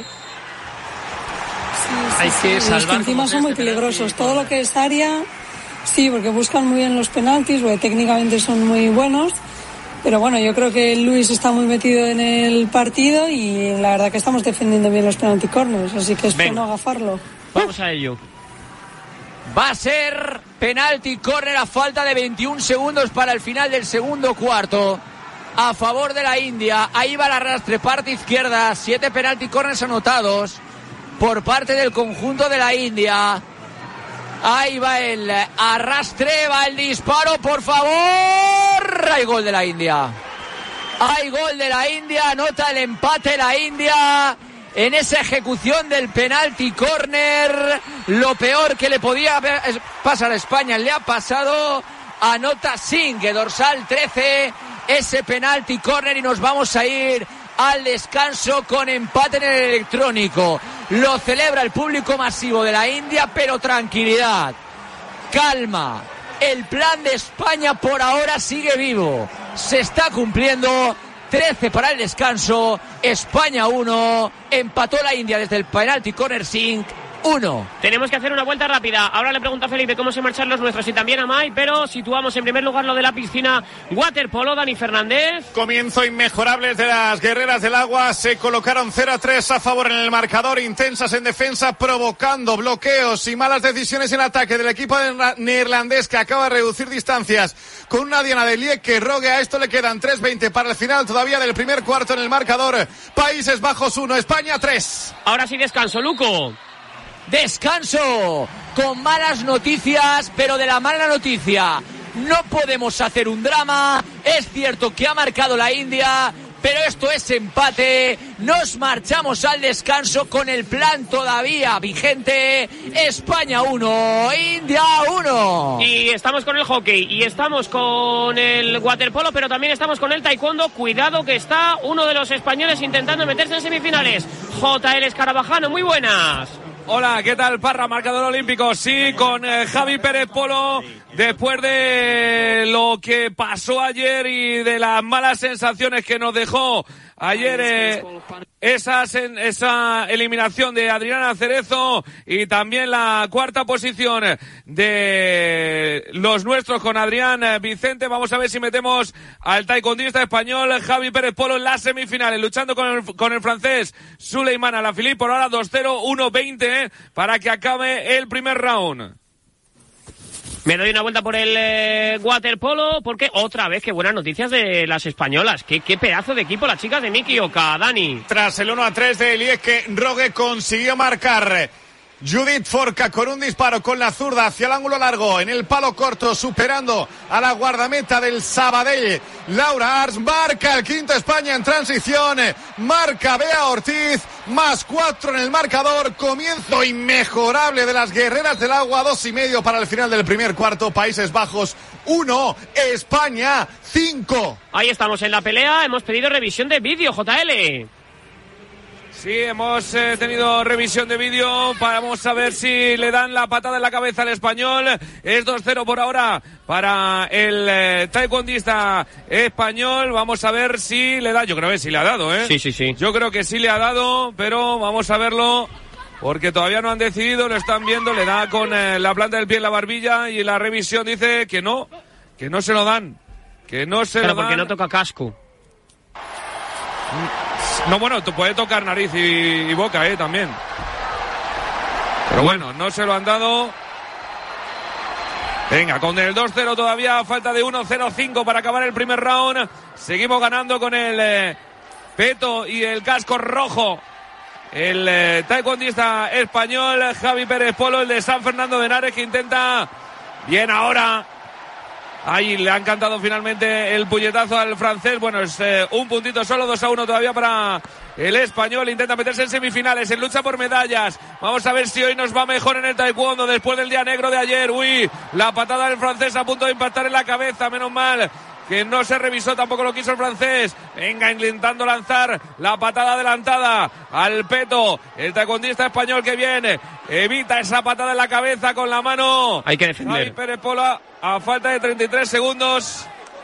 S8: sí, Hay que sí, salvar. Los que encima son muy peligrosos. Todo lo que es área, sí, porque buscan muy bien los penaltis, porque técnicamente son muy buenos. Pero bueno, yo creo que Luis está muy metido en el partido y la verdad que estamos defendiendo bien los penalti corners, así que espero no agafarlo.
S1: Vamos a ello.
S7: Va a ser penalti córner a falta de veintiún segundos para el final del segundo cuarto. A favor de la India. Ahí va el arrastre, parte izquierda. Siete penalti córners anotados por parte del conjunto de la India. Ahí va el arrastre, va el disparo, por favor. Hay gol de la India. Hay gol de la India, anota el empate la India. En esa ejecución del penalti córner, lo peor que le podía pasar a España le ha pasado. Anota Singh, dorsal trece, ese penalti córner y nos vamos a ir al descanso con empate en el electrónico. Lo celebra el público masivo de la India, pero tranquilidad, calma. El plan de España por ahora sigue vivo, se está cumpliendo. trece para el descanso, España uno, empató la India desde el penalti corner Singh uno.
S1: Tenemos que hacer una vuelta rápida. Ahora le pregunto a Felipe cómo se marchan los nuestros y también a Mai, pero situamos en primer lugar lo de la piscina waterpolo. Dani Fernández.
S3: Comienzo inmejorable de las guerreras del agua. Se colocaron cero a tres a favor en el marcador, intensas en defensa, provocando bloqueos y malas decisiones en ataque del equipo neerlandés, que acaba de reducir distancias con una Diana de Liek que rogue. A esto le quedan tres veinte para el final todavía del primer cuarto en el marcador. Países Bajos uno, España tres.
S1: Ahora sí descanso, Luco.
S7: Descanso con malas noticias, pero de la mala noticia no podemos hacer un drama. Es cierto que ha marcado la India, pero esto es empate. Nos marchamos al descanso con el plan todavía vigente. España uno, India uno.
S1: Y estamos con el hockey y estamos con el waterpolo, pero también estamos con el taekwondo. Cuidado que está uno de los españoles intentando meterse en semifinales. J L Escarabajano, muy buenas.
S4: Hola, ¿qué tal, Parra? Marcador olímpico, sí, con eh, Javi Pérez Polo, después de lo que pasó ayer y de las malas sensaciones que nos dejó ayer eh, esa, esa eliminación de Adriana Cerezo y también la cuarta posición de los nuestros con Adrián Vicente. Vamos a ver si metemos al taekwondista español Javi Pérez Polo en las semifinales, luchando con el, con el francés Suleiman Alaphilippe. Por ahora dos cero, uno veinte eh, para que acabe el primer round.
S1: Me doy una vuelta por el eh, waterpolo, porque otra vez, qué buenas noticias de las españolas. Qué, qué pedazo de equipo las chicas de Miki Oka, Dani.
S3: Tras el uno a tres de Lieke, Rogue consiguió marcar. Judith Forca con un disparo con la zurda hacia el ángulo largo, en el palo corto, superando a la guardameta del Sabadell, Laura Ars. Marca el quinto España en transición, marca Bea Ortiz, más cuatro en el marcador. Comienzo inmejorable de las guerreras del agua, dos y medio para el final del primer cuarto. Países Bajos uno, España cinco.
S1: Ahí estamos en la pelea, hemos pedido revisión de vídeo, J L.
S4: Sí, hemos eh, tenido revisión de vídeo. Vamos a ver si le dan la patada en la cabeza al español. Es dos cero por ahora para el eh, taekwondista español. Vamos a ver si le da. Yo creo que sí le ha dado, ¿eh?
S1: Sí, sí, sí.
S4: Yo creo que sí le ha dado, pero vamos a verlo porque todavía no han decidido, lo están viendo. Le da con eh, la planta del pie en la barbilla y la revisión dice que no, que no se lo dan. Que no se
S1: Pero
S4: lo dan.
S1: porque no toca casco.
S4: No, bueno, te puede tocar nariz y, y boca, eh, también. Pero bueno, no se lo han dado. Venga, con el dos cero todavía, falta de uno cero cinco para acabar el primer round. Seguimos ganando con el eh, peto y el casco rojo. El eh, taekwondista español Javi Pérez Polo, el de San Fernando de Henares, que intenta bien ahora. Ahí le han cantado finalmente el puñetazo al francés. Bueno, es eh, un puntito solo, dos a uno todavía para el español. Intenta meterse en semifinales, en lucha por medallas. Vamos a ver si hoy nos va mejor en el taekwondo después del día negro de ayer. Uy, la patada del francés a punto de impactar en la cabeza, menos mal que no se revisó, tampoco lo quiso el francés. Venga, intentando lanzar la patada adelantada al peto. El taekwondista español que viene, evita esa patada en la cabeza con la mano.
S1: Hay que defender.
S4: Javi Pérez Polo, a falta de treinta y tres segundos.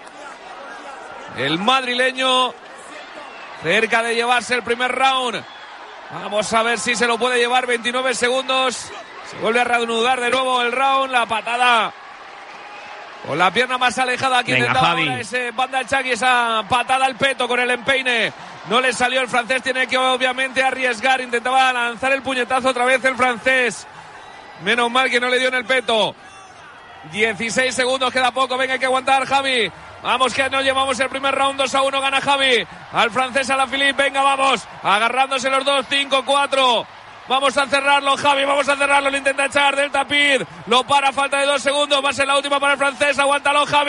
S4: El madrileño cerca de llevarse el primer round. Vamos a ver si se lo puede llevar. veintinueve segundos. Se vuelve a reanudar de nuevo el round. La patada con la pierna más alejada. Aquí intentaba ahora ese Banda Chaki, esa patada al peto con el empeine. No le salió. El francés tiene que obviamente arriesgar. Intentaba lanzar el puñetazo otra vez el francés. Menos mal que no le dio en el peto. dieciséis segundos, queda poco. Venga, hay que aguantar, Javi. Vamos, que nos llevamos el primer round. dos a uno, gana Javi al francés, a la Philippe. Venga, vamos, agarrándose los dos. Cinco cuatro. Vamos a cerrarlo, Javi, vamos a cerrarlo. Lo intenta echar del tapiz. Lo para, falta de dos segundos. Va a ser la última para el francés. Aguántalo, Javi.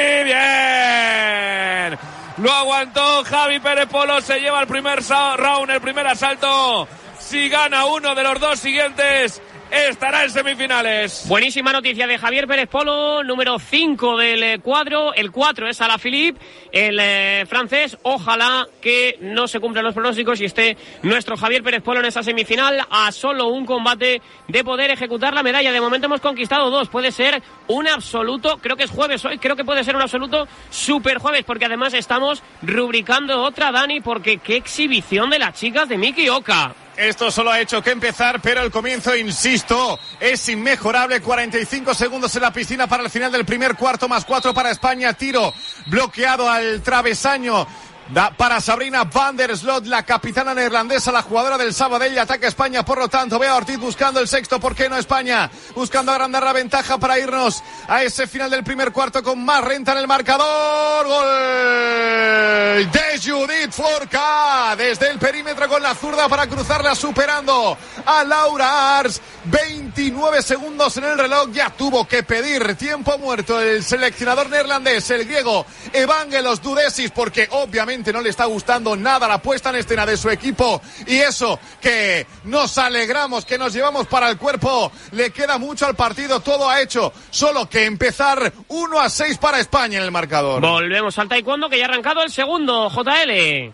S4: Bien. Lo aguantó Javi Pérez Polo. Se lleva el primer round, el primer asalto. Si gana uno de los dos siguientes, estará en semifinales.
S1: Buenísima noticia de Javier Pérez Polo, número cinco del eh, cuadro. El cuatro es Alaphilippe, el eh, francés. Ojalá que no se cumplan los pronósticos y esté nuestro Javier Pérez Polo en esa semifinal, a solo un combate de poder ejecutar la medalla. De momento hemos conquistado dos. Puede ser un absoluto, creo que es jueves hoy, creo que puede ser un absoluto super jueves, porque además estamos rubricando otra, Dani, porque qué exhibición de las chicas de Miki Oka.
S3: Esto solo ha hecho que empezar, pero el comienzo, insisto, es inmejorable. cuarenta y cinco segundos en la piscina para el final del primer cuarto, más cuatro para España. Tiro bloqueado al travesaño da para Sabrina van der Slot, la capitana neerlandesa, la jugadora del Sabadell. Ataca España, por lo tanto, Bea Ortiz buscando el sexto. ¿Por qué no España? Buscando agrandar la ventaja para irnos a ese final del primer cuarto con más renta en el marcador. Gol de Judith Forca desde el perímetro con la zurda para cruzarla, superando a Laura Ars. veintinueve segundos en el reloj. Ya tuvo que pedir tiempo muerto el seleccionador neerlandés, el griego Evangelos Dudesis, porque obviamente no le está gustando nada la puesta en escena de su equipo, y eso que nos alegramos, que nos llevamos para el cuerpo. Le queda mucho al partido, todo ha hecho solo que empezar. Uno a seis para España en el marcador.
S1: Volvemos al taekwondo, que ya ha arrancado el segundo. J L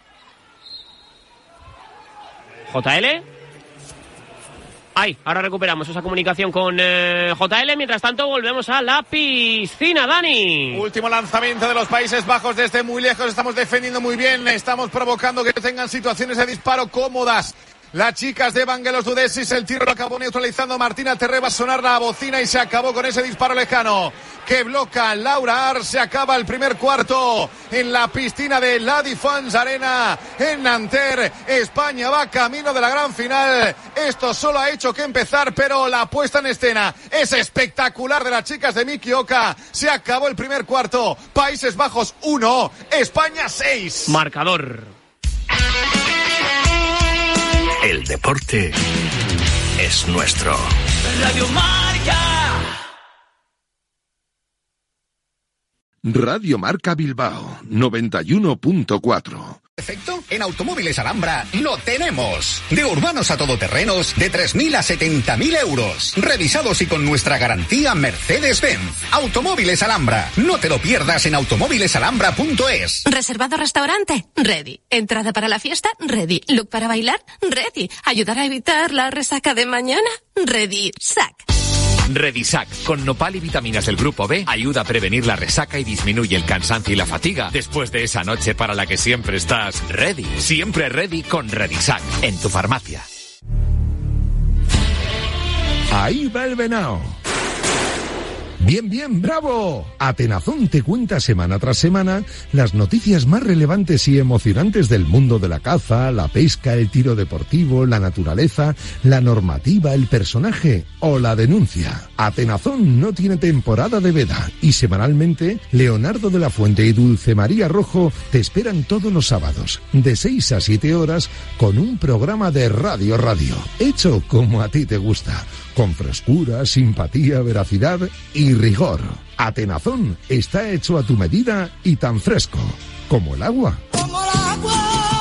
S1: J L Ay, ahora recuperamos esa comunicación con eh, J L. Mientras tanto, volvemos a la piscina, Dani.
S3: Último lanzamiento de los Países Bajos desde muy lejos. Estamos defendiendo muy bien. Estamos provocando que tengan situaciones de disparo cómodas las chicas de Evangelos Dudesis. El tiro lo acabó neutralizando Martina Terre. Va a sonar la bocina y se acabó con ese disparo lejano que bloca Laura Ars. Se acaba el primer cuarto en la piscina de la Défense Arena en Nanterre. España va camino de la gran final. Esto solo ha hecho que empezar, pero la puesta en escena es espectacular de las chicas de Miki Oka. Se acabó el primer cuarto. Países Bajos uno, España seis.
S1: Marcador.
S11: El deporte es nuestro.
S12: Radio Marca.
S13: Radio Marca Bilbao, noventa y uno punto cuatro.
S15: Efecto, en Automóviles Alhambra lo tenemos. De urbanos a todoterrenos, de tres mil a setenta mil euros. Revisados y con nuestra garantía Mercedes-Benz. Automóviles Alhambra. No te lo pierdas en automóviles alhambra punto es.
S20: ¿Reservado restaurante? Ready. ¿Entrada para la fiesta? Ready. ¿Look para bailar? Ready. ¿Ayudar a evitar la resaca de mañana? Ready. Sac.
S21: Redisac, con nopal y vitaminas del grupo B, ayuda a prevenir la resaca y disminuye el cansancio y la fatiga después de esa noche para la que siempre estás ready. Siempre ready con Redisac, en tu farmacia.
S13: Ahí va el venao. Bien, bien, bravo. Atenazón te cuenta semana tras semana las noticias más relevantes y emocionantes del mundo de la caza, la pesca, el tiro deportivo, la naturaleza, la normativa, el personaje o la denuncia. Atenazón no tiene temporada de veda y semanalmente Leonardo de la Fuente y Dulce María Rojo te esperan todos los sábados de seis a siete horas con un programa de Radio Radio, hecho como a ti te gusta, con frescura, simpatía, veracidad y rigor. Atenazón está hecho a tu medida y tan fresco como el agua.
S12: Como el agua,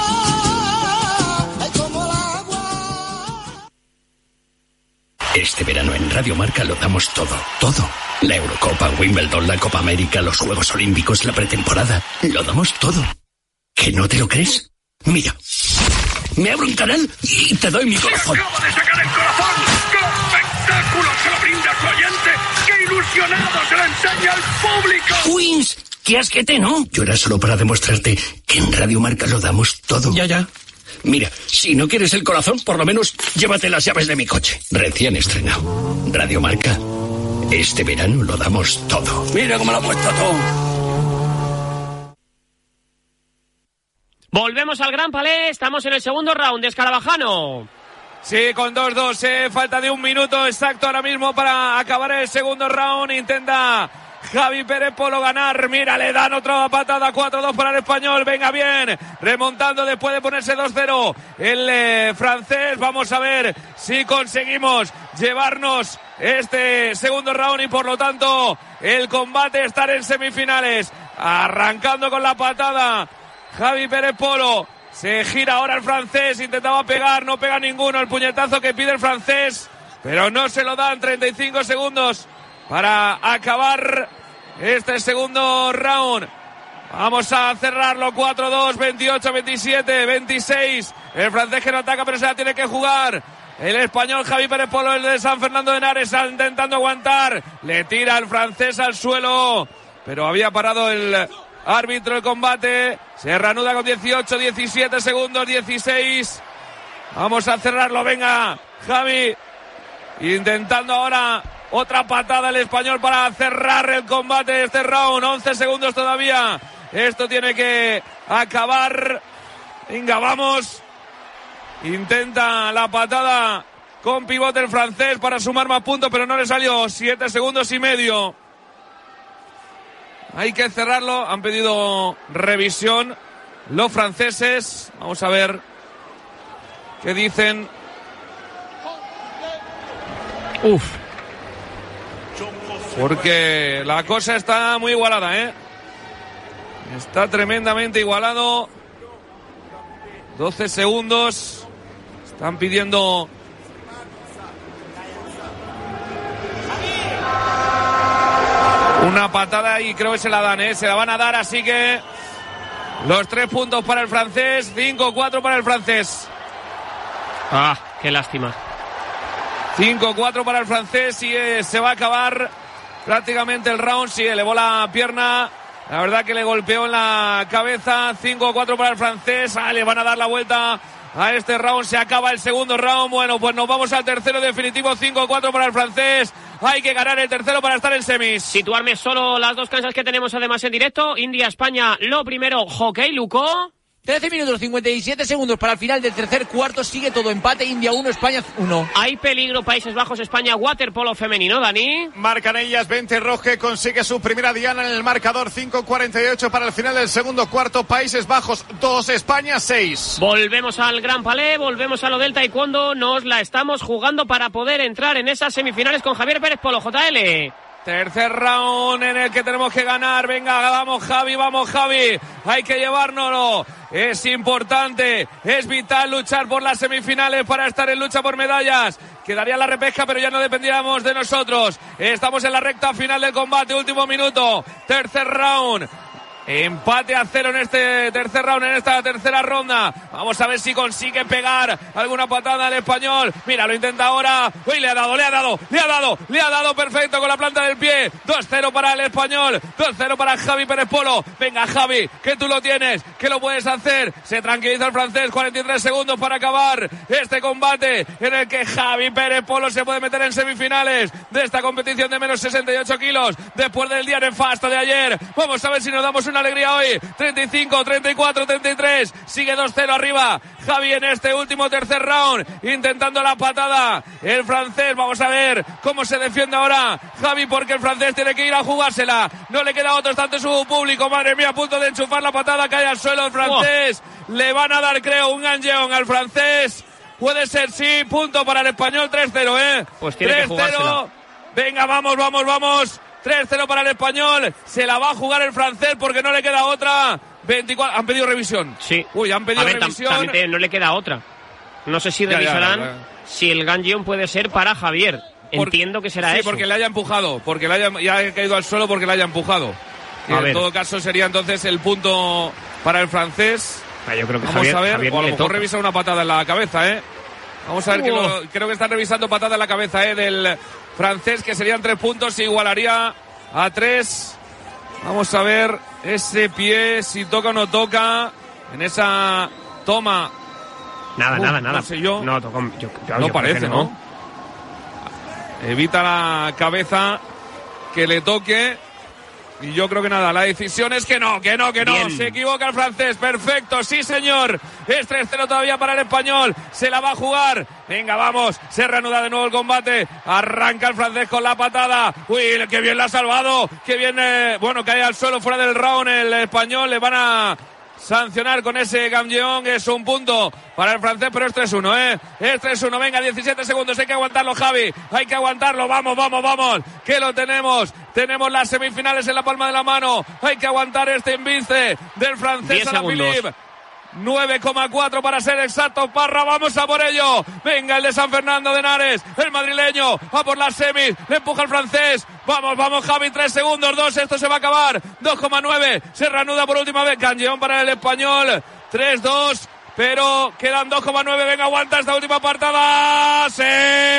S12: ay, como el agua.
S11: Este verano en Radio Marca lo damos todo, todo. La Eurocopa, Wimbledon, la Copa América, los Juegos Olímpicos, la pretemporada. Lo damos todo. ¿Que no te lo crees? Mira, me abro un canal y te doy mi corazón.
S12: ¡Se acaba de sacar el corazón! ¡Qué espectáculo se lo brinda a su oyente! ¡Qué ilusionado se lo enseña al público!
S11: ¡Wins! ¡Qué asquete, ¿no? Yo era solo para demostrarte que en Radio Marca lo damos todo. Ya, ya. Mira, si no quieres el corazón, por lo menos llévate las llaves de mi coche. Recién estrenado. Radio Marca. Este verano lo damos todo. Mira cómo lo ha puesto todo.
S1: Volvemos al Gran Palais, estamos en el segundo round de Escarabajano.
S4: Sí, con dos dos, eh, falta de un minuto exacto ahora mismo para acabar el segundo round. Intenta Javi Pérez Polo ganar. Mira, le dan otra patada. cuatro dos para el español. Venga bien. Remontando después de ponerse dos cero el eh, francés. Vamos a ver si conseguimos llevarnos este segundo round y por lo tanto el combate estar en semifinales. Arrancando con la patada Javi Pérez Polo. Se gira ahora el francés. Intentaba pegar. No pega ninguno. El puñetazo que pide el francés. Pero no se lo dan. treinta y cinco segundos para acabar este segundo round. Vamos a cerrarlo. cuatro dos, veintiocho, veintisiete, veintiséis. El francés que no ataca pero se la tiene que jugar. El español Javi Pérez Polo, el de San Fernando de Henares, intentando aguantar. Le tira el francés al suelo. Pero había parado el árbitro el combate. Se reanuda con dieciocho, diecisiete segundos, dieciséis. Vamos a cerrarlo. Venga, Javi. Intentando ahora otra patada el español para cerrar el combate de este round. once segundos todavía. Esto tiene que acabar. Venga, vamos. Intenta la patada con pivote el francés para sumar más puntos, pero no le salió. siete segundos y medio. Hay que cerrarlo. Han pedido revisión los franceses. Vamos a ver qué dicen. Uf. Porque la cosa está muy igualada, ¿eh? Está tremendamente igualado. doce segundos. Están pidiendo una patada y creo que se la dan, ¿eh? Se la van a dar, así que los tres puntos para el francés, cinco cuatro para el francés.
S1: Ah, qué lástima.
S4: cinco cuatro para el francés y eh, se va a acabar prácticamente el round. Sí, elevó la pierna. La verdad que le golpeó en la cabeza. cinco cuatro para el francés. Ah, le van a dar la vuelta a este round. Se acaba el segundo round. Bueno, pues nos vamos al tercero definitivo. cinco cuatro para el francés. Hay que ganar el tercero para estar en semis.
S1: Situarme solo las dos canchas que tenemos además en directo. India-España, lo primero, hockey, Luco.
S7: trece minutos, cincuenta y siete segundos para el final del tercer cuarto. Sigue todo empate. India uno, España uno.
S1: Hay peligro. Países Bajos, España, waterpolo femenino, Dani.
S3: Marcan ellas veinte. Roge consigue su primera diana en el marcador. cinco cuarenta y ocho para el final del segundo cuarto. Países Bajos dos, España seis.
S1: Volvemos al Gran Palais. Volvemos a lo del taekwondo. Nos la estamos jugando para poder entrar en esas semifinales con Javier Pérez Polo. J L.
S4: Tercer round en el que tenemos que ganar. Venga, vamos Javi, vamos Javi. Hay que llevárnoslo. Es importante, es vital luchar por las semifinales para estar en lucha por medallas. Quedaría la repesca, pero ya no dependiéramos de nosotros. Estamos en la recta final del combate, último minuto. Tercer round. Empate a cero en este tercer round, en esta tercera ronda. Vamos a ver si consigue pegar alguna patada al español. Mira, lo intenta ahora. Uy, le ha dado, le ha dado, le ha dado, le ha dado perfecto con la planta del pie. dos cero para el español, dos cero para Javi Pérez Polo. Venga, Javi, que tú lo tienes, que lo puedes hacer. Se tranquiliza el francés, cuarenta y tres segundos para acabar este combate en el que Javi Pérez Polo se puede meter en semifinales de esta competición de menos sesenta y ocho kilos después del día nefasto de ayer. Vamos a ver si nos damos una alegría hoy. treinta y cinco, treinta y cuatro, treinta y tres. Sigue dos cero arriba Javi en este último tercer round, intentando la patada el francés. Vamos a ver cómo se defiende ahora Javi, porque el francés tiene que ir a jugársela. No le queda otro, está ante su público. Madre mía, a punto de enchufar la patada, cae al suelo el francés. Oh. Le van a dar, creo, un ganjeón al francés. Puede ser, sí, punto para el español. tres cero, ¿eh?
S1: Pues tiene
S4: tres cero.
S1: Que jugársela.
S4: Venga, vamos, vamos, vamos. tres cero para el español. Se la va a jugar el francés porque no le queda otra. veinticuatro. Han pedido revisión.
S1: Sí.
S4: Uy, han pedido
S1: a ver,
S4: revisión.
S1: Tam- también no le queda otra. No sé si
S4: Ya,
S1: revisarán
S4: ya, ya, ya.
S1: si el ganjeón puede ser para Javier.
S4: Por,
S1: Entiendo que será
S4: sí,
S1: eso.
S4: porque le haya empujado. Porque le haya, ya ha caído al suelo porque le haya empujado. Y en
S1: ver.
S4: todo caso sería entonces el punto para el francés.
S1: Ah, yo creo que
S4: Vamos
S1: Javier,
S4: a ver,
S1: Javier
S4: o a lo
S1: le
S4: mejor
S1: toca.
S4: revisa una patada en la cabeza, ¿eh? Vamos a ver, que
S1: Oh.
S4: lo, creo que están revisando patada en la cabeza, ¿eh? Del francés, que serían tres puntos, igualaría a tres. Vamos a ver ese pie, si toca o no toca, en esa toma.
S1: Nada,
S4: Uf,
S1: nada, nada.
S4: No sé yo.
S1: No, tocó, yo, yo-
S4: No
S1: yo
S4: parece,
S1: creo que
S4: ¿no? Evita la cabeza que le toque. Y yo creo que nada, la decisión es que no, que no, que no.
S1: Bien.
S4: Se equivoca el francés, perfecto, sí señor. Es tres cero todavía para el español, se la va a jugar. Venga, vamos, se reanuda de nuevo el combate. Arranca el francés con la patada. Uy, qué bien la ha salvado, qué bien, eh, bueno, cae al suelo fuera del round el español. Le van a sancionar con ese ganjeón. Es un punto para el francés, pero es tres uno, ¿eh? Es tres uno, venga, diecisiete segundos, hay que aguantarlo, Javi, hay que aguantarlo, vamos, vamos, vamos, que lo tenemos, tenemos las semifinales en la palma de la mano, hay que aguantar este embiste del francés
S1: diez
S4: Alaphilippe.
S1: segundos.
S4: nueve coma cuatro para ser exacto, Parra, vamos a por ello. Venga, el de San Fernando de Henares, el madrileño, a por las semis, le empuja el francés. Vamos, vamos, Javi, tres segundos, dos, esto se va a acabar. dos coma nueve, se reanuda por última vez, Ganjeón para el español, tres dos, pero quedan dos coma nueve, venga, aguanta esta última partada. ¡Sí!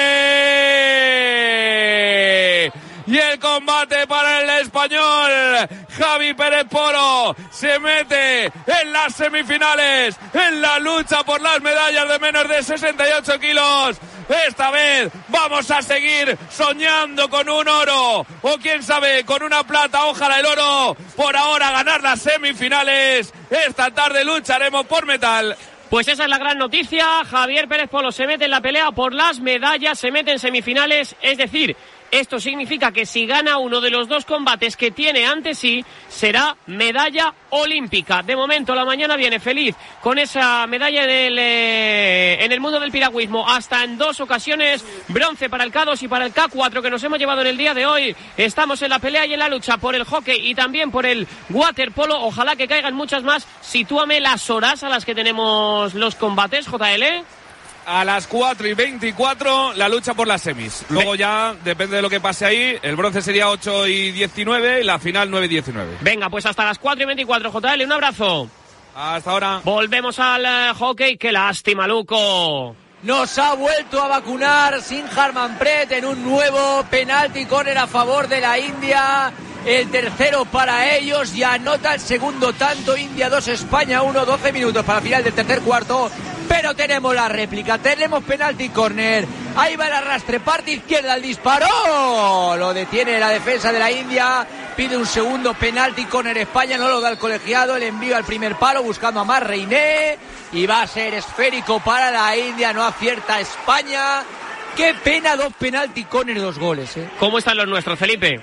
S4: Y el combate para el español. Javi Pérez Polo se mete en las semifinales, en la lucha por las medallas de menos de sesenta y ocho kilos. Esta vez vamos a seguir soñando con un oro, o quién sabe, con una plata, ojalá el oro. Por ahora ganar las semifinales. Esta tarde lucharemos por metal.
S1: Pues esa es la gran noticia. Javier Pérez Polo se mete en la pelea por las medallas, se mete en semifinales, es decir, esto significa que si gana uno de los dos combates que tiene ante sí, será medalla olímpica. De momento la mañana viene feliz con esa medalla en el, eh, en el mundo del piragüismo. Hasta en dos ocasiones, bronce para el K dos y para el K cuatro que nos hemos llevado en el día de hoy. Estamos en la pelea y en la lucha por el hockey y también por el waterpolo. Ojalá que caigan muchas más. Sitúame las horas a las que tenemos los combates, J L.
S4: A las cuatro y veinticuatro la lucha por las semis. Luego ya, depende de lo que pase ahí, el bronce sería ocho y diecinueve y la final nueve y diecinueve.
S1: Venga, pues hasta las cuatro y veinticuatro, J L, un abrazo.
S4: Hasta ahora.
S1: Volvemos al uh, hockey, qué lástima, Luco.
S7: Nos ha vuelto a vacunar sin Harmanpreet en un nuevo penalti córner a favor de la India. El tercero para ellos y anota el segundo tanto. India dos, España uno, doce minutos para el final del tercer cuarto. Pero tenemos la réplica, tenemos penalti córner. Ahí va el arrastre, parte izquierda, el disparo. Lo detiene la defensa de la India. Pide un segundo penalti córner España, no lo da el colegiado. El envío al primer palo buscando a Mar Reiné. Y va a ser esférico para la India, no acierta España. Qué pena, dos penalti córner, dos goles, ¿eh?
S1: ¿Cómo están los nuestros, Felipe?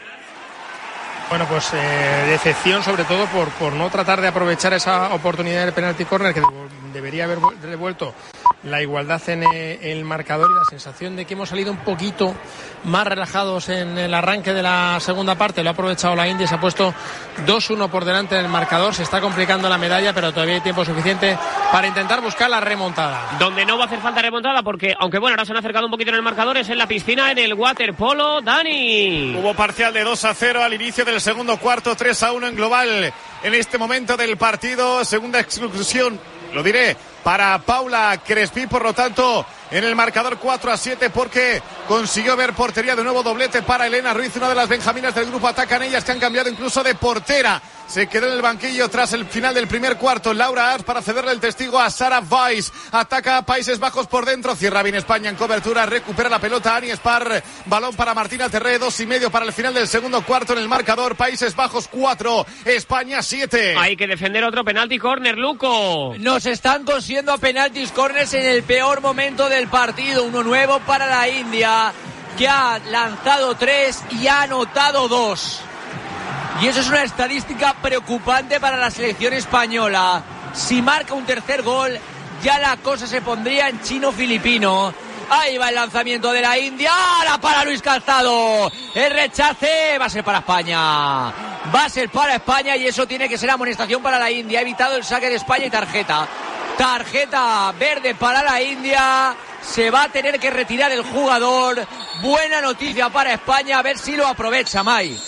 S5: Bueno, pues eh, decepción sobre todo por, por no tratar de aprovechar esa oportunidad del penalti corner que debería haber devuelto la igualdad en eh, el marcador y la sensación de que hemos salido un poquito más relajados en el arranque de la segunda parte. Lo ha aprovechado la India, se ha puesto dos uno por delante del marcador, se está complicando la medalla, pero todavía hay tiempo suficiente para intentar buscar la remontada.
S1: Donde no va a hacer falta remontada porque, aunque bueno, ahora se han acercado un poquito en el marcador, es en la piscina, en el waterpolo. Dani.
S3: Hubo parcial de dos a cero al inicio del segundo cuarto, tres a uno en global en este momento del partido. Segunda exclusión, lo diré, para Paula Crespí, por lo tanto, en el marcador cuatro a siete, porque consiguió ver portería de nuevo, doblete para Elena Ruiz, una de las benjaminas del grupo. Atacan ellas, que han cambiado incluso de portera. Se quedó en el banquillo tras el final del primer cuarto Laura Ars para cederle el testigo a Sara Weiss. Ataca a Países Bajos por dentro, cierra bien España en cobertura, recupera la pelota Ani Spar, balón para Martina Terré, dos y medio para el final del segundo cuarto en el marcador. Países Bajos cuatro, España siete.
S1: Hay que defender otro penalti córner, Luco.
S7: Nos están consiguiendo penaltis corners en el peor momento del partido. Uno nuevo para la India, que ha lanzado tres y ha anotado dos. Y eso es una estadística preocupante para la selección española. Si marca un tercer gol, ya la cosa se pondría en chino-filipino. Ahí va el lanzamiento de la India. ¡La para Luis Calzado! El rechace va a ser para España. Va a ser para España y eso tiene que ser amonestación para la India. Ha evitado el saque de España y tarjeta. Tarjeta verde para la India. Se va a tener que retirar el jugador. Buena noticia para España. A ver si lo aprovecha, Mai.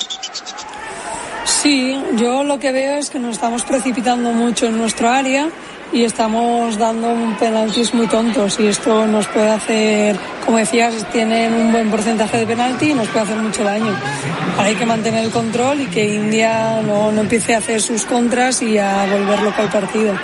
S8: Sí, yo lo que veo es que nos estamos precipitando mucho en nuestro área y estamos dando un penaltis muy tontos, y esto nos puede hacer, como decías, tienen un buen porcentaje de penalti y nos puede hacer mucho daño. Ahora hay que mantener el control y que India no, no empiece a hacer sus contras y a volver loco al partido.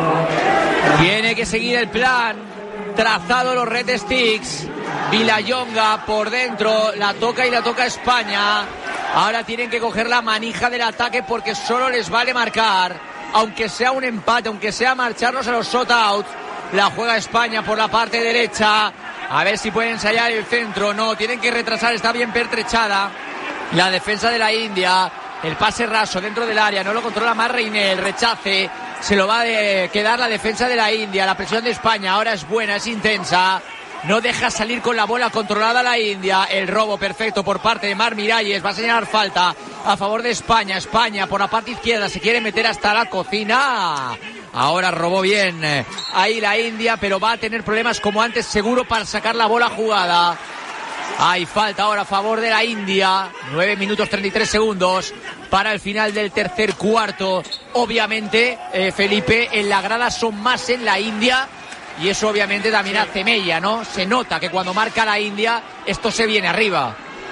S7: Tiene que seguir el plan trazado, los Red Sticks. Villayonga por dentro, la toca y la toca España. Ahora tienen que coger la manija del ataque porque solo les vale marcar, aunque sea un empate, aunque sea marcharnos a los shot-outs. La juega España por la parte derecha, a ver si pueden ensayar el centro. No, tienen que retrasar, está bien pertrechada la defensa de la India. El pase raso dentro del área, no lo controla más Reinel, rechace, se lo va a quedar la defensa de la India. La presión de España ahora es buena, es intensa. No deja salir con la bola controlada la India. El robo perfecto por parte de Mar Miralles. Va a señalar falta a favor de España. España por la parte izquierda se quiere meter hasta la cocina. Ahora robó bien ahí la India, pero va a tener problemas como antes seguro para sacar la bola jugada. Hay falta ahora a favor de la India. nueve minutos treinta y tres segundos para el final del tercer cuarto. Obviamente, eh, Felipe, en la grada son más en la India. Y eso obviamente también hace mella, ¿no? Se nota que cuando marca la India, esto se viene arriba.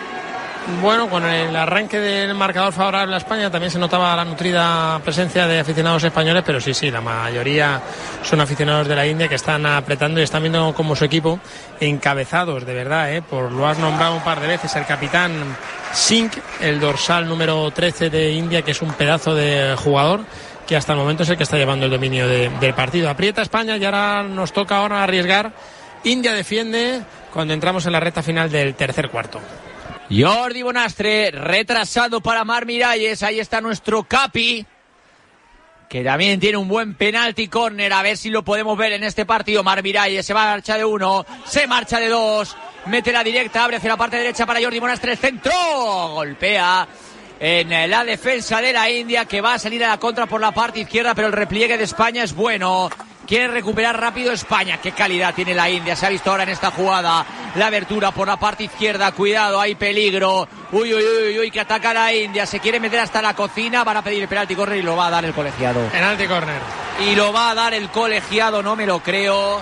S5: Bueno, con el arranque del marcador favorable a España también se notaba la nutrida presencia de aficionados españoles, pero sí, sí, la mayoría son aficionados de la India que están apretando y están viendo como su equipo encabezados, de verdad, ¿eh? Por, lo has nombrado un par de veces, el capitán Singh, el dorsal número trece de India, que es un pedazo de jugador, que hasta el momento es el que está llevando el dominio de, del partido. Aprieta España y ahora nos toca ahora arriesgar. India defiende cuando entramos en la recta final del tercer cuarto.
S7: Jordi Bonastre retrasado para Mar Miralles. Ahí está nuestro Capi, que también tiene un buen penalti córner. A ver si lo podemos ver en este partido. Mar Miralles se va a marcha de uno, se marcha de dos, mete la directa, abre hacia la parte derecha para Jordi Bonastre. El centro, golpea en la defensa de la India, que va a salir a la contra por la parte izquierda, pero el repliegue de España es bueno. Quiere recuperar rápido España. Qué calidad tiene la India. Se ha visto ahora en esta jugada la abertura por la parte izquierda. Cuidado, hay peligro. Uy, uy, uy, uy, que ataca la India. Se quiere meter hasta la cocina. Van a pedir el penalti córner y lo va a dar el colegiado.
S5: Penalti córner.
S7: Y lo va a dar el colegiado, no me lo creo.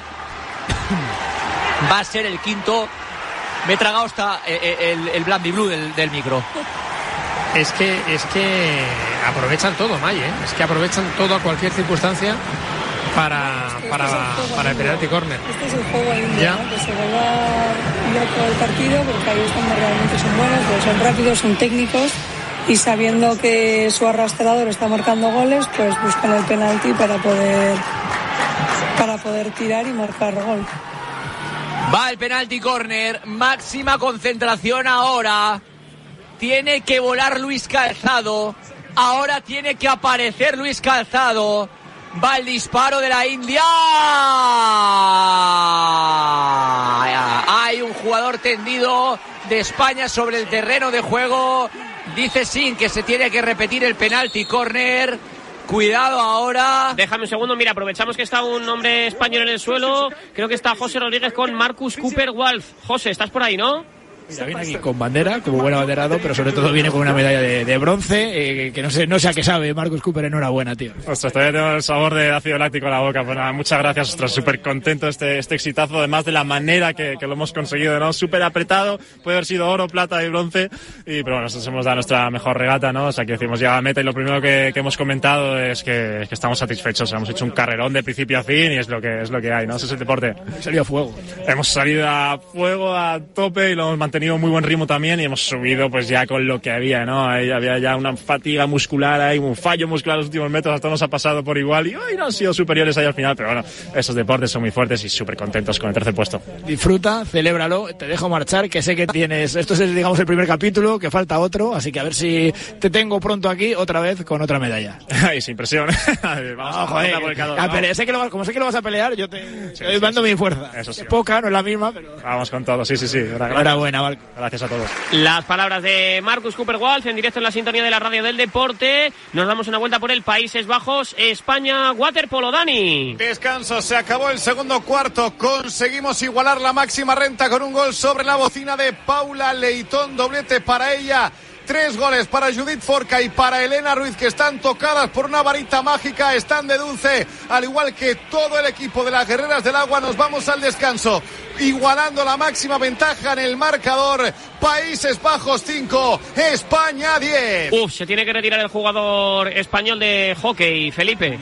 S7: Va a ser el quinto. Me he tragado hasta el, el, el blandiblue del, del micro.
S5: Es que, es que aprovechan todo, May, ¿eh? Es que aprovechan todo a cualquier circunstancia para, para, para el penalti córner.
S8: Este es el juego India, ¿no? Que se vuelva loco el partido, porque ahí es cuando realmente son buenos, porque son rápidos, son técnicos, y sabiendo que su arrastrador está marcando goles, pues buscan el penalti para poder para poder tirar y marcar gol.
S7: Va el penalti córner, máxima concentración ahora. Tiene que volar Luis Calzado. Ahora tiene que aparecer Luis Calzado. Va el disparo de la India. Hay un jugador tendido de España sobre el terreno de juego. Dice Sin que se tiene que repetir el penalti córner. Cuidado ahora.
S1: Déjame un segundo, mira, aprovechamos que está un hombre español en el suelo. Creo que está José Rodríguez con Marcus Cooper Wolf. José, ¿estás por ahí, no?
S19: Mira, viene aquí con bandera, como buen abanderado, pero sobre todo viene con una medalla de, de bronce, eh, que no sé, no sé a qué sabe. Marcus Cooper, enhorabuena, tío.
S10: Ostras, todavía tengo el sabor de ácido láctico en la boca. Pues nada, muchas gracias, ostras, súper contento este, este exitazo, además de la manera que, que lo hemos conseguido, ¿no? Súper apretado, puede haber sido oro, plata y bronce, y pero bueno, nosotros hemos dado nuestra mejor regata, ¿no? O sea, que decimos llegado a meta y lo primero que, que hemos comentado es que, que estamos satisfechos, hemos hecho un carrerón de principio a fin y es lo que, es lo que hay, ¿no? Ese es el deporte.
S19: Hemos salido a fuego.
S10: Hemos salido a fuego, a tope y lo hemos mantenido muy buen ritmo también y hemos subido pues ya con lo que había, ¿no? Ahí había ya una fatiga muscular, hay un fallo muscular en los últimos metros, hasta nos ha pasado por igual y hoy no han sido superiores ahí al final, pero bueno, esos deportes son muy fuertes y súper contentos con el tercer puesto.
S19: Disfruta, celébralo, te dejo marchar, que sé que tienes, esto es digamos el primer capítulo, que falta otro, así que a ver si te tengo pronto aquí otra vez con otra medalla.
S10: Ay, sin presión. Vamos
S19: no,
S10: a
S19: joder,
S10: por el calor,
S19: a
S10: ¿no?
S19: pele- sé que lo vas, como sé que lo vas a pelear, yo te
S10: Sí,
S19: estoy
S10: sí,
S19: dando
S10: sí.
S19: mi fuerza.
S10: Eso sí.
S19: Es poca, no es la misma, pero
S10: Vamos con todo, sí, sí, sí.
S19: enhorabuena, Marco.
S10: Gracias a todos.
S1: Las palabras de Marcus Cooper-Waldh en directo en la sintonía de la radio del deporte. Nos damos una vuelta por el Países Bajos, España, waterpolo, Dani.
S3: Descanso, se acabó el segundo cuarto. Conseguimos igualar la máxima renta con un gol sobre la bocina de Paula Leitón, doblete para ella. Tres goles para Judith Forca y para Elena Ruiz, que están tocadas por una varita mágica, están de dulce, al igual que todo el equipo de las Guerreras del Agua. Nos vamos al descanso, igualando la máxima ventaja en el marcador. Países Bajos cinco, España diez.
S1: Uf, se tiene que retirar el jugador español de hockey, Felipe.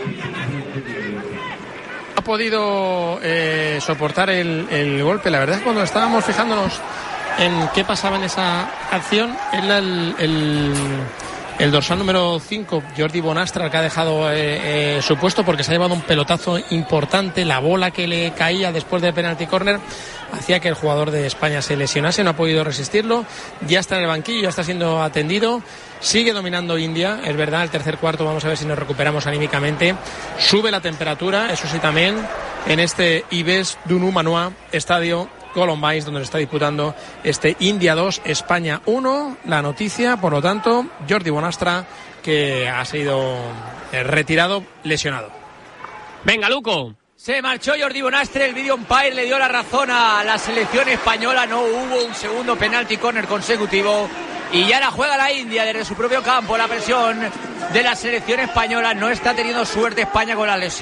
S5: Ha podido eh, soportar el, el golpe. La verdad es que cuando estábamos fijándonos en qué pasaba en esa acción, era el, el, el dorsal número cinco, Jordi Bonastra, el que ha dejado eh, eh, su puesto porque se ha llevado un pelotazo importante. La bola que le caía después del penalty corner hacía que el jugador de España se lesionase, no ha podido resistirlo, ya está en el banquillo, ya está siendo atendido. Sigue dominando India, es verdad, el tercer cuarto vamos a ver si nos recuperamos anímicamente. Sube la temperatura, eso sí también, en este Ives Dunu Manua Estadio Columbines, donde se está disputando este India dos, España uno. La noticia, por lo tanto, Jordi Bonastra, que ha sido retirado, lesionado.
S1: Venga, Luco.
S7: Se marchó Jordi Bonastre, el video umpire le dio la razón a la selección española, no hubo un segundo penalti corner consecutivo y ya la juega la India desde su propio campo. La presión de la selección española, no está teniendo suerte España con la lesión.